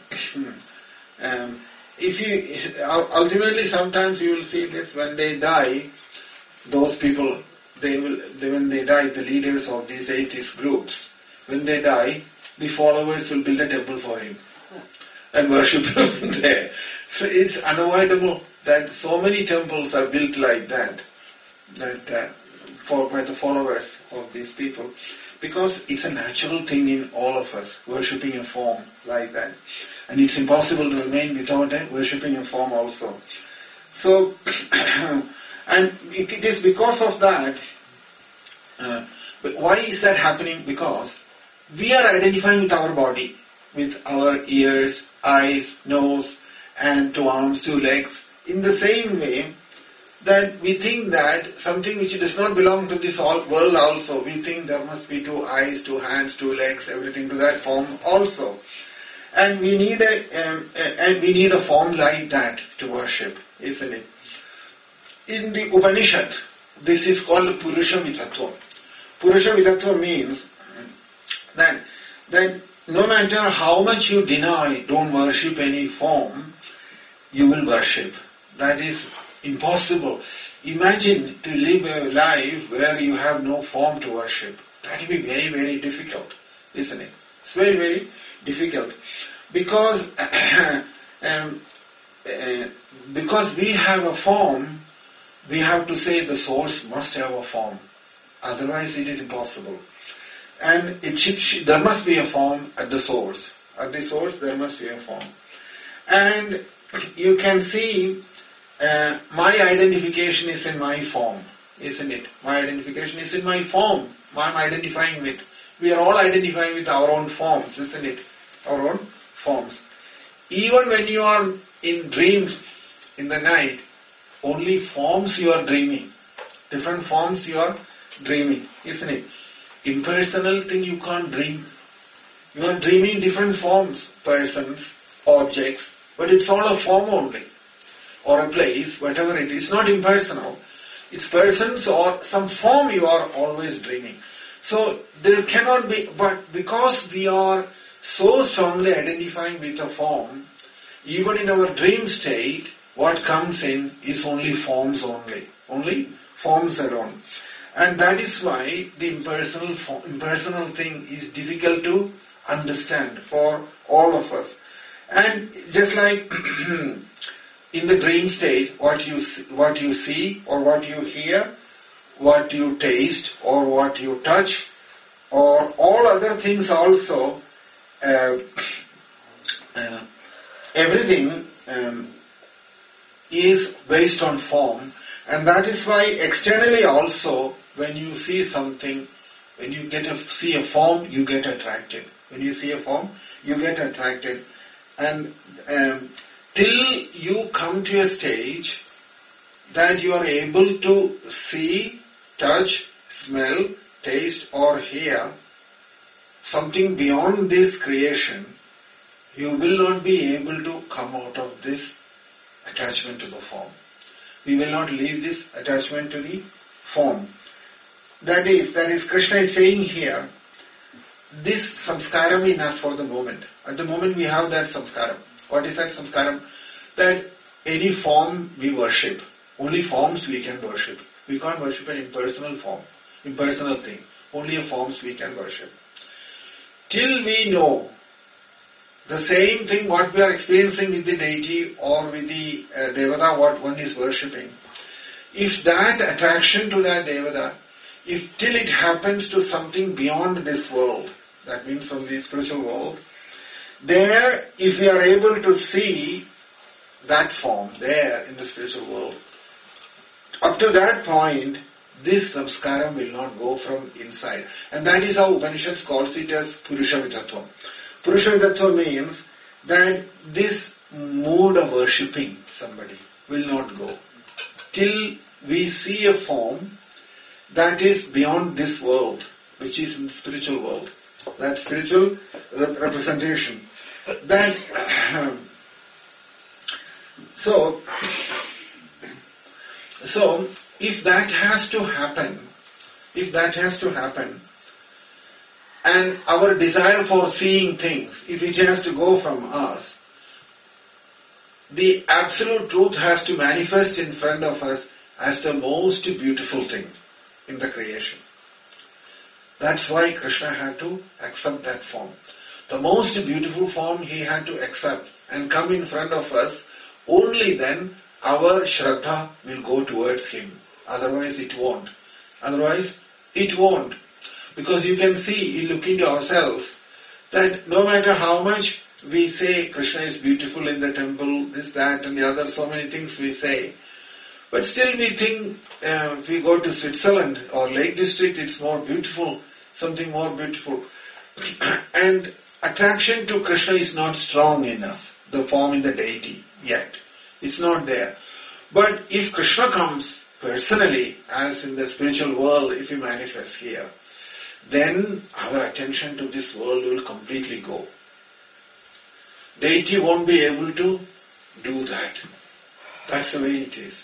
Ultimately sometimes you will see this when they die, those people, when they die, the leaders of these atheist groups, when they die, the followers will build a temple for him and worship him there. So it's unavoidable that so many temples are built like that by the followers of these people, because it's a natural thing in all of us, worshipping a form like that. And it's impossible to remain without worshipping a form also. So, and it is because of that. Why is that happening? Because we are identifying with our body, with our ears, eyes, nose, and 2 arms, 2 legs, in the same way that we think that something which does not belong to this world also, we think there must be 2 eyes, 2 hands, 2 legs, everything to that form also. And we need a form like that to worship, isn't it? In the Upanishad, this is called Purusha Vitatva. Purusha Vitatva means that no matter how much you deny, don't worship any form, you will worship. That is impossible. Imagine to live a life where you have no form to worship. That will be very, very difficult, isn't it? It's very, very difficult. Because we have a form, we have to say the source must have a form. Otherwise it is impossible. And there must be a form at the source. At the source there must be a form. And you can see my identification is in my form, isn't it? My identification is in my form. I'm identifying with. We are all identifying with our own forms, isn't it? Our own forms. Even when you are in dreams in the night, only forms you are dreaming. Different forms you are dreaming, isn't it? Impersonal thing you can't dream. You are dreaming different forms, persons, objects, but it's all a form only. Or a place, whatever it is. It's not impersonal. It's persons or some form you are always dreaming. So there cannot be, but because we are so strongly identifying with a form, even in our dream state, what comes in is only forms only. Only forms alone. And that is why the impersonal thing is difficult to understand for all of us. And just like in the dream state, what you see or what you hear, what you taste or what you touch, or all other things also, everything is based on form. And that is why externally also, when you see something, when you see a form, you get attracted. When you see a form, you get attracted. And till you come to a stage that you are able to see, touch, smell, taste or hear something beyond this creation, you will not be able to come out of this attachment to the form. We will not leave this attachment to the form. That is Krishna is saying here, this samskaram in us for the moment. At the moment we have that samskaram. What is that samskaram? That any form we worship. Only forms we can worship. We can't worship an impersonal form, impersonal thing. Only forms we can worship. Till we know the same thing what we are experiencing with the deity or with the devata what one is worshipping. If that attraction to that devata, if till it happens to something beyond this world, that means from the spiritual world, there if we are able to see that form there in the spiritual world, up to that point, this samskaram will not go from inside. And that is how Upanishad calls it as Purusha Vitatva. Purusha Vitatva means that this mood of worshipping somebody will not go till we see a form that is beyond this world, which is in the spiritual world. That spiritual representation. that so if that has to happen, and our desire for seeing things, if it has to go from us, the absolute truth has to manifest in front of us as the most beautiful thing in the creation. That's why Krishna had to accept that form. The most beautiful form he had to accept and come in front of us. Only then our Shraddha will go towards him. Otherwise it won't. Because you can see, look into ourselves, that no matter how much we say Krishna is beautiful in the temple, this, that and the other, so many things we say, but still we think if we go to Switzerland or Lake District, it's more beautiful, something more beautiful. And attraction to Krishna is not strong enough, the form in the deity yet. It's not there. But if Krishna comes personally, as in the spiritual world, if he manifests here, then our attention to this world will completely go. Deity won't be able to do that. That's the way it is.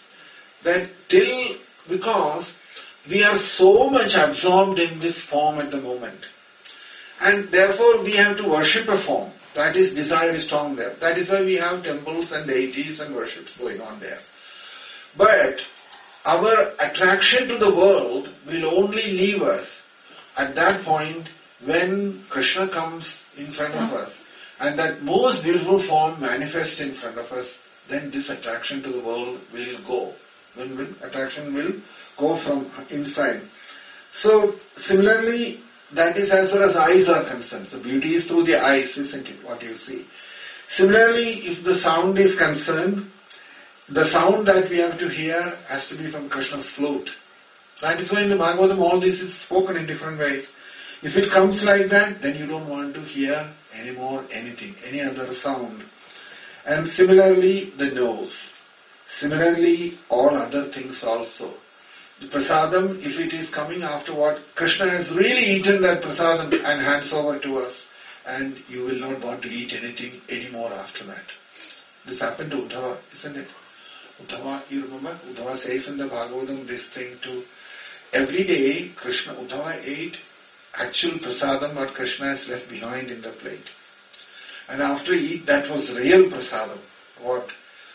Because we are so much absorbed in this form at the moment. And therefore we have to worship a form. That is, desire is strong there. That is why we have temples and deities and worships going on there. But our attraction to the world will only leave us at that point when Krishna comes in front of us and that most beautiful form manifests in front of us, then this attraction to the world will go. Attraction will go from inside. So similarly, that is as far as eyes are concerned. So beauty is through the eyes, isn't it, what you see. Similarly, if the sound is concerned, the sound that we have to hear has to be from Krishna's flute. That is why in the Bhagavatam all this is spoken in different ways. If it comes like that, then you don't want to hear anymore anything, any other sound. And similarly, the nose. Similarly, all other things also. The prasadam, if it is coming after what Krishna has really eaten that prasadam and hands over to us, and you will not want to eat anything anymore after that. This happened to Uddhava, isn't it? Uddhava, you remember? Uddhava says in the Bhagavatam this thing too. Every day, Uddhava ate actual prasadam what Krishna has left behind in the plate. And after he eat, that was real prasadam, what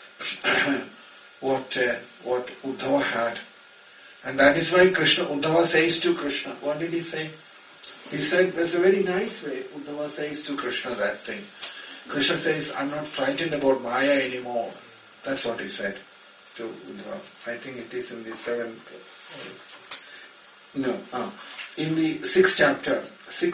Uddhava had. And that is why Uddhava says to Krishna, what did he say? He said, there's a very nice way Uddhava says to Krishna that thing. Krishna says, I'm not frightened about Maya anymore. That's what he said to Uddhava. I think it is in the 7th. In the 6th chapter,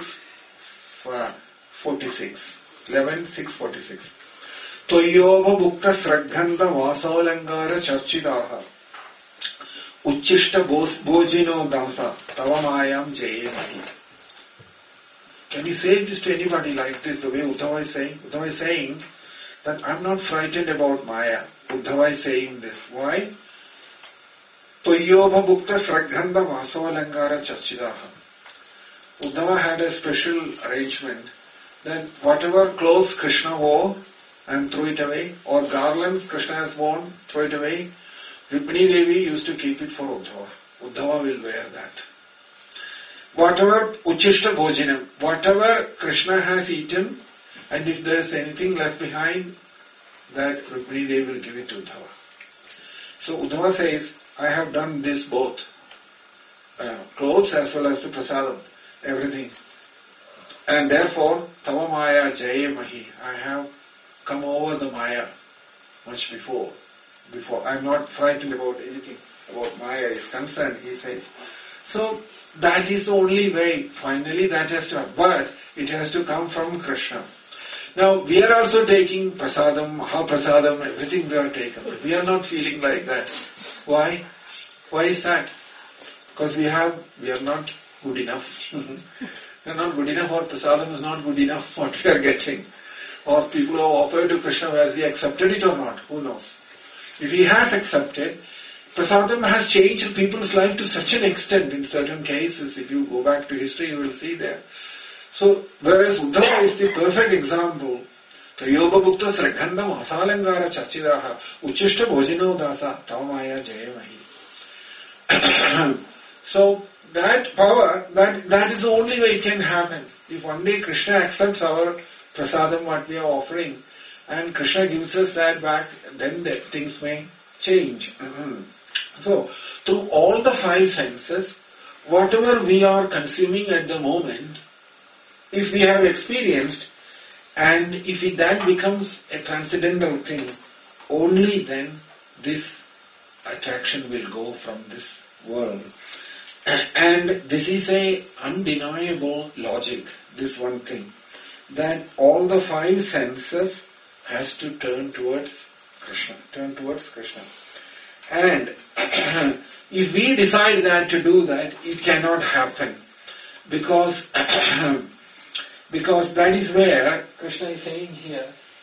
6:46. 11:6:46. Toyova bhukta sraghanda vasalangara charchitaha. Uchishta bojino damsa tavamayam jayemahi. Can you say this to anybody like this, the way Uddhava is saying? Uddhava is saying that I'm not frightened about Maya. Uddhava is saying this. Why? Toyova bhukta sraghanda vasalangara charchitaha. Uddhava had a special arrangement that whatever clothes Krishna wore and threw it away, or garlands Krishna has worn, throw it away, Rukmini Devi used to keep it for Uddhava. Uddhava will wear that. Whatever Uchishta Bhojanam, whatever Krishna has eaten, and if there is anything left behind, that Rukmini Devi will give it to Uddhava. So Uddhava says, I have done this both, clothes as well as the prasadam, everything. And therefore, Tava Maya Jaya Mahi, I have come over the Maya much before. I am not frightened about anything about Maya is concerned, he says. So, that is the only way. Finally, that has to happen. But it has to come from Krishna. Now, we are also taking prasadam, mahaprasadam, everything we are taking. But we are not feeling like that. Why? Why is that? Because we are not good enough. We are not good enough, or prasadam is not good enough what we are getting. Or people who have offered to Krishna, has he accepted it or not? Who knows? If he has accepted, prasadam has changed people's life to such an extent in certain cases. If you go back to history, you will see there. So, whereas Uddhava is the perfect example Triyobabhukta sraghanda masalangara charchidaha uchishta bhojino dasa tavamaya jayamahi. So that power, that is the only way it can happen. If one day Krishna accepts our prasadam, what we are offering, and Krishna gives us that back, then the things may change. So, through all the five senses, whatever we are consuming at the moment, if we have experienced, and if that becomes a transcendental thing, only then this attraction will go from this world. And this is a undeniable logic, this one thing, that all the five senses has to turn towards Krishna. And if we decide that to do that, it cannot happen. Because that is where Krishna is saying here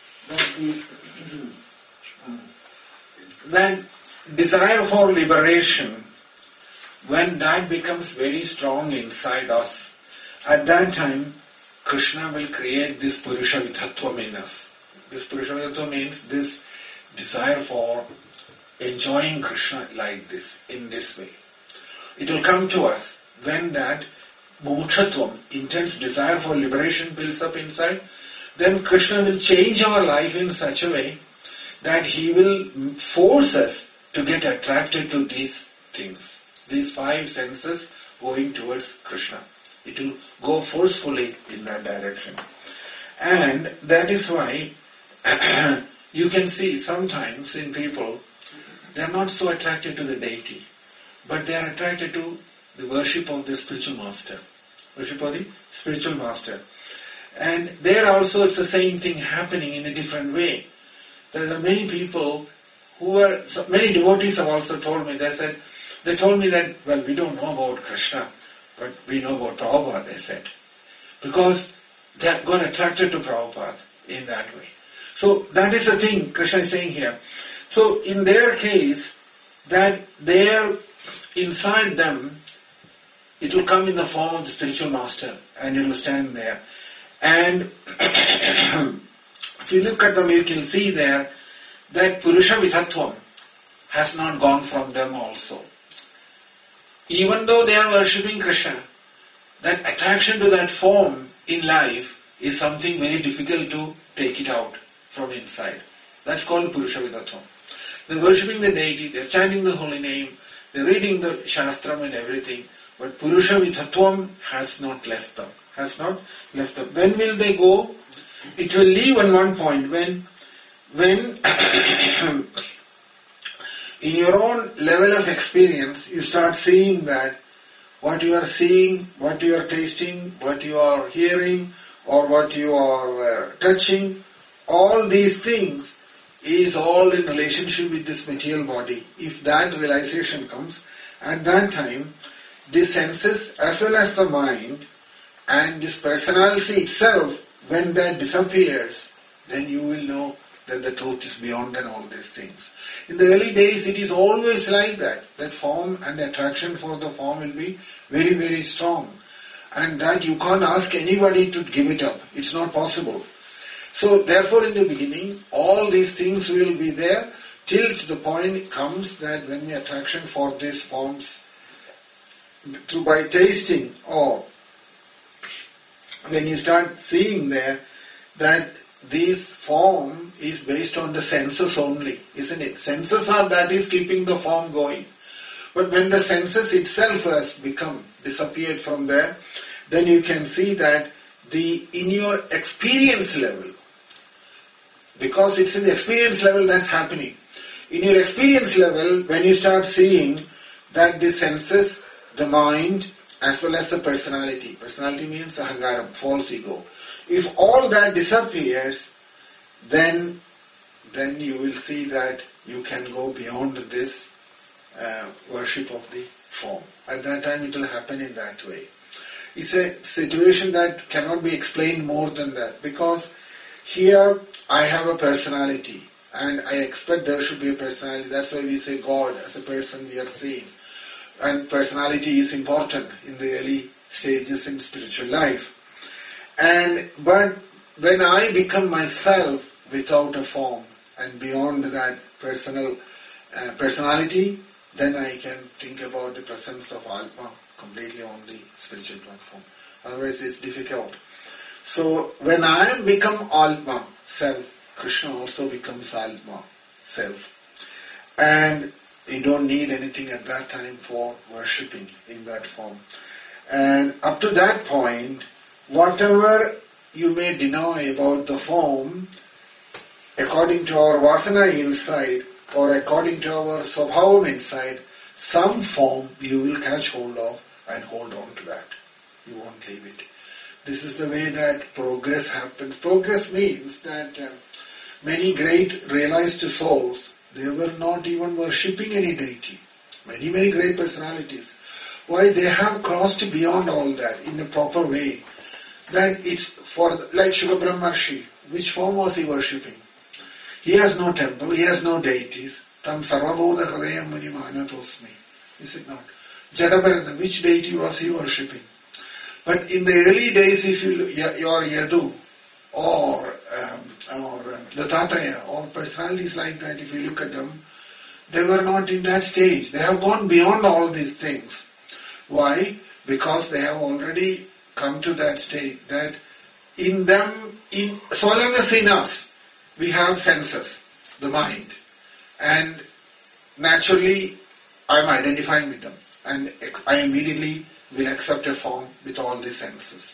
that desire for liberation, when that becomes very strong inside us, at that time Krishna will create this Purusha Vidhatvam in us. This Purusha Vidhatvam means this desire for enjoying Krishna like this, in this way. It will come to us when that Mumukshatvam, intense desire for liberation, builds up inside. Then Krishna will change our life in such a way that He will force us to get attracted to these things. These five senses going towards Krishna. It will go forcefully in that direction. And that is why you can see sometimes in people, they are not so attracted to the deity, but they are attracted to the worship of the spiritual master. Worship of the spiritual master. And there also it's the same thing happening in a different way. There are many people many devotees have also told me, they told me that, well, we don't know about Krishna, but we know about Prabhupada, they said. Because they have got attracted to Prabhupada in that way. So that is the thing Krishna is saying here. So in their case, that there inside them, it will come in the form of the spiritual master, and it will stand there. And if you look at them, you can see there that Purusha Vidhatvam has not gone from them also. Even though they are worshipping Krishna, that attraction to that form in life is something very difficult to take it out from inside. That's called Purusha Vidhatvam. They're worshipping the deity, they're chanting the holy name, they're reading the Shastram and everything, but Purusha Vidhatvam has not left them. When will they go? It will leave on one point when in your own level of experience, you start seeing that what you are seeing, what you are tasting, what you are hearing, or what you are touching, all these things is all in relationship with this material body. If that realization comes, at that time, the senses as well as the mind and this personality itself, when that disappears, then you will know that the truth is beyond than all these things. In the early days, it is always like that. That form and attraction for the form will be very, very strong. And that you can't ask anybody to give it up. It's not possible. So therefore in the beginning, all these things will be there till to the point comes that when the attraction for these forms, by tasting or when you start seeing there that this form is based on the senses only, isn't it? Senses are that is keeping the form going. But when the senses itself has disappeared from there, then you can see that in your experience level, because it's in the experience level that's happening. In your experience level, when you start seeing that the senses, the mind, as well as the personality means ahangaram, false ego. If all that disappears, then you will see that you can go beyond this worship of the form. At that time it will happen in that way. It's a situation that cannot be explained more than that, because here I have a personality and I expect there should be a personality. That's why we say God as a person we are seeing. And personality is important in the early stages in spiritual life. But when I become myself without a form and beyond that personality, then I can think about the presence of Atma completely on the spiritual platform. Otherwise it's difficult. So when I become Atma, self, Krishna also becomes Atma, self. And you don't need anything at that time for worshipping in that form. And up to that point, whatever you may deny about the form, according to our vasana inside, or according to our swabhavam inside, some form you will catch hold of and hold on to that. You won't leave it. This is the way that progress happens. Progress means that many great realized souls, they were not even worshipping any deity. Many, many great personalities. Why? They have crossed beyond all that in a proper way. That it's for, like Shuka Brahmarshi, which form was he worshipping? He has no temple, he has no deities. Tam sarvabodha hridayam muni manatosmi. Is it not? Jadabarada, which deity was he worshipping? But in the early days, if you your Yadu or Dattatreya or personalities like that, if you look at them, they were not in that stage. They have gone beyond all these things. Why? Because they have already come to that state that in them, so long as in us, we have senses, the mind, and naturally I am identifying with them, and I immediately will accept a form with all the senses.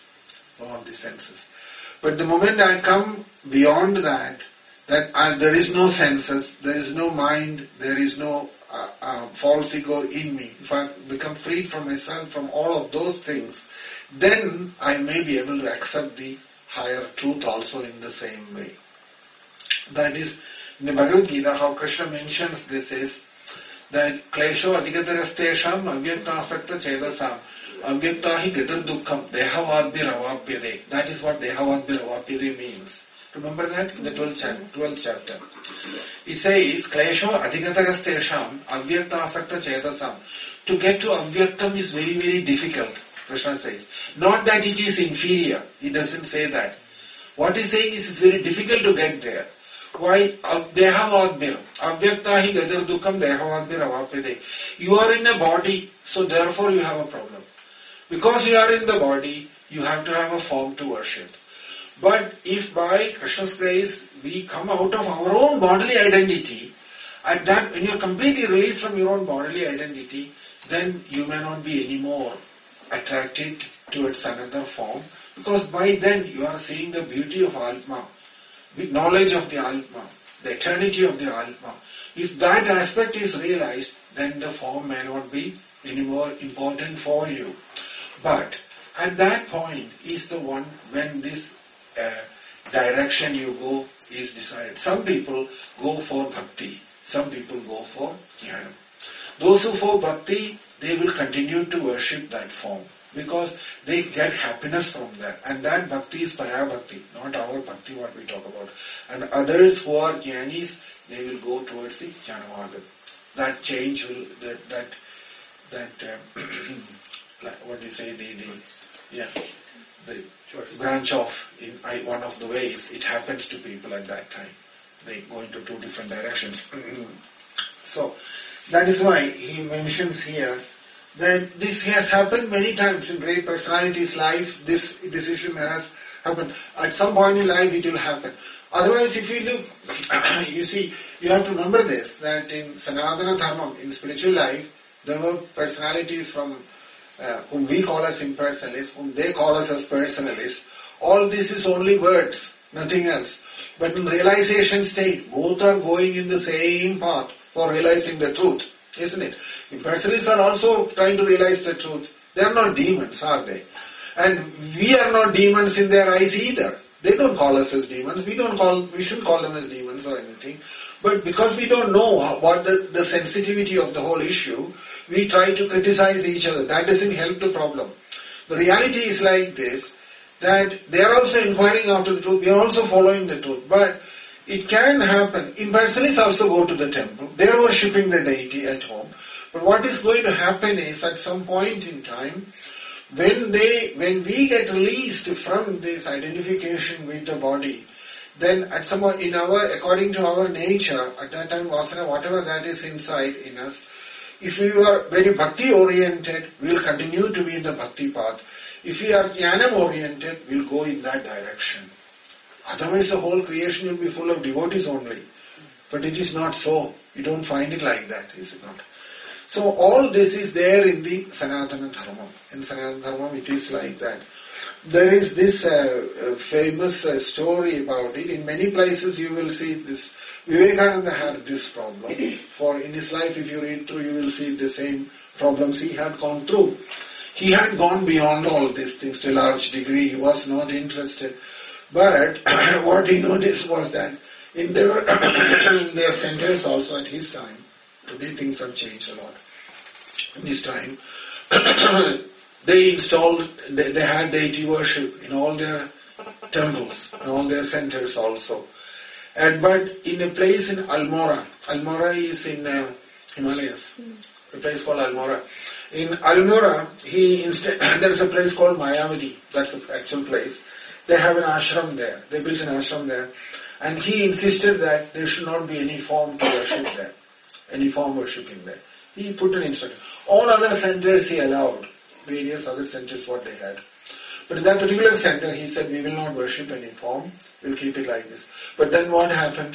But the moment I come beyond that there is no senses, there is no mind, there is no false ego in me. If I become freed from myself, from all of those things, then I may be able to accept the higher truth also in the same way. That is, in the Bhagavad Gita, how Krishna mentions this is that klesho adhigatarastesham avyaktasakta chedasam avyaktahi gadar dukkham dehavadbhiravapyade. That is what dehavadbhiravapyade means. Remember that in the 12th chapter. It says, klesho adhigatarastesham avyaktasakta chedasam. To get to avyaktam is very, very difficult, Krishna says. Not that it is inferior. He doesn't say that. What he's saying is it's very difficult to get there. Why? Dehavadbhir. Avyaktahi gadar dukkam dehavadbhiravapyade. You are in a body, so therefore you have a problem. Because you are in the body, you have to have a form to worship. But if by Krishna's grace we come out of our own bodily identity, and that when you are completely released from your own bodily identity, then you may not be anymore attracted towards another form, because by then you are seeing the beauty of Atma, with knowledge of the Atma, the eternity of the Atma. If that aspect is realized, then the form may not be any more important for you. But at that point is the one when this direction you go is decided. Some people go for bhakti, some people go for jnana. Those who for bhakti, they will continue to worship that form because they get happiness from that. And that bhakti is para bhakti, not our bhakti what we talk about. And others who are jnanis, they will go towards the jnana marga. That change will, what do you say, the branch off in one of the ways, it happens to people at that time. They go into two different directions. So, that is why he mentions here that this has happened many times in great personalities' life. This decision has happened. At some point in life it will happen. Otherwise, if you look, you see, you have to remember this, that in Sanatana Dharma, in spiritual life, there were personalities from whom we call as impersonalists, whom they call us as personalists. All this is only words, nothing else. But in realization state, both are going in the same path for realizing the truth, isn't it? Impersonalists are also trying to realize the truth. They are not demons, are they? And we are not demons in their eyes either. They don't call us as demons. We shouldn't call them as demons or anything. But because we don't know what the sensitivity of the whole issue, we try to criticize each other. That doesn't help the problem. The reality is like this, that they are also inquiring after the truth. We are also following the truth. But it can happen. Impersonalists also go to the temple. They are worshipping the deity at home. But what is going to happen is, at some point in time, When we get released from this identification with the body, then at some point according to our nature, at that time vasana, whatever that is inside in us, if we are very bhakti oriented, we will continue to be in the bhakti path. If we are jnana oriented, we will go in that direction. Otherwise the whole creation will be full of devotees only. But it is not so. You don't find it like that, is it not? So all this is there in the Sanatana Dharma. In Sanatana Dharma it is like that. There is this famous story about it. In many places you will see this. Vivekananda had this problem. For in his life, if you read through, you will see the same problems he had gone through. He had gone beyond all these things to a large degree. He was not interested. But what he noticed was that in their centers also at his time, today things have changed a lot. In this time, they had deity worship in all their temples, in all their centers also. But in a place in Almora is in Himalayas, a place called Almora. In Almora, there is a place called Mayavadi, that's the actual place. They have an ashram there, they built an ashram there. And he insisted that there should not be any form to worship there, any form worshipping there. He put an instruction. All other centers he allowed, various other centers what they had. But in that particular center, he said, we will not worship any form, we'll keep it like this. But then what happened?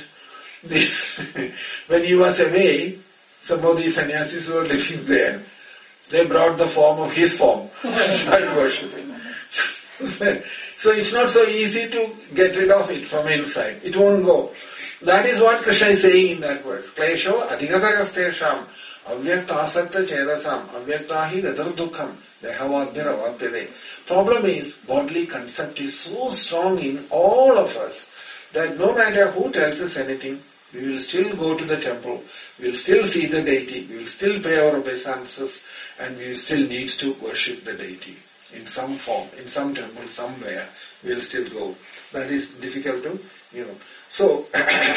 When he was away, some of these sannyasis who were living there, they brought the form of his form and started worshipping. So it's not so easy to get rid of it from inside. It won't go. That is what Krishna is saying in that verse. Klesho adhigatarastesham avyakta asakta chedasam avyaktahi gadar dukham dehavadhyaravadyade. Problem is, bodily concept is so strong in all of us that no matter who tells us anything, we will still go to the temple, we will still see the deity, we will still pay our obeisances, and we will still need to worship the deity. In some form, in some temple, somewhere, we will still go. That is difficult to, So,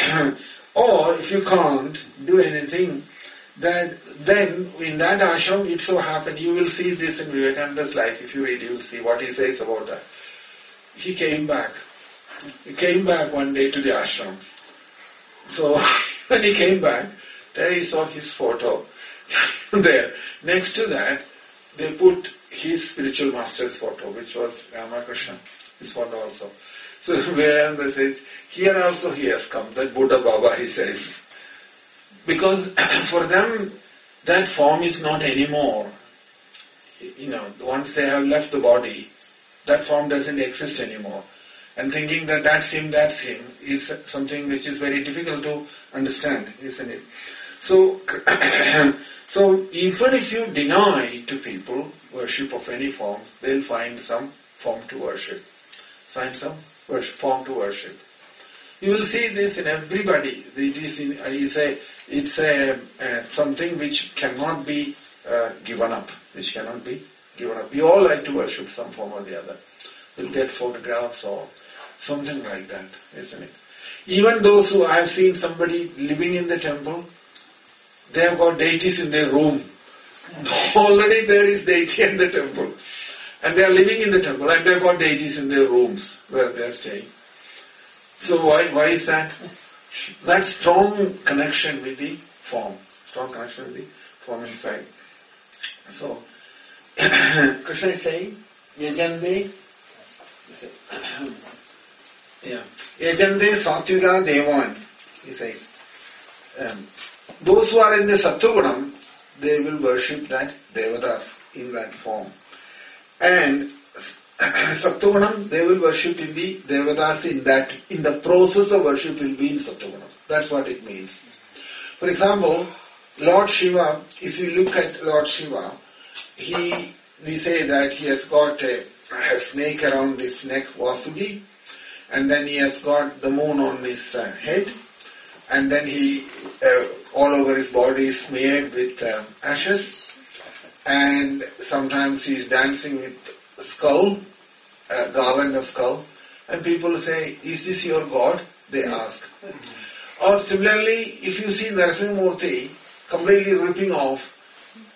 or if you can't do anything, then in that ashram, it so happened, you will see this in Vivekananda's life. If you read, you will see what he says about that. He came back. He came back one day to the ashram. So, when he came back, there he saw his photo. There. Next to that, they put his spiritual master's photo, which was Ramakrishna, his photo also. So Vivekananda says, here also he has come, that Buddha Baba, he says. Because for them, that form is not anymore. Once they have left the body, that form doesn't exist anymore. And thinking that that's him is something which is very difficult to understand, isn't it? So, so even if you deny to people worship of any form, they'll find some form to worship. Find some form to worship. You will see this in everybody. It's something which cannot be given up. Which cannot be given up. We all like to worship some form or the other. We'll get photographs or something like that, isn't it? Even those who I have seen somebody living in the temple, they have got deities in their room. Already there is deity in the temple. And they are living in the temple and they have got deities in their rooms where they are staying. So why is that? That strong connection with the form. Strong connection with the form inside. So, Krishna is saying, Yajande Satyuga Devan, he says. Those who are in the Sattvagunam, they will worship that Devatas in that form. And Sattvagunam, they will worship in the Devatas in the process of worship will be in Sattvagunam. That's what it means. For example, Lord Shiva, if you look at Lord Shiva, we say that he has got a snake around his neck, Vasudhi, and then he has got the moon on his head, and then he, all over his body is smeared with ashes, and sometimes he is dancing with skull, garland of skull, and people say, is this your God? They ask. Or similarly, if you see Narasimhamurti completely ripping off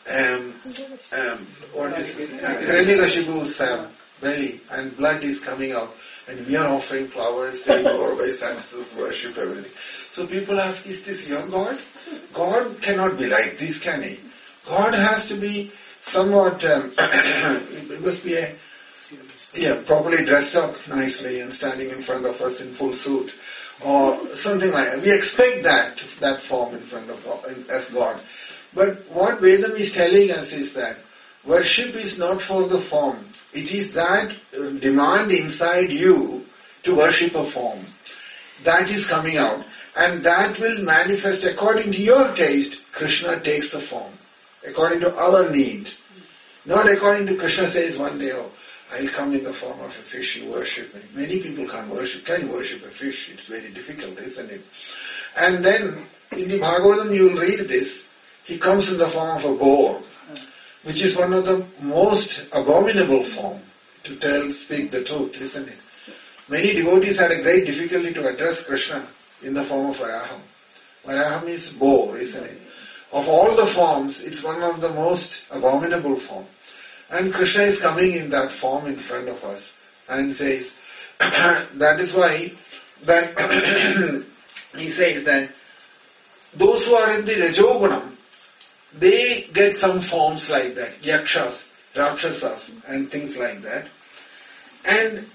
what is Hiranyakashipu's belly and blood is coming out, and we are offering flowers, telling our obeisances, worship, everything. So people ask, is this your God? God cannot be like this, can he? God has to be somewhat, it must be properly dressed up nicely and standing in front of us in full suit or something like that. We expect that form in front of God, as God. But what Vedam is telling us is that worship is not for the form. It is that demand inside you to worship a form. That is coming out. And that will manifest according to your taste. Krishna takes the form. According to our need. Not according to Krishna says one day, oh, I'll come in the form of a fish, you worship me. Many people can worship a fish. It's very difficult, isn't it? And then in the Bhagavatam you will read this. He comes in the form of a boar, which is one of the most abominable form to speak the truth, isn't it? Many devotees had a great difficulty to address Krishna in the form of Varaham. Varaham is boar, isn't it? Of all the forms, it's one of the most abominable form. And Krishna is coming in that form in front of us and says, that is why that he says that those who are in the Rajogunam, they get some forms like that, yakshas, rakshasas and things like that. And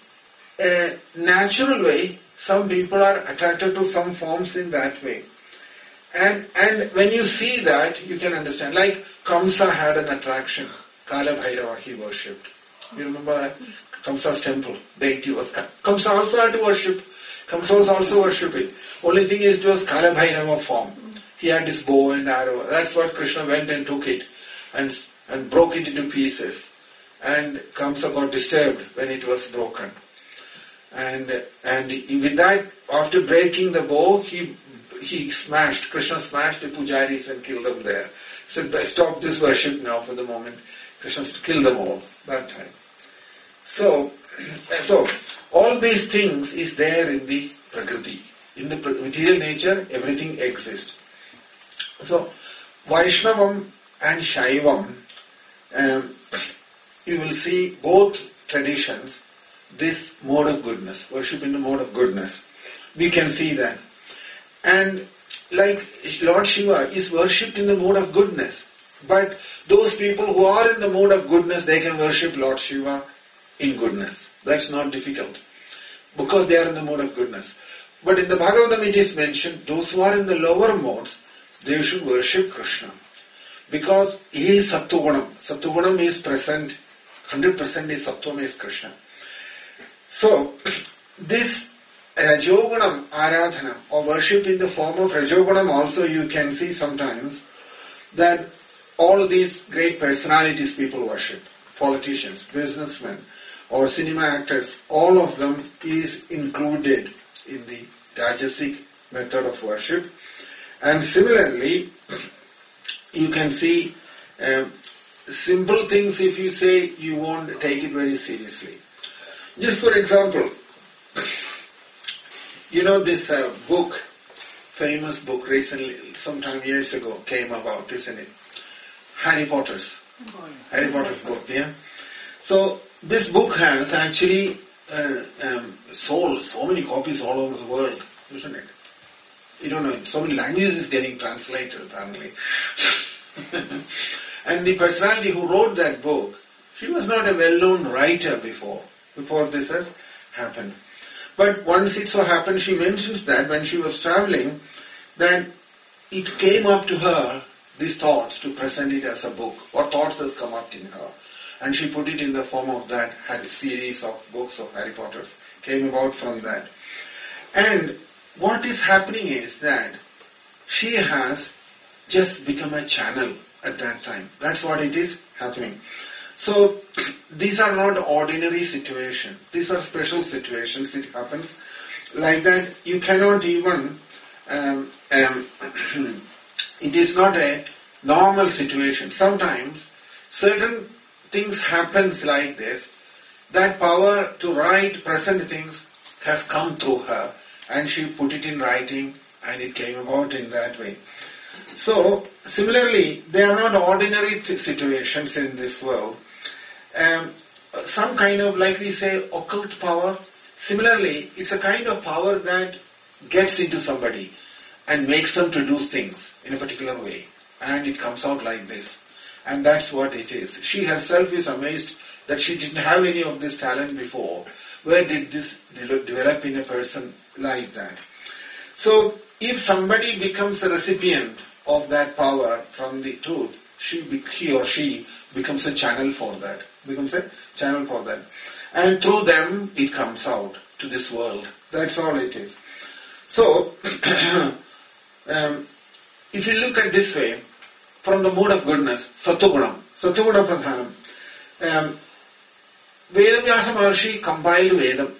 natural way, some people are attracted to some forms in that way. And when you see that, you can understand. Like Kamsa had an attraction. Kala Bhairava he worshipped. You remember that? Kamsa's temple, deity was Kamsa also had to worship. Kamsa was also worshipping. Only thing is it was Kala Bhairava form. He had this bow and arrow. That's what Krishna went and took it and broke it into pieces. And Kamsa got disturbed when it was broken. And with that, after breaking the bow, Krishna smashed the pujaris and killed them there. He said, stop this worship now for the moment. Krishna killed them all that time. So all these things is there in the Prakriti. In the material nature, everything exists. So, Vaishnavam and Shaivam, you will see both traditions, this mode of goodness, worship in the mode of goodness. We can see that. And like Lord Shiva is worshipped in the mode of goodness. But those people who are in the mode of goodness, they can worship Lord Shiva in goodness. That's not difficult. Because they are in the mode of goodness. But in the Bhagavatam it is mentioned, those who are in the lower modes, they should worship Krishna. Because he is Sattvagunam. Sattvagunam is present. 100% is Sattvam is Krishna. So, this Rajogunam Aradhana or worship in the form of Rajogunam also you can see sometimes that all these great personalities people worship. Politicians, businessmen or cinema actors, all of them is included in the Rajasic method of worship. And similarly, you can see simple things if you say you won't take it very seriously. Just for example, you know this book, famous book recently, sometime years ago came about, isn't it? Harry Potter's book, yeah? So this book has actually sold so many copies all over the world, isn't it? You don't know, so many languages is getting translated apparently. And the personality who wrote that book, she was not a well-known writer before this has happened. But once it so happened, she mentions that when she was traveling, that it came up to her, these thoughts, to present it as a book. What thoughts has come up in her? And she put it in the form of that, had a series of books of Harry Potter's, came about from that. And what is happening is that she has just become a channel at that time. That's what it is happening. So, these are not ordinary situations. These are special situations. It happens like that. You cannot even, it is not a normal situation. Sometimes, certain things happens like this. That power to write present things has come through her. And she put it in writing and it came about in that way. So, similarly, they are not ordinary situations in this world. Some kind of, like we say, occult power. Similarly, it's a kind of power that gets into somebody and makes them to do things in a particular way. And it comes out like this. And that's what it is. She herself is amazed that she didn't have any of this talent before. Where did this develop in a person like that? So, if somebody becomes a recipient of that power from the truth, he or she becomes a channel for that. And through them, it comes out to this world. That's all it is. So, if you look at this way, from the mood of goodness, Sattva Pradhanam, Vedavyasa Maharshi compiled Vedam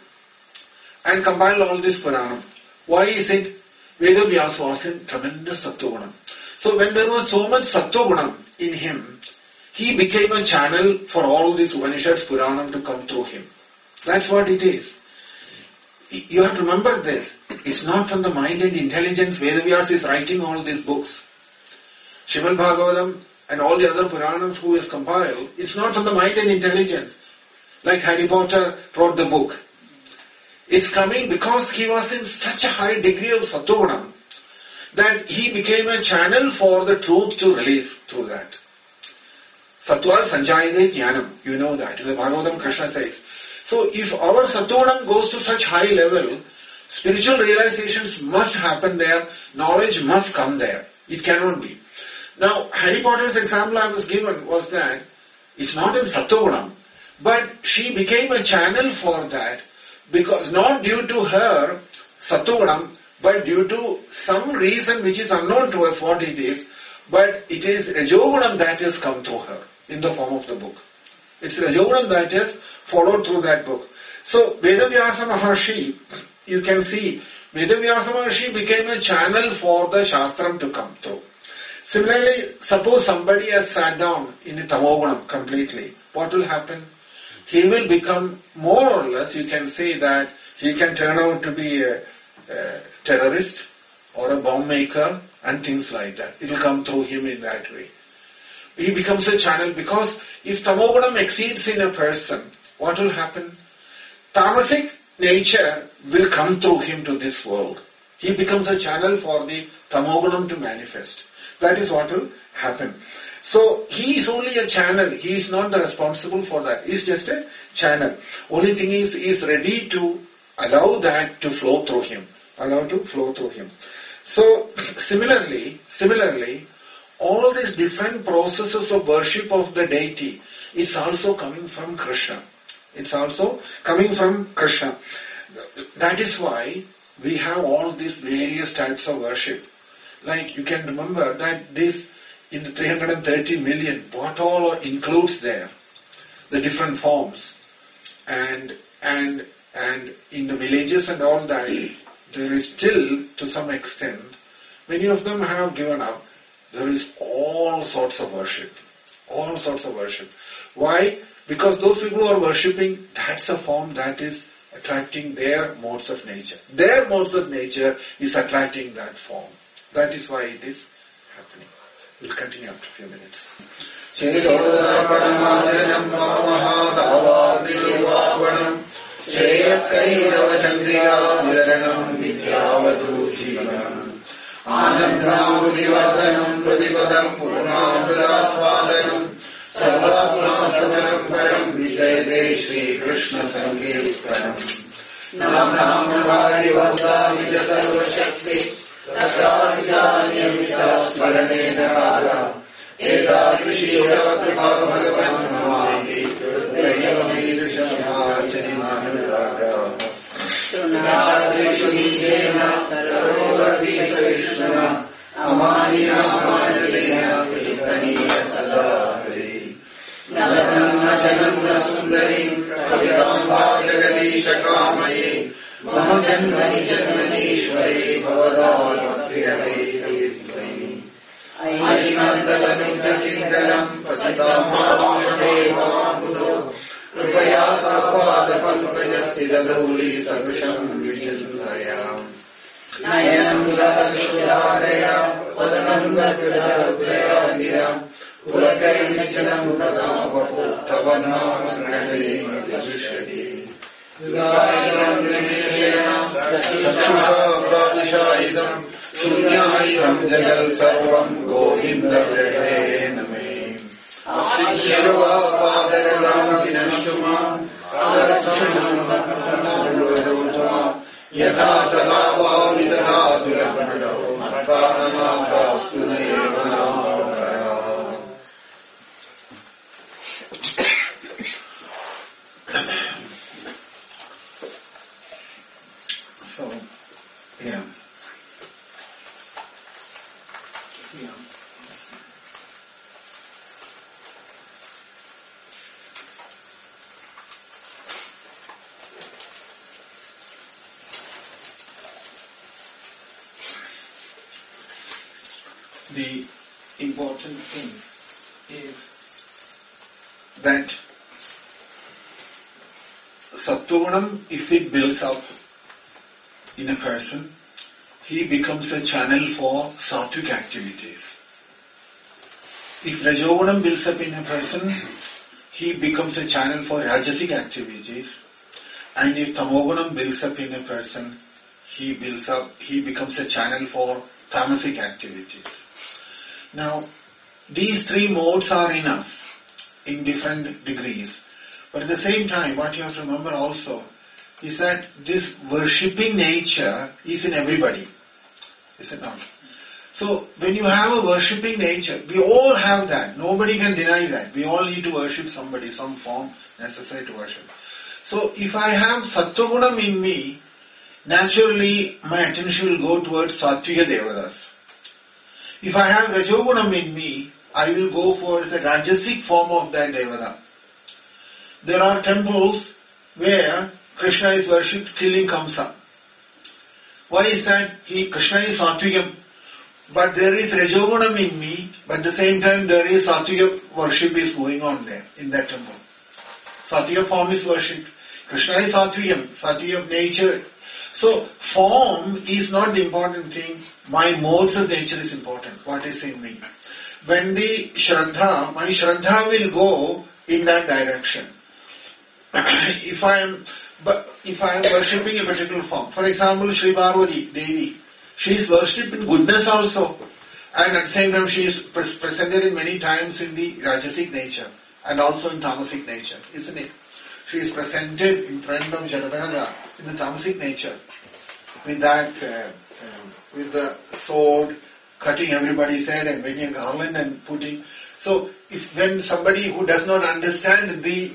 and compiled all this Puranam. Why is it? Vedavyasa was in tremendous Sattva. So when there was so much Sattva in him, he became a channel for all these Upanishads, Puranam to come through him. That's what it is. You have to remember this. It's not from the mind and intelligence Vedavyasa is writing all these books. Srimad Bhagavatam and all the other Puranams who is compiled, it's not from the mind and intelligence. Like Harry Potter wrote the book. It's coming because he was in such a high degree of Sattva that he became a channel for the truth to release through that. Sattva Sanjayate Jnanam. You know that. In the Bhagavatam, Krishna says. So if our Sattva goes to such high level, spiritual realizations must happen there, knowledge must come there. It cannot be. Now, Harry Potter's example I was given was that it's not in Sattva, but she became a channel for that because not due to her Sattva, but due to some reason which is unknown to us what it is, but it is Rajogunam that has come through her in the form of the book. It's Rajogunam that has followed through that book. So, Vedavyasa Maharshi, you can see, Vedavyasa Maharshi became a channel for the Shastram to come through. Similarly, suppose somebody has sat down in a Tamogunam completely, what will happen? He will become more or less, you can say that he can turn out to be a terrorist or a bomb maker and things like that. It will come through him in that way. He becomes a channel because if Tamogunam exceeds in a person, what will happen? Tamasic nature will come through him to this world. He becomes a channel for the Tamogunam to manifest. That is what will happen. So, he is only a channel. He is not the responsible for that. He is just a channel. Only thing is, he is ready to allow that to flow through him. So, similarly, all these different processes of worship of the deity, it's also coming from Krishna. That is why we have all these various types of worship. Like you can remember that this, in the 330 million, what all includes there? The different forms. And in the villages and all that, there is still, to some extent, many of them have given up. There is all sorts of worship. Why? Because those people who are worshipping, that's a form that is attracting their modes of nature. Their modes of nature is attracting that form. That is why it is happening. We'll continue after a few minutes.
Anandramudivardhanam Pradipadam Purnamraswadanam Sarvatmasadanam Param Vijayade Shri Krishna Sankirtanam Nam Nam Hari Vada Vija Sarva Shakti Tatrajanyamita Smaranena Kala Ekadrishi Rava Kripa Bhagavan Namami Dayamidrisham Hachani Manurada Sunadrishunijena Tarovardi Sarishna Amanina Amanadena Kirtaniya Sadhari Nadananda Sundarim Kaviramba Jagadisha Kamaye Mama Janmani Janmanishwari Bhavadal Bhaktirave Kirtani Ainandalanam Jakindaram Patitam Mahamashade Bhavamudo Kripaya Tapada Pankaya Sthiradhuli Sarvasham Vijindayam Nayanam Sadashuraya Vadanam Nandakadadrayagiram Kulakayanichalam Kadavapu Tavannamangrahayim Vishyati Vivayaram Nishayam Chachusha Pradishayidam Shunyayam Jagal Sarvam Govinda Vrehename Ashishava Padaradam Vinashtuma Adarashanam Bhaktana Yada Tadava Vidadatulamado Matpanamakastu Sevanamara.
So, yeah. The important thing is that Sattvagunam, if it builds up in a person, he becomes a channel for sattvic activities. If Rajogunam builds up in a person, he becomes a channel for rajasic activities. And if Tamogunam builds up in a person, he becomes a channel for tamasic activities. Now, these three modes are in us in different degrees. But at the same time, what you have to remember also is that this worshipping nature is in everybody. Is it not? So, when you have a worshipping nature, we all have that. Nobody can deny that. We all need to worship somebody, some form necessary to worship. So, if I have Sattvagunam in me, naturally my attention will go towards Sattvika Devatas. If I have Rajogunam in me, I will go for the Rajasic form of that Devata. There are temples where Krishna is worshipped killing Kamsa. Why is that? Krishna is Satvikam, but there is Rajogunam in me, but at the same time there is Sattvika worship is going on there in that temple. Sattvika form is worshipped. Krishna is Satvikam, Sattvika of nature. So, form is not the important thing. My modes of nature is important. What is in me? When the Shraddha, my Shraddha will go in that direction. If I am worshipping a particular form, for example, Sri Parvati Devi, she is worshipped in goodness also. And at the same time, she is presented in many times in the Rajasic nature and also in Tamasic nature, isn't it? She is presented in front of Jadavanaga in the Tamasic nature with that, with the sword, cutting everybody's head and making a garland and putting. So, when somebody who does not understand the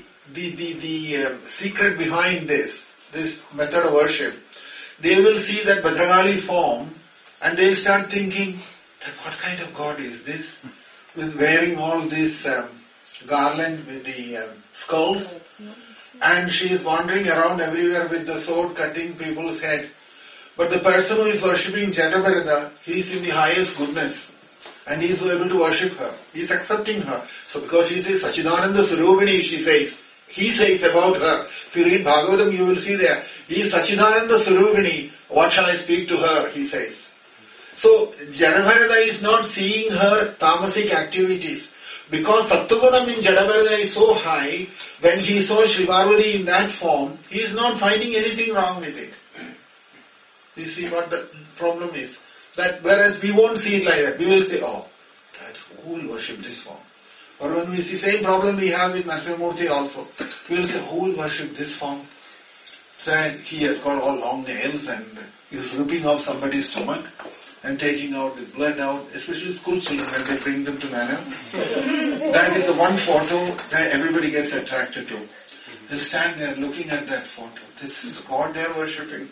secret behind this method of worship, they will see that Bhadragali form and they will start thinking that what kind of God is this? With wearing all this garland with the skulls, and she is wandering around everywhere with the sword cutting people's head. But the person who is worshipping Jatavarada, he is in the highest goodness. And he is able to worship her. He is accepting her. So because she says Sachidananda Surubini, he says about her. If you read Bhagavatam, you will see there. He is Sachidananda Surubini. What shall I speak to her? He says. So Jatavarada is not seeing her tamasic activities. Because Sattvagunam in Jatavarada is so high, when he saw Sri Parvati in that form, he is not finding anything wrong with it. You see what the problem is? That whereas we won't see it like that. We will say, oh, who will worship this form? Or when we see the same problem we have with Narasimhamurti also, we will say, who will worship this form? So he has got all long nails and he is ripping off somebody's stomach and taking out the blood out, especially school children when they bring them to Nana. That is the one photo that everybody gets attracted to. They'll stand there looking at that photo. This is the God they are worshipping.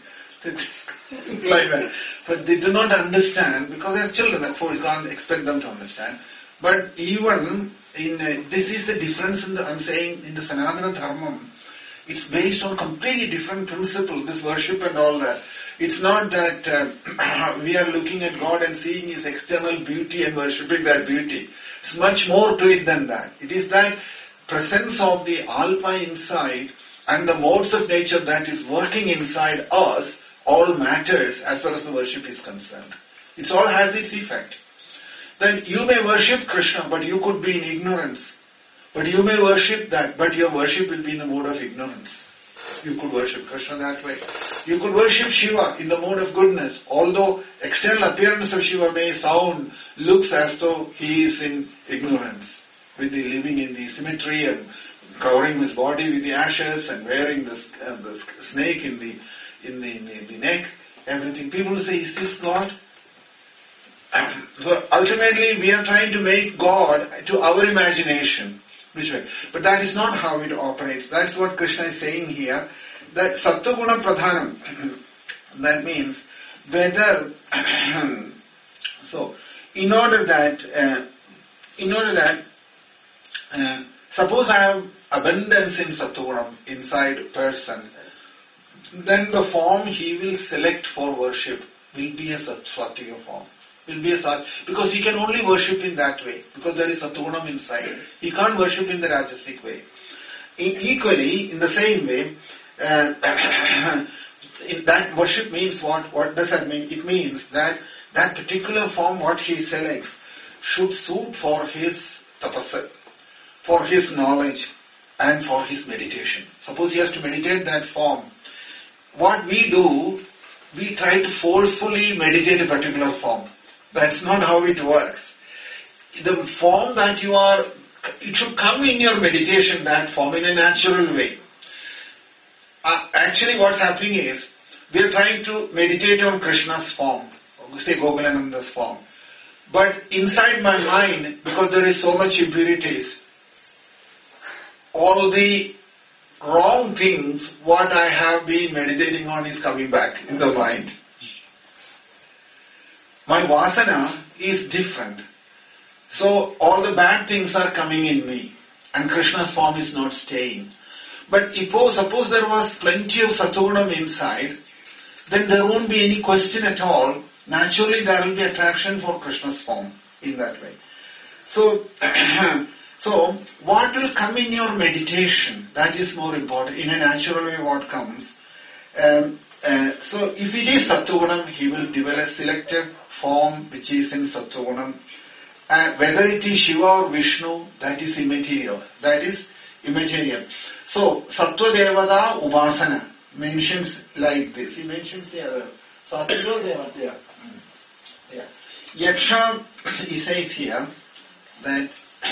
Like that. But they do not understand because they are children. Therefore, you can't expect them to understand. But even in this is the difference in the I'm saying in the Sanatana Dharmam. It's based on completely different principle. This worship and all that. It's not that we are looking at God and seeing His external beauty and worshipping that beauty. It's much more to it than that. It is that presence of the Alpa inside and the modes of nature that is working inside us all matters as far as the worship is concerned. It all has its effect.
then you may worship Krishna, but you could be in ignorance. But you may worship that, but your worship will be in the mode of ignorance. You could worship Krishna that way. You could worship Shiva in the mode of goodness, although external appearance of Shiva may looks as though he is in ignorance, with the living in the cemetery and covering his body with the ashes and wearing the snake in the neck, everything. People say, is this God? So ultimately, we are trying to make God to our imagination. Which way? But that is not how it operates. That's what Krishna is saying here. That Sattva-guna pradhanam. That means whether so in order that suppose I have abundance in Sattva-guna inside a person, then the form he will select for worship will be a Sattviya form. Will be a because he can only worship in that way, because there is Sattva-guna inside. He can't worship in the Rajasic way. Equally, in the same way, in that worship means what? What does that mean? It means that particular form, what he selects, should suit for his tapasa, for his knowledge, and for his meditation. Suppose he has to meditate that form. What we do, we try to forcefully meditate a particular form. That's not how it works. The form that you are, it should come in your meditation, that form, in a natural way. Actually what's happening is, we are trying to meditate on Krishna's form, say Gokulananda's form. But inside my mind, because there is so much impurities, all the wrong things, what I have been meditating on is coming back in the mind. My vasana is different. So all the bad things are coming in me, and Krishna's form is not staying. But suppose there was plenty of Sattva-guna inside, then there won't be any question at all. Naturally there will be attraction for Krishna's form in that way. So what will come in your meditation, that is more important. In a natural way what comes. So if it is Sattva-guna, he will develop selected form which is in Sattva-guna. Whether it is Shiva or Vishnu, that is immaterial. So, Sattva Devata Upasana mentions like this. He mentions the other. Sattva Devata. Yeah. Yaksha, he says here that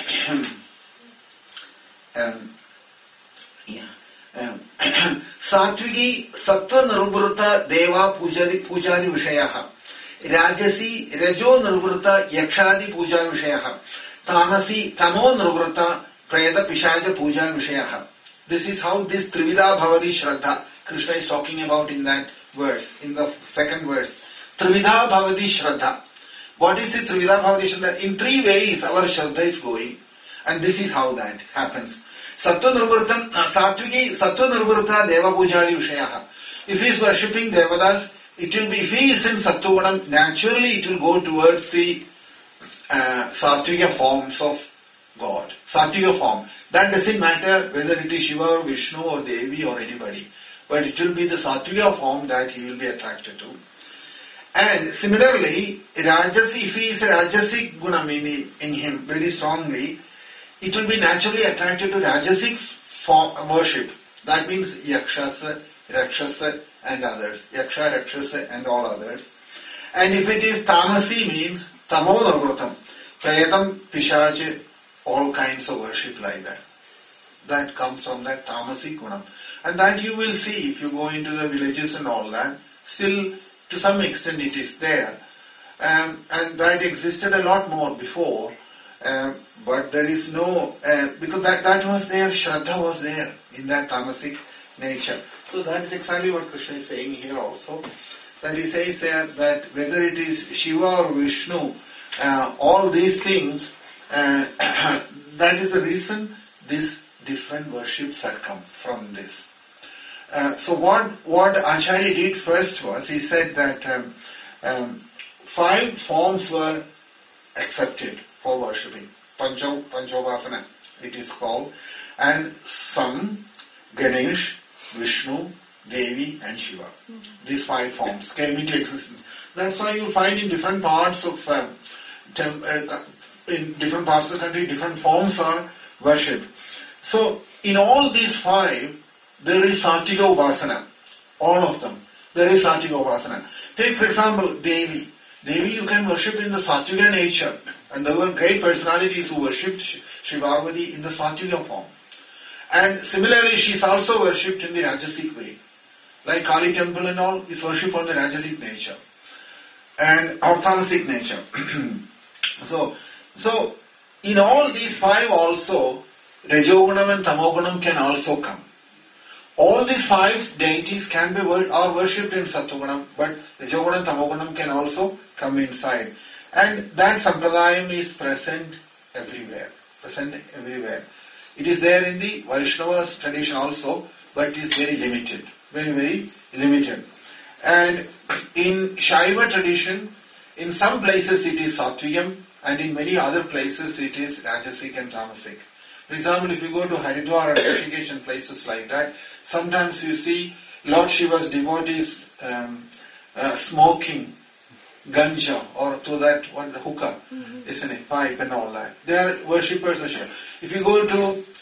Satviki Sattva Nirvruta Deva Pujari Vishayaha. Rajasi Rajo Nirvruta Yakshadi Puja Vishayaha. Tamasi Tamo Nirvruta Preda Pishaja Puja Vishayaha. This is how this Trivida Bhavati Shraddha Krishna is talking about in that verse, in the second verse. Trivida Bhavati Shraddha. What is the Trivida Bhavati Shraddha? In three ways our Shraddha is going, and this is how that happens. Sattva Nirvruta Deva Pujari Vishayaha. If he is worshipping Devadas, it will be, if he is in Sattva-guna, naturally it will go towards the Sattviga forms of God. Sattviga form. That doesn't matter whether it is Shiva or Vishnu or Devi or anybody. But it will be the Sattviga form that he will be attracted to. And similarly, if he is a Rajasic guna in him very strongly, it will be naturally attracted to Rajasic form worship. That means Yakshasa, Rakshasa and others. Yaksha, Rakshasa and all others. And if it is Tamasi means Tamo Nirvrutam, Prayatam, Pishacha, all kinds of worship like that. That comes from that Tamasi guna. And that you will see if you go into the villages and all that. Still, to some extent it is there. And that existed a lot more before. But there is no, because that was there, Shraddha was there in that Tamasic nature. So that is exactly what Krishna is saying here also. That he says there that whether it is Shiva or Vishnu, all these things, that is the reason these different worships had come from this. So what Acharya did first was, he said that 5 forms were accepted for worshipping. Panchovasana, it is called. And some, Ganesh, Vishnu, Devi and Shiva. These 5 forms came into existence. That's why you find in different parts of in different parts of the country, different forms are worshipped. So, in all these 5, there is Satvika Upasana. All of them. There is Satvika Upasana. Take, for example, Devi. Devi you can worship in the Satvika nature. And there were great personalities who worshipped Shri Parvati in the Satvika form. And similarly, she is also worshipped in the Rajasic way. Like Kali temple and all is worshipped on the Rajasic nature. And or Tamasic nature. So, in all these 5 also, Rajogunam and Tamogunam can also come. All these 5 deities are worshipped in Sattvagunam, but Rajogunam and Tamogunam can also come inside. And that sampradayam is present everywhere. It is there in the Vaishnava's tradition also, but it is very limited. Very, very limited. And in Shaiva tradition, in some places it is Sattvigam, and in many other places it is Rajasic and Tamasic. For example, if you go to Haridwar and Rishikesh and places like that, sometimes you see Lord Shiva's devotees smoking ganja or to that one the hookah, isn't it? Pipe and all that. They are worshippers of Shiva. If you go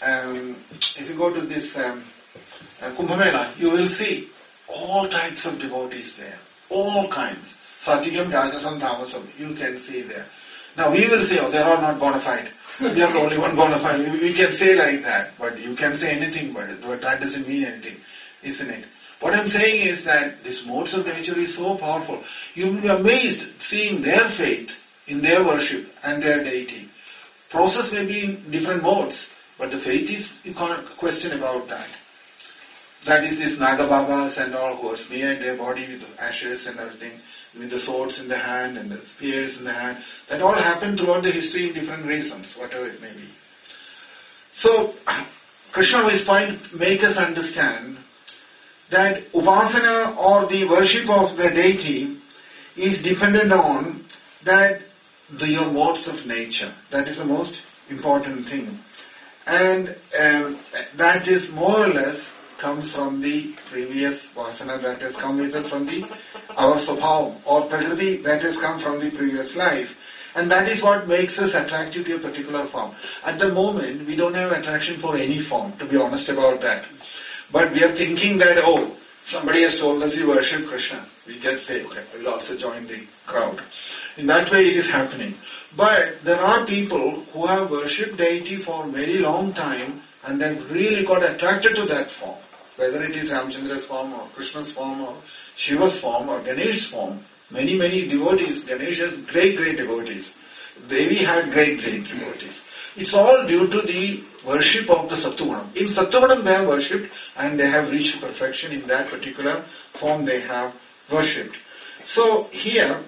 to this Kumbh Mela, you will see all types of devotees there. All kinds. Satvigam, Rajasam, Tamasam. You can see there. Now we will say, they are all not bona fide. We are the only one bona fide. We can say like that, but you can say anything but that doesn't mean anything, isn't it? What I'm saying is that this modes of nature is so powerful. You will be amazed seeing their faith in their worship and their deity. Process may be in different modes, but the faith is, you can't question about that. That is this Naga Babas and all who are smeared their body with ashes and everything, with the swords in the hand and the spears in the hand. That all happened throughout the history in different reasons, whatever it may be. So, Krishna with his point make us understand that upasana or the worship of the deity is dependent on that your modes of nature. That is the most important thing. And that is more or less comes from the previous vasana that has come with us from our swabhavam or prakriti that has come from the previous life. And that is what makes us attractive to a particular form. At the moment, we don't have attraction for any form, to be honest about that. But we are thinking that, somebody has told us you worship Krishna. We can say, okay, I will also join the crowd. In that way it is happening. But there are people who have worshipped deity for a very long time and they've really got attracted to that form. Whether it is Ramchandra's form or Krishna's form or Shiva's form or Ganesh's form. Many devotees. Ganesh has great devotees. Devi had great devotees. It's all due to the worship of the Sattvagunam. In Sattvagunam they have worshipped and they have reached perfection in that particular form they have worshipped. So here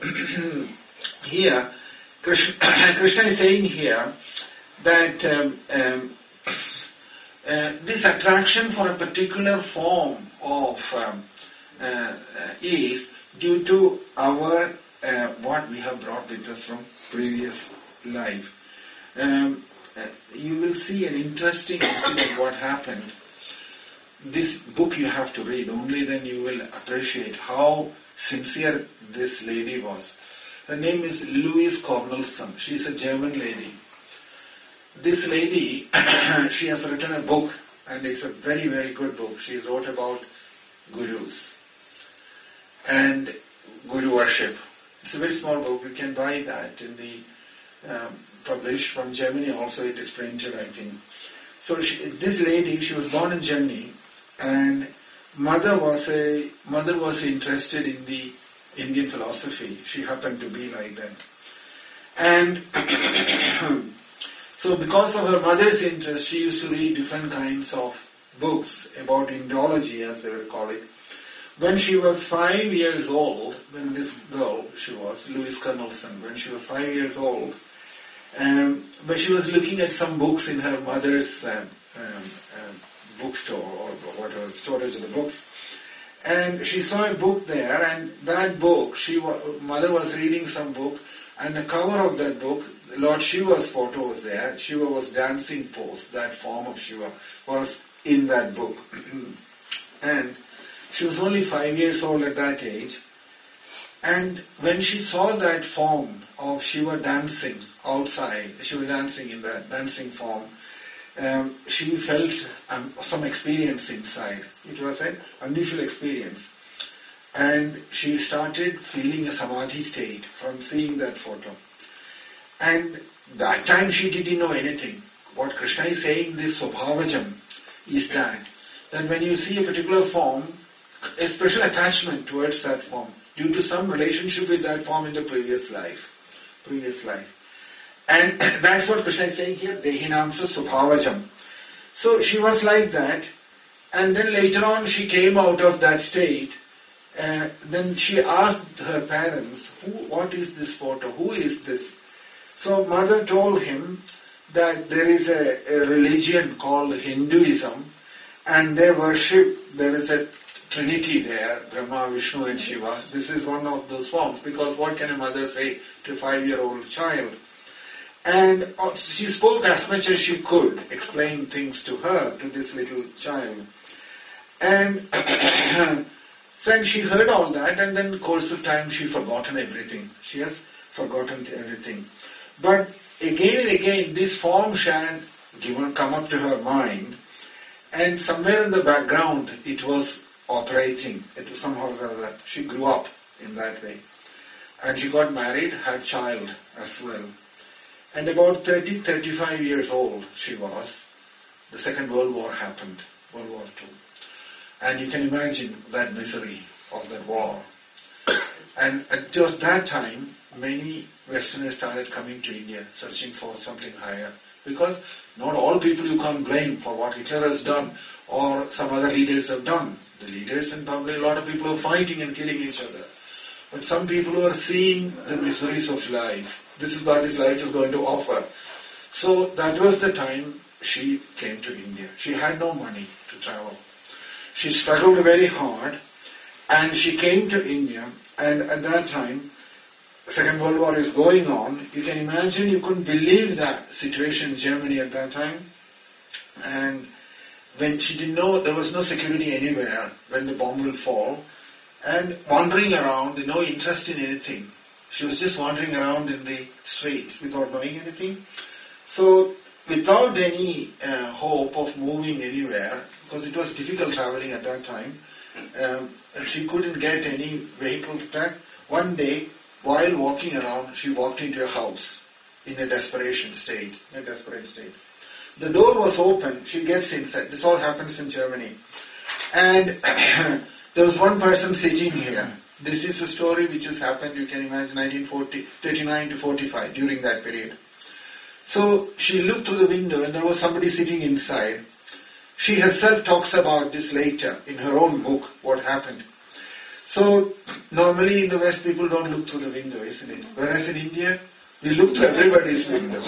Krishna is saying here that this attraction for a particular form of is due to our what we have brought with us from previous life. You will see an interesting incident what happened. This book you have to read, only then you will appreciate how sincere this lady was. Her name is Louise Cornelson. She is a German lady. This lady, she has written a book and it's a very good book. She wrote about gurus and guru worship. It's a very small book. You can buy that in the published from Germany also. It is printed, I think. So this lady, she was born in Germany and mother was interested in the Indian philosophy. She happened to be like that. And so because of her mother's interest, she used to read different kinds of books about Indology, as they would call it. When she was 5 years old, when this girl, she was, Louise Cornelson, when she was 5 years old, but she was looking at some books in her mother's bookstore or whatever, storage of the books. And she saw a book there, and that book, mother was reading some book, and the cover of that book, Lord Shiva's photo was there. Shiva was dancing pose, that form of Shiva was in that book. And she was only 5 years old at that age. And when she saw that form of Shiva dancing outside, Shiva dancing in that dancing form, she felt some experience inside. It was an unusual experience. And she started feeling a samadhi state from seeing that photo. And that time she didn't know anything. What Krishna is saying, this Swabhavajam, is that when you see a particular form, a special attachment towards that form, due to some relationship with that form in the previous life. And that's what Krishna is saying here, Dehinamsa Swabhavajam. So she was like that, and then later on she came out of that state. Then she asked her parents, what is this photo? Who is this? So mother told him that there is a religion called Hinduism, and they worship, there is a Trinity there, Brahma, Vishnu and Shiva. This is one of those forms, because what can a mother say to a 5-year-old child? And she spoke as much as she could, explain things to her, to this little child. And then she heard all that, and then in the course of time she forgotten everything. She has forgotten everything. But again and again this form shall come up to her mind, and somewhere in the background it was operating. It was somehow or other. She grew up in that way. And she got married, had child as well. And about 35 years old she was. The Second World War happened, World War II. And you can imagine that misery of that war. And at just that time, many Westerners started coming to India, searching for something higher. Because not all people you can't blame for what Hitler has done or some other leaders have done. The leaders and probably a lot of people are fighting and killing each other. But some people who are seeing the miseries of life. This is what this life is going to offer. So that was the time she came to India. She had no money to travel. She struggled very hard, and she came to India, and at that time, Second World War is going on. You can imagine, you couldn't believe that situation in Germany at that time. And when she didn't know, there was no security anywhere when the bomb will fall, and wandering around, no interest in anything. She was just wandering around in the streets without knowing anything. So, without any hope of moving anywhere, because it was difficult traveling at that time, she couldn't get any vehicle to track. One day, while walking around, she walked into a house in a desperate state. The door was open, she gets inside. This all happens in Germany. And there was one person sitting here. This is a story which has happened, you can imagine, 1939 to 45, during that period. So she looked through the window and there was somebody sitting inside. She herself talks about this later in her own book, what happened. So normally in the West people don't look through the window, isn't it? Whereas in India, we look through everybody's window.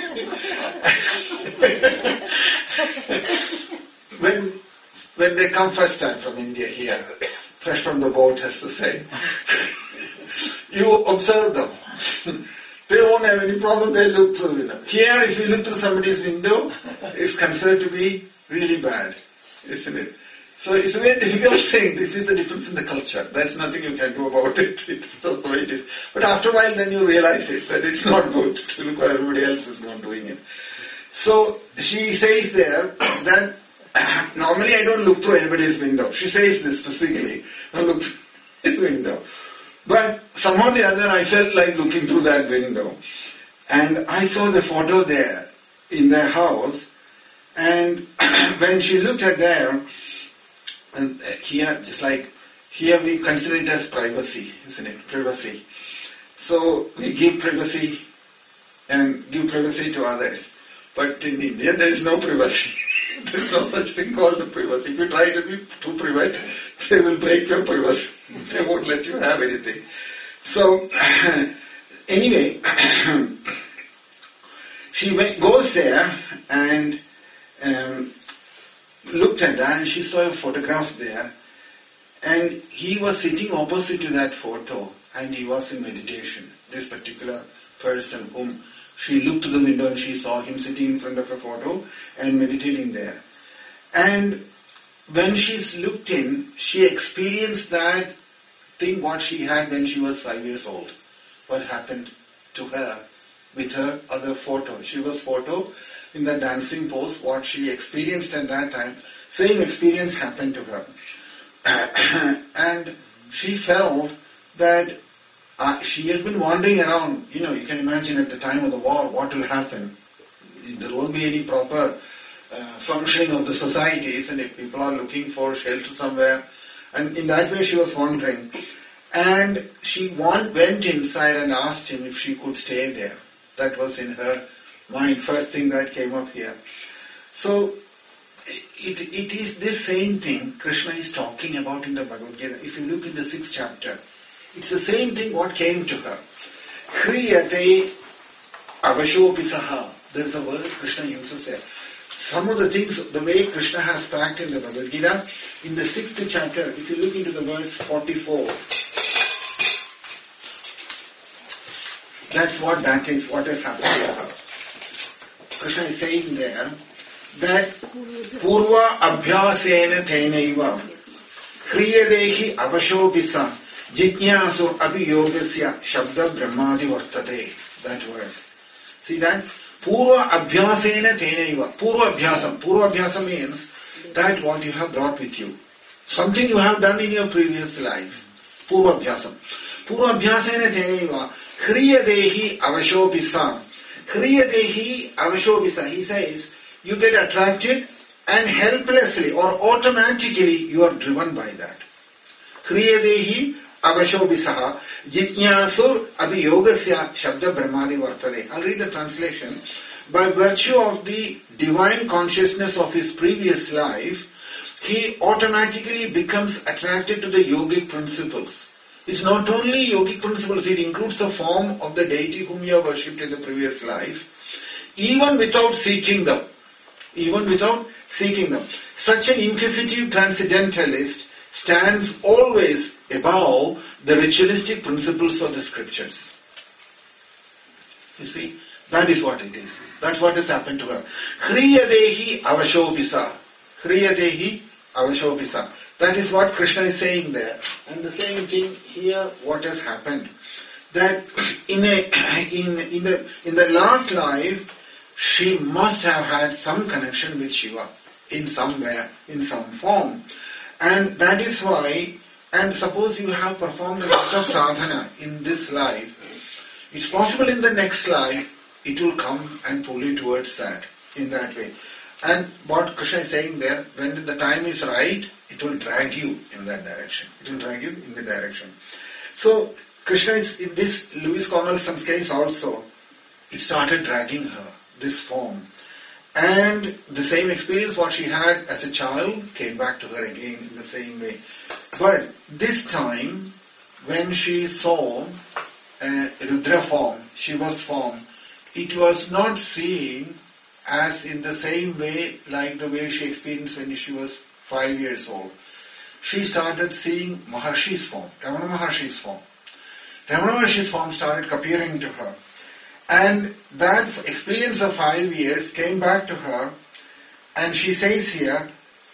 When they come first time from India here, fresh from the boat as to say, you observe them. They won't have any problem, they look through the window. Here, if you look through somebody's window, it's considered to be really bad, isn't it? So it's a very difficult thing. This is the difference in the culture. There's nothing you can do about it. It's just the way it is. But after a while, then you realize it, that it's not good to look what everybody else is not doing it. So she says there that normally I don't look through anybody's window. She says this specifically. I don't look through the window. But somehow or the other I felt like looking through that window. And I saw the photo there in their house. And when she looked at there, and here, just like here we consider it as privacy, isn't it? Privacy. So we give privacy and give privacy to others. But in India there is no privacy. There is no such thing called privacy. If you try to be too private, they will break your privacy. They won't let you have anything. So, anyway, she goes there and looked at that, and she saw a photograph there. And he was sitting opposite to that photo, and he was in meditation. This particular person whom she looked to the window and she saw him sitting in front of a photo and meditating there. And when she looked in, she experienced that think what she had when she was 5 years old. What happened to her with her other photo. She was photo in the dancing pose, what she experienced at that time, same experience happened to her. And she felt that she has been wandering around. You can imagine at the time of the war, what will happen. There won't be any proper functioning of the societies, and if people are looking for shelter somewhere. And in that way she was wandering. And she went inside and asked him if she could stay there. That was in her mind, first thing that came up here. So, it is this same thing Krishna is talking about in the Bhagavad Gita. If you look in the 6th chapter, it's the same thing what came to her. Hriyate avashopisaha. There's a word Krishna uses there. Some of the things, the way Krishna has packed in the Bhagavad Gita, in the 6th chapter, if you look into the verse 44, that's what that is, what has happened to her. Krishna is saying there that Purva Abhyasena Tenaiva Hriyadehi Avashobisa Jitnyasu Abhiyogasya Shabda Brahmadi Vartate. That verse. See that? Purva Abhyasena Tenaiva. Purva Abhyasam. Purva Abhyasam means that what you have brought with you. Something you have done in your previous life. Purva Abhyasam. Purva Abhyasena Tenaiva Hriyadehi Avashobisa. Hriyadehi Avashobisa. He says, you get attracted and helplessly or automatically you are driven by that. Hriyadehi Avashobisaha Jitnyasur Abhiyogasya Shabda Brahmadi Vartade. I'll read the translation. By virtue of the divine consciousness of his previous life, he automatically becomes attracted to the yogic principles. It's not only yogic principles, it includes the form of the deity whom you have worshipped in the previous life, even without seeking them. Even without seeking them. Such an inquisitive transcendentalist stands always above the ritualistic principles of the scriptures. You see, that is what it is. That's what has happened to her. Hriyadehi avashobisa. Hriyadehi avashobisa. That is what Krishna is saying there. And the same thing here, what has happened. That in the last life, she must have had some connection with Shiva in somewhere, in some form. And that is why, and suppose you have performed a lot of sadhana in this life, it's possible in the next life, it will come and pull you towards that, in that way. And what Krishna is saying there, when the time is right, it will drag you in that direction. It will drag you in the direction. So, Krishna is, in this Lewis Cornelson's case also, it started dragging her, this form. And the same experience what she had as a child came back to her again in the same way. But this time, when she saw Rudra form, Shiva's form, it was not seen as in the same way like the way she experienced when she was 5 years old. She started seeing Maharshi's form, Ramana Maharshi's form. Ramana Maharshi's form started appearing to her. And that experience of 5 years came back to her, and she says here,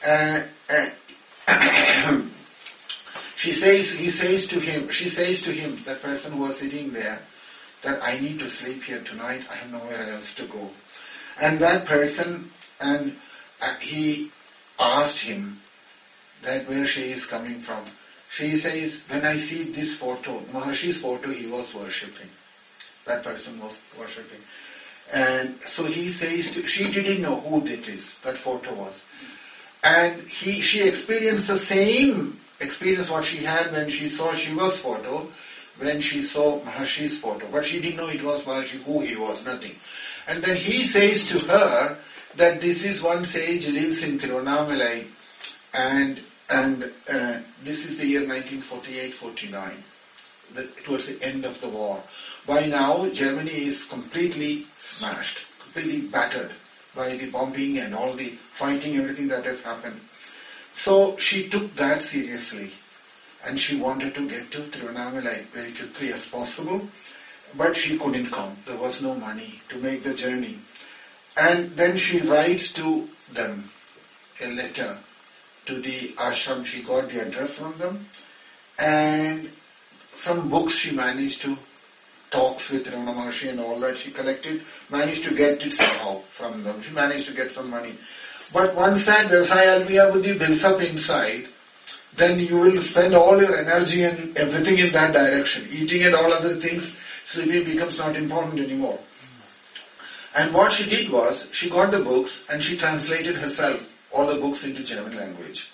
she says to him, that person who was sitting there, that I need to sleep here tonight, I have nowhere else to go. And that person, and he asked him that where she is coming from. She says, when I see this photo, Maharshi's photo, he was worshipping. That person was worshipping. And so he says, she didn't know who that is, that photo was. And she experienced the same experience what she had when she saw Shiva's photo, when she saw Maharshi's photo. But she didn't know it was Maharshi, who he was, nothing. And then he says to her that this is one sage lives in Tiruvannamalai, and this is the year 1948-49. Towards the end of the war. By now, Germany is completely smashed, completely battered by the bombing and all the fighting, everything that has happened. So she took that seriously, and she wanted to get to Tiruvannamalai very quickly as possible, but she couldn't come. There was no money to make the journey. And then she writes to them a letter to the ashram. She got the address from them, and some books she managed to, talks with Ramana Maharshi and all that she collected, managed to get it somehow from them. She managed to get some money. But once that Vyavasaya Alviya Buddhi builds up inside, then you will spend all your energy and everything in that direction. Eating and all other things, sleeping becomes not important anymore. And what she did was, she got the books and she translated herself all the books into German language.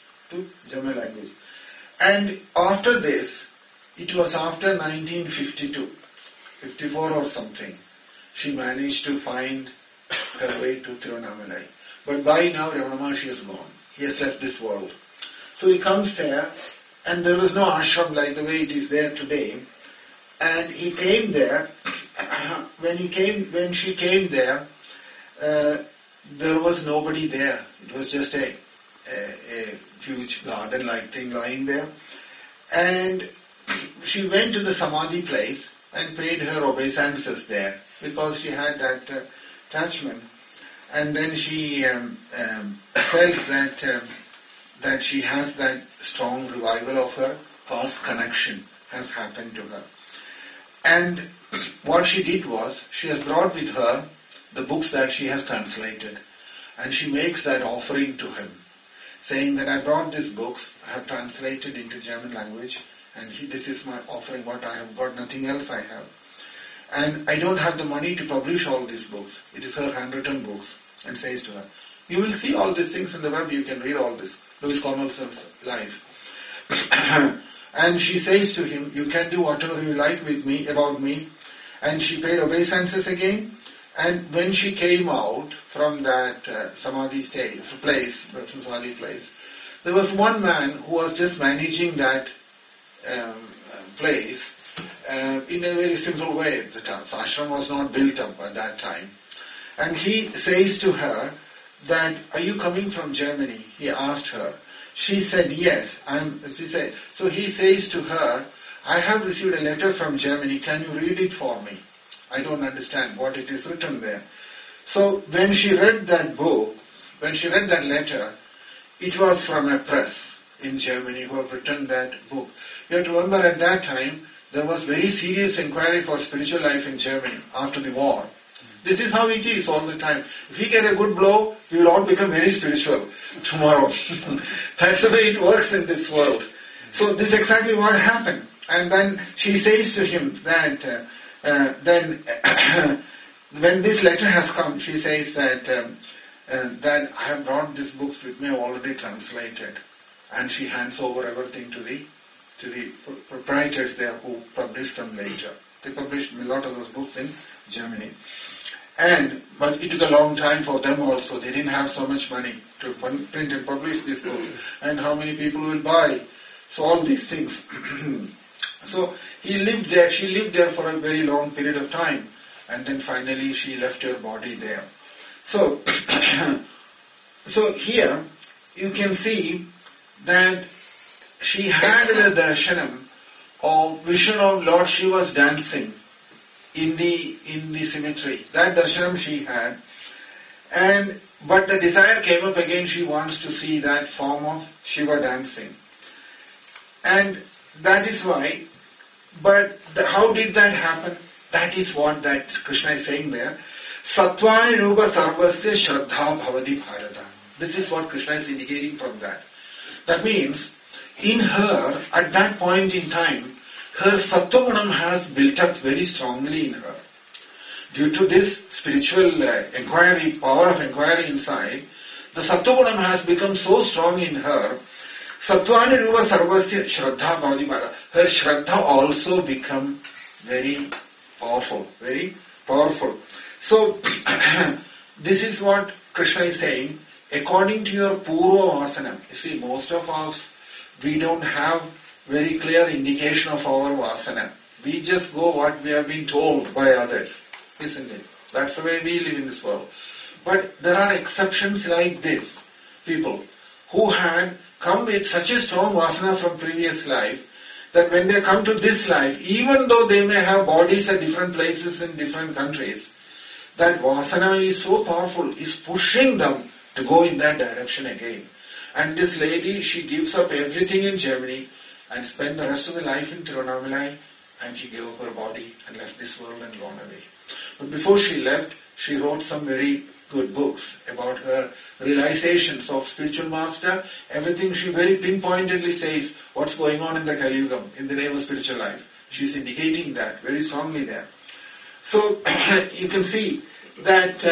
And after this, it was after 1952, 54 or something, she managed to find her way to Tiruvannamalai. But by now, Ramana Maharshi is gone. He has left this world. So he comes there, and there was no ashram like the way it is there today. And he came there. When she came there, there was nobody there. It was just a huge garden-like thing lying there. And she went to the Samadhi place and paid her obeisances there because she had that attachment. And then she felt that she has that strong revival of her past connection has happened to her. And what she did was, she has brought with her the books that she has translated, and she makes that offering to him, saying that I brought these books, I have translated into German language, and this is my offering, what I have got, nothing else I have. And I don't have the money to publish all these books. It is her handwritten books. And says to her, you will see all these things in the web, you can read all this. Louis Cornwellson's life. And she says to him, you can do whatever you like with me, about me. And she paid obeisances again. And when she came out from that Samadhi place, there was one man who was just managing that place in a very simple way. The ashram was not built up at that time. And he says to her that, are you coming from Germany? He asked her. She said, yes. So he says to her, I have received a letter from Germany. Can you read it for me? I don't understand what it is written there. So when she read that book, when she read that letter, it was from a press in Germany who have written that book. You have to remember at that time, there was very serious inquiry for spiritual life in Germany after the war. This is how it is all the time. If we get a good blow, we will all become very spiritual tomorrow. That's the way it works in this world. So this is exactly what happened. And then she says to him that, when this letter has come, she says that I have brought these books with me, already translated. And she hands over everything to the proprietors there who published them later. They published a lot of those books in Germany. But it took a long time for them also. They didn't have so much money to print and publish these books. And how many people will buy? So all these things. So she lived there for a very long period of time. And then finally she left her body there. So, so here you can see that she had the darshanam of vision of Lord Shiva's dancing in the cemetery. That darshanam she had. But the desire came up again, she wants to see that form of Shiva dancing. And that is why, how did that happen? That is what that Krishna is saying there. Sattvani Rupa Sarvasya Shraddha Bhavati Bharata. This is what Krishna is indicating from that. That means, in her, at that point in time, her Sattvagunam has built up very strongly in her. Due to this spiritual inquiry, power of inquiry inside, the Sattvagunam has become so strong in her. Sattvani Rupa Sarvasya Shraddha Bhavati Bharata. Her Shraddha also become very powerful, very powerful. So, this is what Krishna is saying. According to your Purva Vasana, you see, most of us, we don't have very clear indication of our Vasana. We just go what we have been told by others, isn't it? That's the way we live in this world. But there are exceptions like this. People who had come with such a strong Vasana from previous life, that when they come to this life, even though they may have bodies at different places in different countries, that Vasana is so powerful, is pushing them to go in that direction again. And this lady, she gives up everything in Germany, and spent the rest of the life in Tiruvannamalai, and she gave up her body and left this world and gone away. But before she left, she wrote some very good books about her realizations of spiritual master. Everything she very pinpointedly says what's going on in the Kali Yuga in the name of spiritual life. She's indicating that very strongly there. So you can see that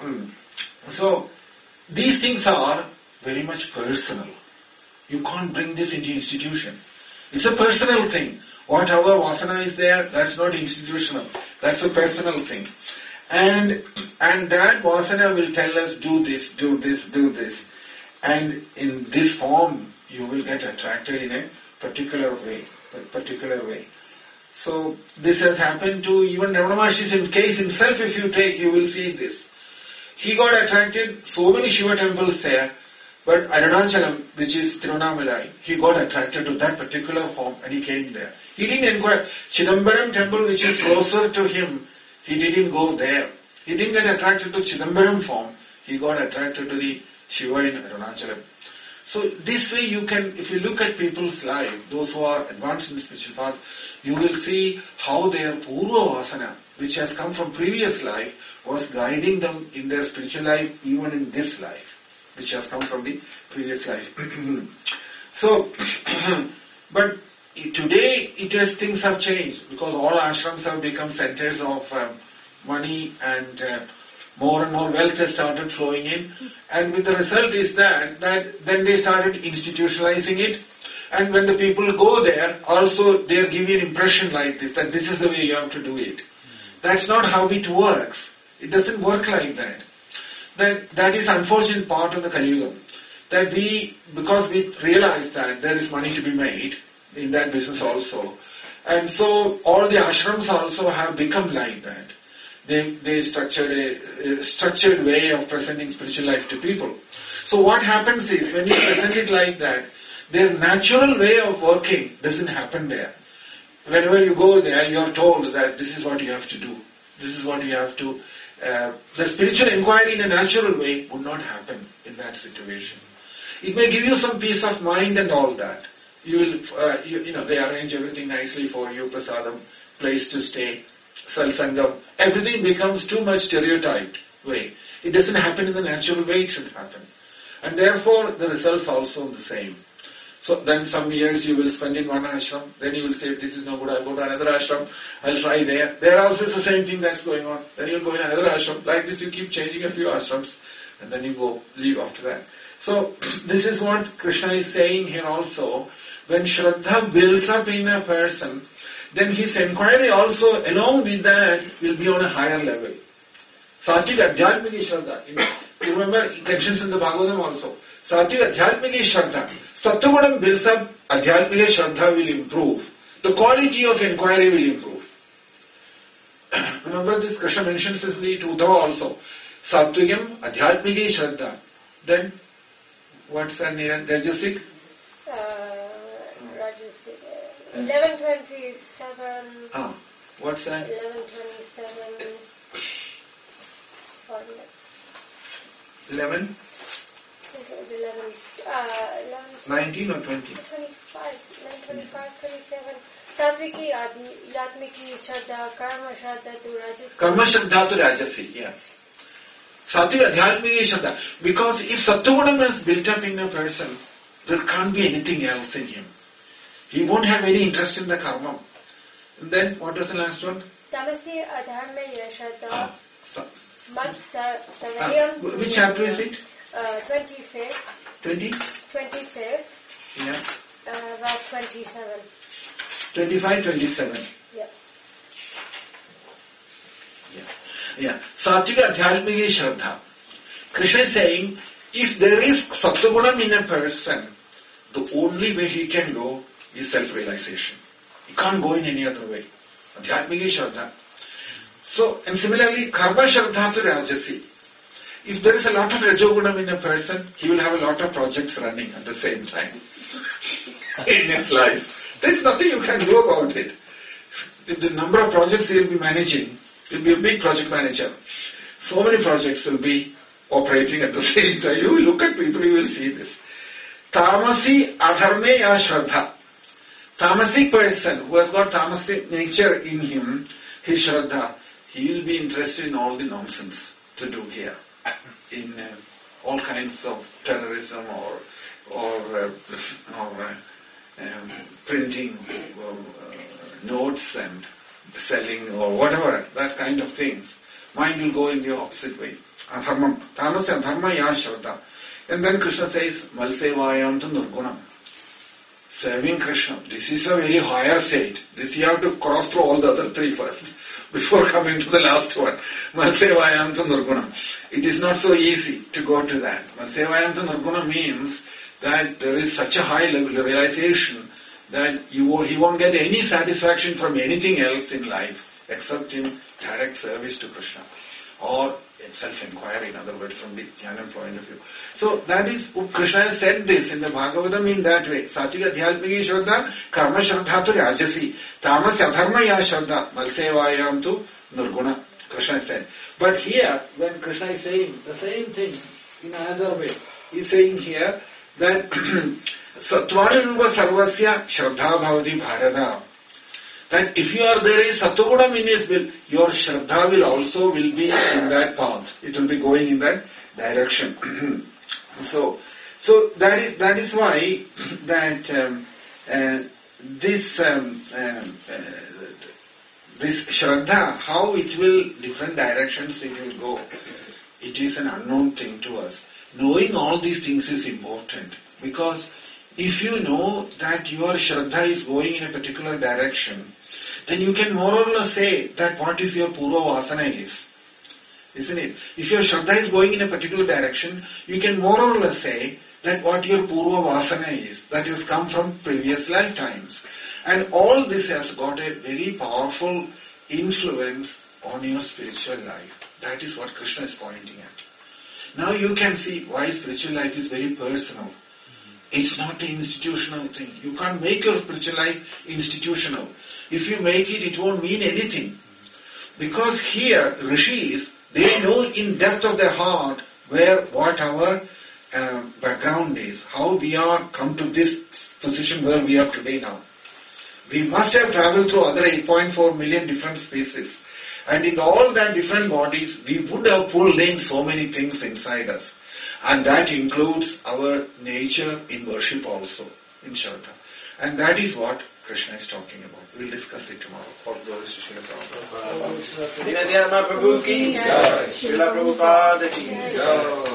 so these things are very much personal. You can't bring this into institution. It's a personal thing. Whatever vasana is there, that's not institutional. That's a personal thing. And that vasana will tell us, do this, do this, do this. And in this form, you will get attracted in a particular way. So this has happened to even Ramana Maharshi's case himself. If you take, you will see this. He got attracted, so many Shiva temples there, but Arunachalam, which is Tiruvannamalai, he got attracted to that particular form and he came there. He didn't inquire. Chidambaram temple, which is closer to him, he didn't go there. He didn't get attracted to Chidambaram form. He got attracted to the Shiva in Arunachalam. So this way you can, if you look at people's life, those who are advanced in the spiritual path, you will see how their Purva Vasana, which has come from previous life, was guiding them in their spiritual life, even in this life, which has come from the previous life. So, but today things have changed because all ashrams have become centers of money and more and more wealth has started flowing in, and with the result is that then they started institutionalizing it, and when the people go there, also they are giving an impression like this, that this is the way you have to do it. That's not how it works. It doesn't work like that. That is unfortunate part of the Kali Yuga. That because we realize that there is money to be made in that business also, and so all the ashrams also have become like that. They structured a structured way of presenting spiritual life to people. So what happens is, when you present it like that, their natural way of working doesn't happen there. Whenever you go there, you are told that this is what you have to do. This is what you have to... the spiritual inquiry in a natural way would not happen in that situation. It may give you some peace of mind and all that. You will, they arrange everything nicely for you, prasadam, place to stay, salsangam. Everything becomes too much stereotyped way. It doesn't happen in the natural way it should happen. And therefore, the results also the same. So then some years you will spend in one ashram, then you will say, this is no good, I'll go to another ashram, I'll try there. There also is the same thing that's going on. Then you'll go in another ashram. Like this you keep changing a few ashrams, and then you leave after that. So this is what Krishna is saying here also. When Shraddha builds up in a person, then his inquiry also along with that will be on a higher level. Sattvic Adhyatmiki Shraddha. You remember mentions in the Bhagavatam also. Sattvic Adhyatmiki Shraddha. Sattvagunam builds up, Adhyatmika Shraddha will improve. The quality of inquiry will improve. Remember this, Krishna mentions this in the Uddhava also. Sattvigam, Adhyatmika Shraddha. Then, what's the name? Rajasic?
Rajasic. 1127.
What's that?
1127. Sorry.
11? 19 or 20?
25, 27. Sattviki, Yatmiki, Shraddha, Karma Shraddha to Rajasi.
Karma Shraddha to Rajasi, yes. Sattvic Adhyatmika Shraddha. Because if Sattvagunam is built up in a person, there can't be anything else in him. He won't have any interest in the karma. And then, what was the last one?
Tamasi Adharmaya Shraddha.
Which chapter is it?
25th.
20?
25th.
Yeah.
Verse 27.
25, 27.
Yeah.
Yeah. Sattvika Adhyatmika Shraddha. Krishna is saying, if there is Sattvagunam in a person, the only way he can go is self-realization. He can't go in any other way. Adhyatmika Shraddha. So, and similarly, Karma Shraddha to Rajasi. If there is a lot of Rajogunam in a person, he will have a lot of projects running at the same time in his life. There's nothing you can do about it. If the number of projects he will be managing, he will be a big project manager. So many projects will be operating at the same time. You will look at people, you will see this. Tamasi adharme ya shraddha. tamasic person who has got tamasic nature in him, his Shraddha, he will be interested in all the nonsense to do here, in all kinds of terrorism or printing notes and selling or whatever, that kind of things. Mind will go in the opposite way. Adharmam. Tanasya adharma ya Shraddha. And then Krishna says, Malsevayam tu nirgunam. Serving Krishna. This is a very higher state. This you have to cross through all the other three first, before coming to the last one. Malsevayam tu nirgunam. It is not so easy to go to that. Malsevayam tu nirgunam means that there is such a high level of realization that he won't get any satisfaction from anything else in life except in direct service to Krishna or self-inquiry, in other words, from the jnana point of view. So that is, Krishna has said this in the Bhagavatam in that way. Satvika Adhyatmiki Shraddha, Karma Shraddha tu Rajasi, Tamasya Adharma ya Shraddha, Malsevayam tu Nirguna, Krishna said. But here, when Krishna is saying the same thing in another way, he is saying here that Sattvanurupa Sarvasya Shraddha Bhavati Bharata. That if you are there is Sattvagunam in his will, your Shraddha will also will be in that path. It will be going in that direction. So that is why that this Shraddha, how it will, different directions it will go, it is an unknown thing to us. Knowing all these things is important, because if you know that your Shraddha is going in a particular direction, then you can more or less say that what is your Purva Vasana is. Isn't it? If your Shraddha is going in a particular direction, you can more or less say that what your Purva Vasana is, that has come from previous lifetimes. And all this has got a very powerful influence on your spiritual life. That is what Krishna is pointing at. Now you can see why spiritual life is very personal. It's not an institutional thing. You can't make your spiritual life institutional. If you make it, it won't mean anything. Because here, rishis, they know in depth of their heart what our background is, how we are come to this position where we are today now. We must have traveled through other 8.4 million different spaces. And in all that different bodies, we would have pulled in so many things inside us. And that includes our nature in worship also, in Shraddha. And that is what Krishna is talking about. We'll discuss it tomorrow. All glory to Srila Prabhupada.
Dinadhyana Prabhu ki Jai. Srila Prabhupada ki Jai.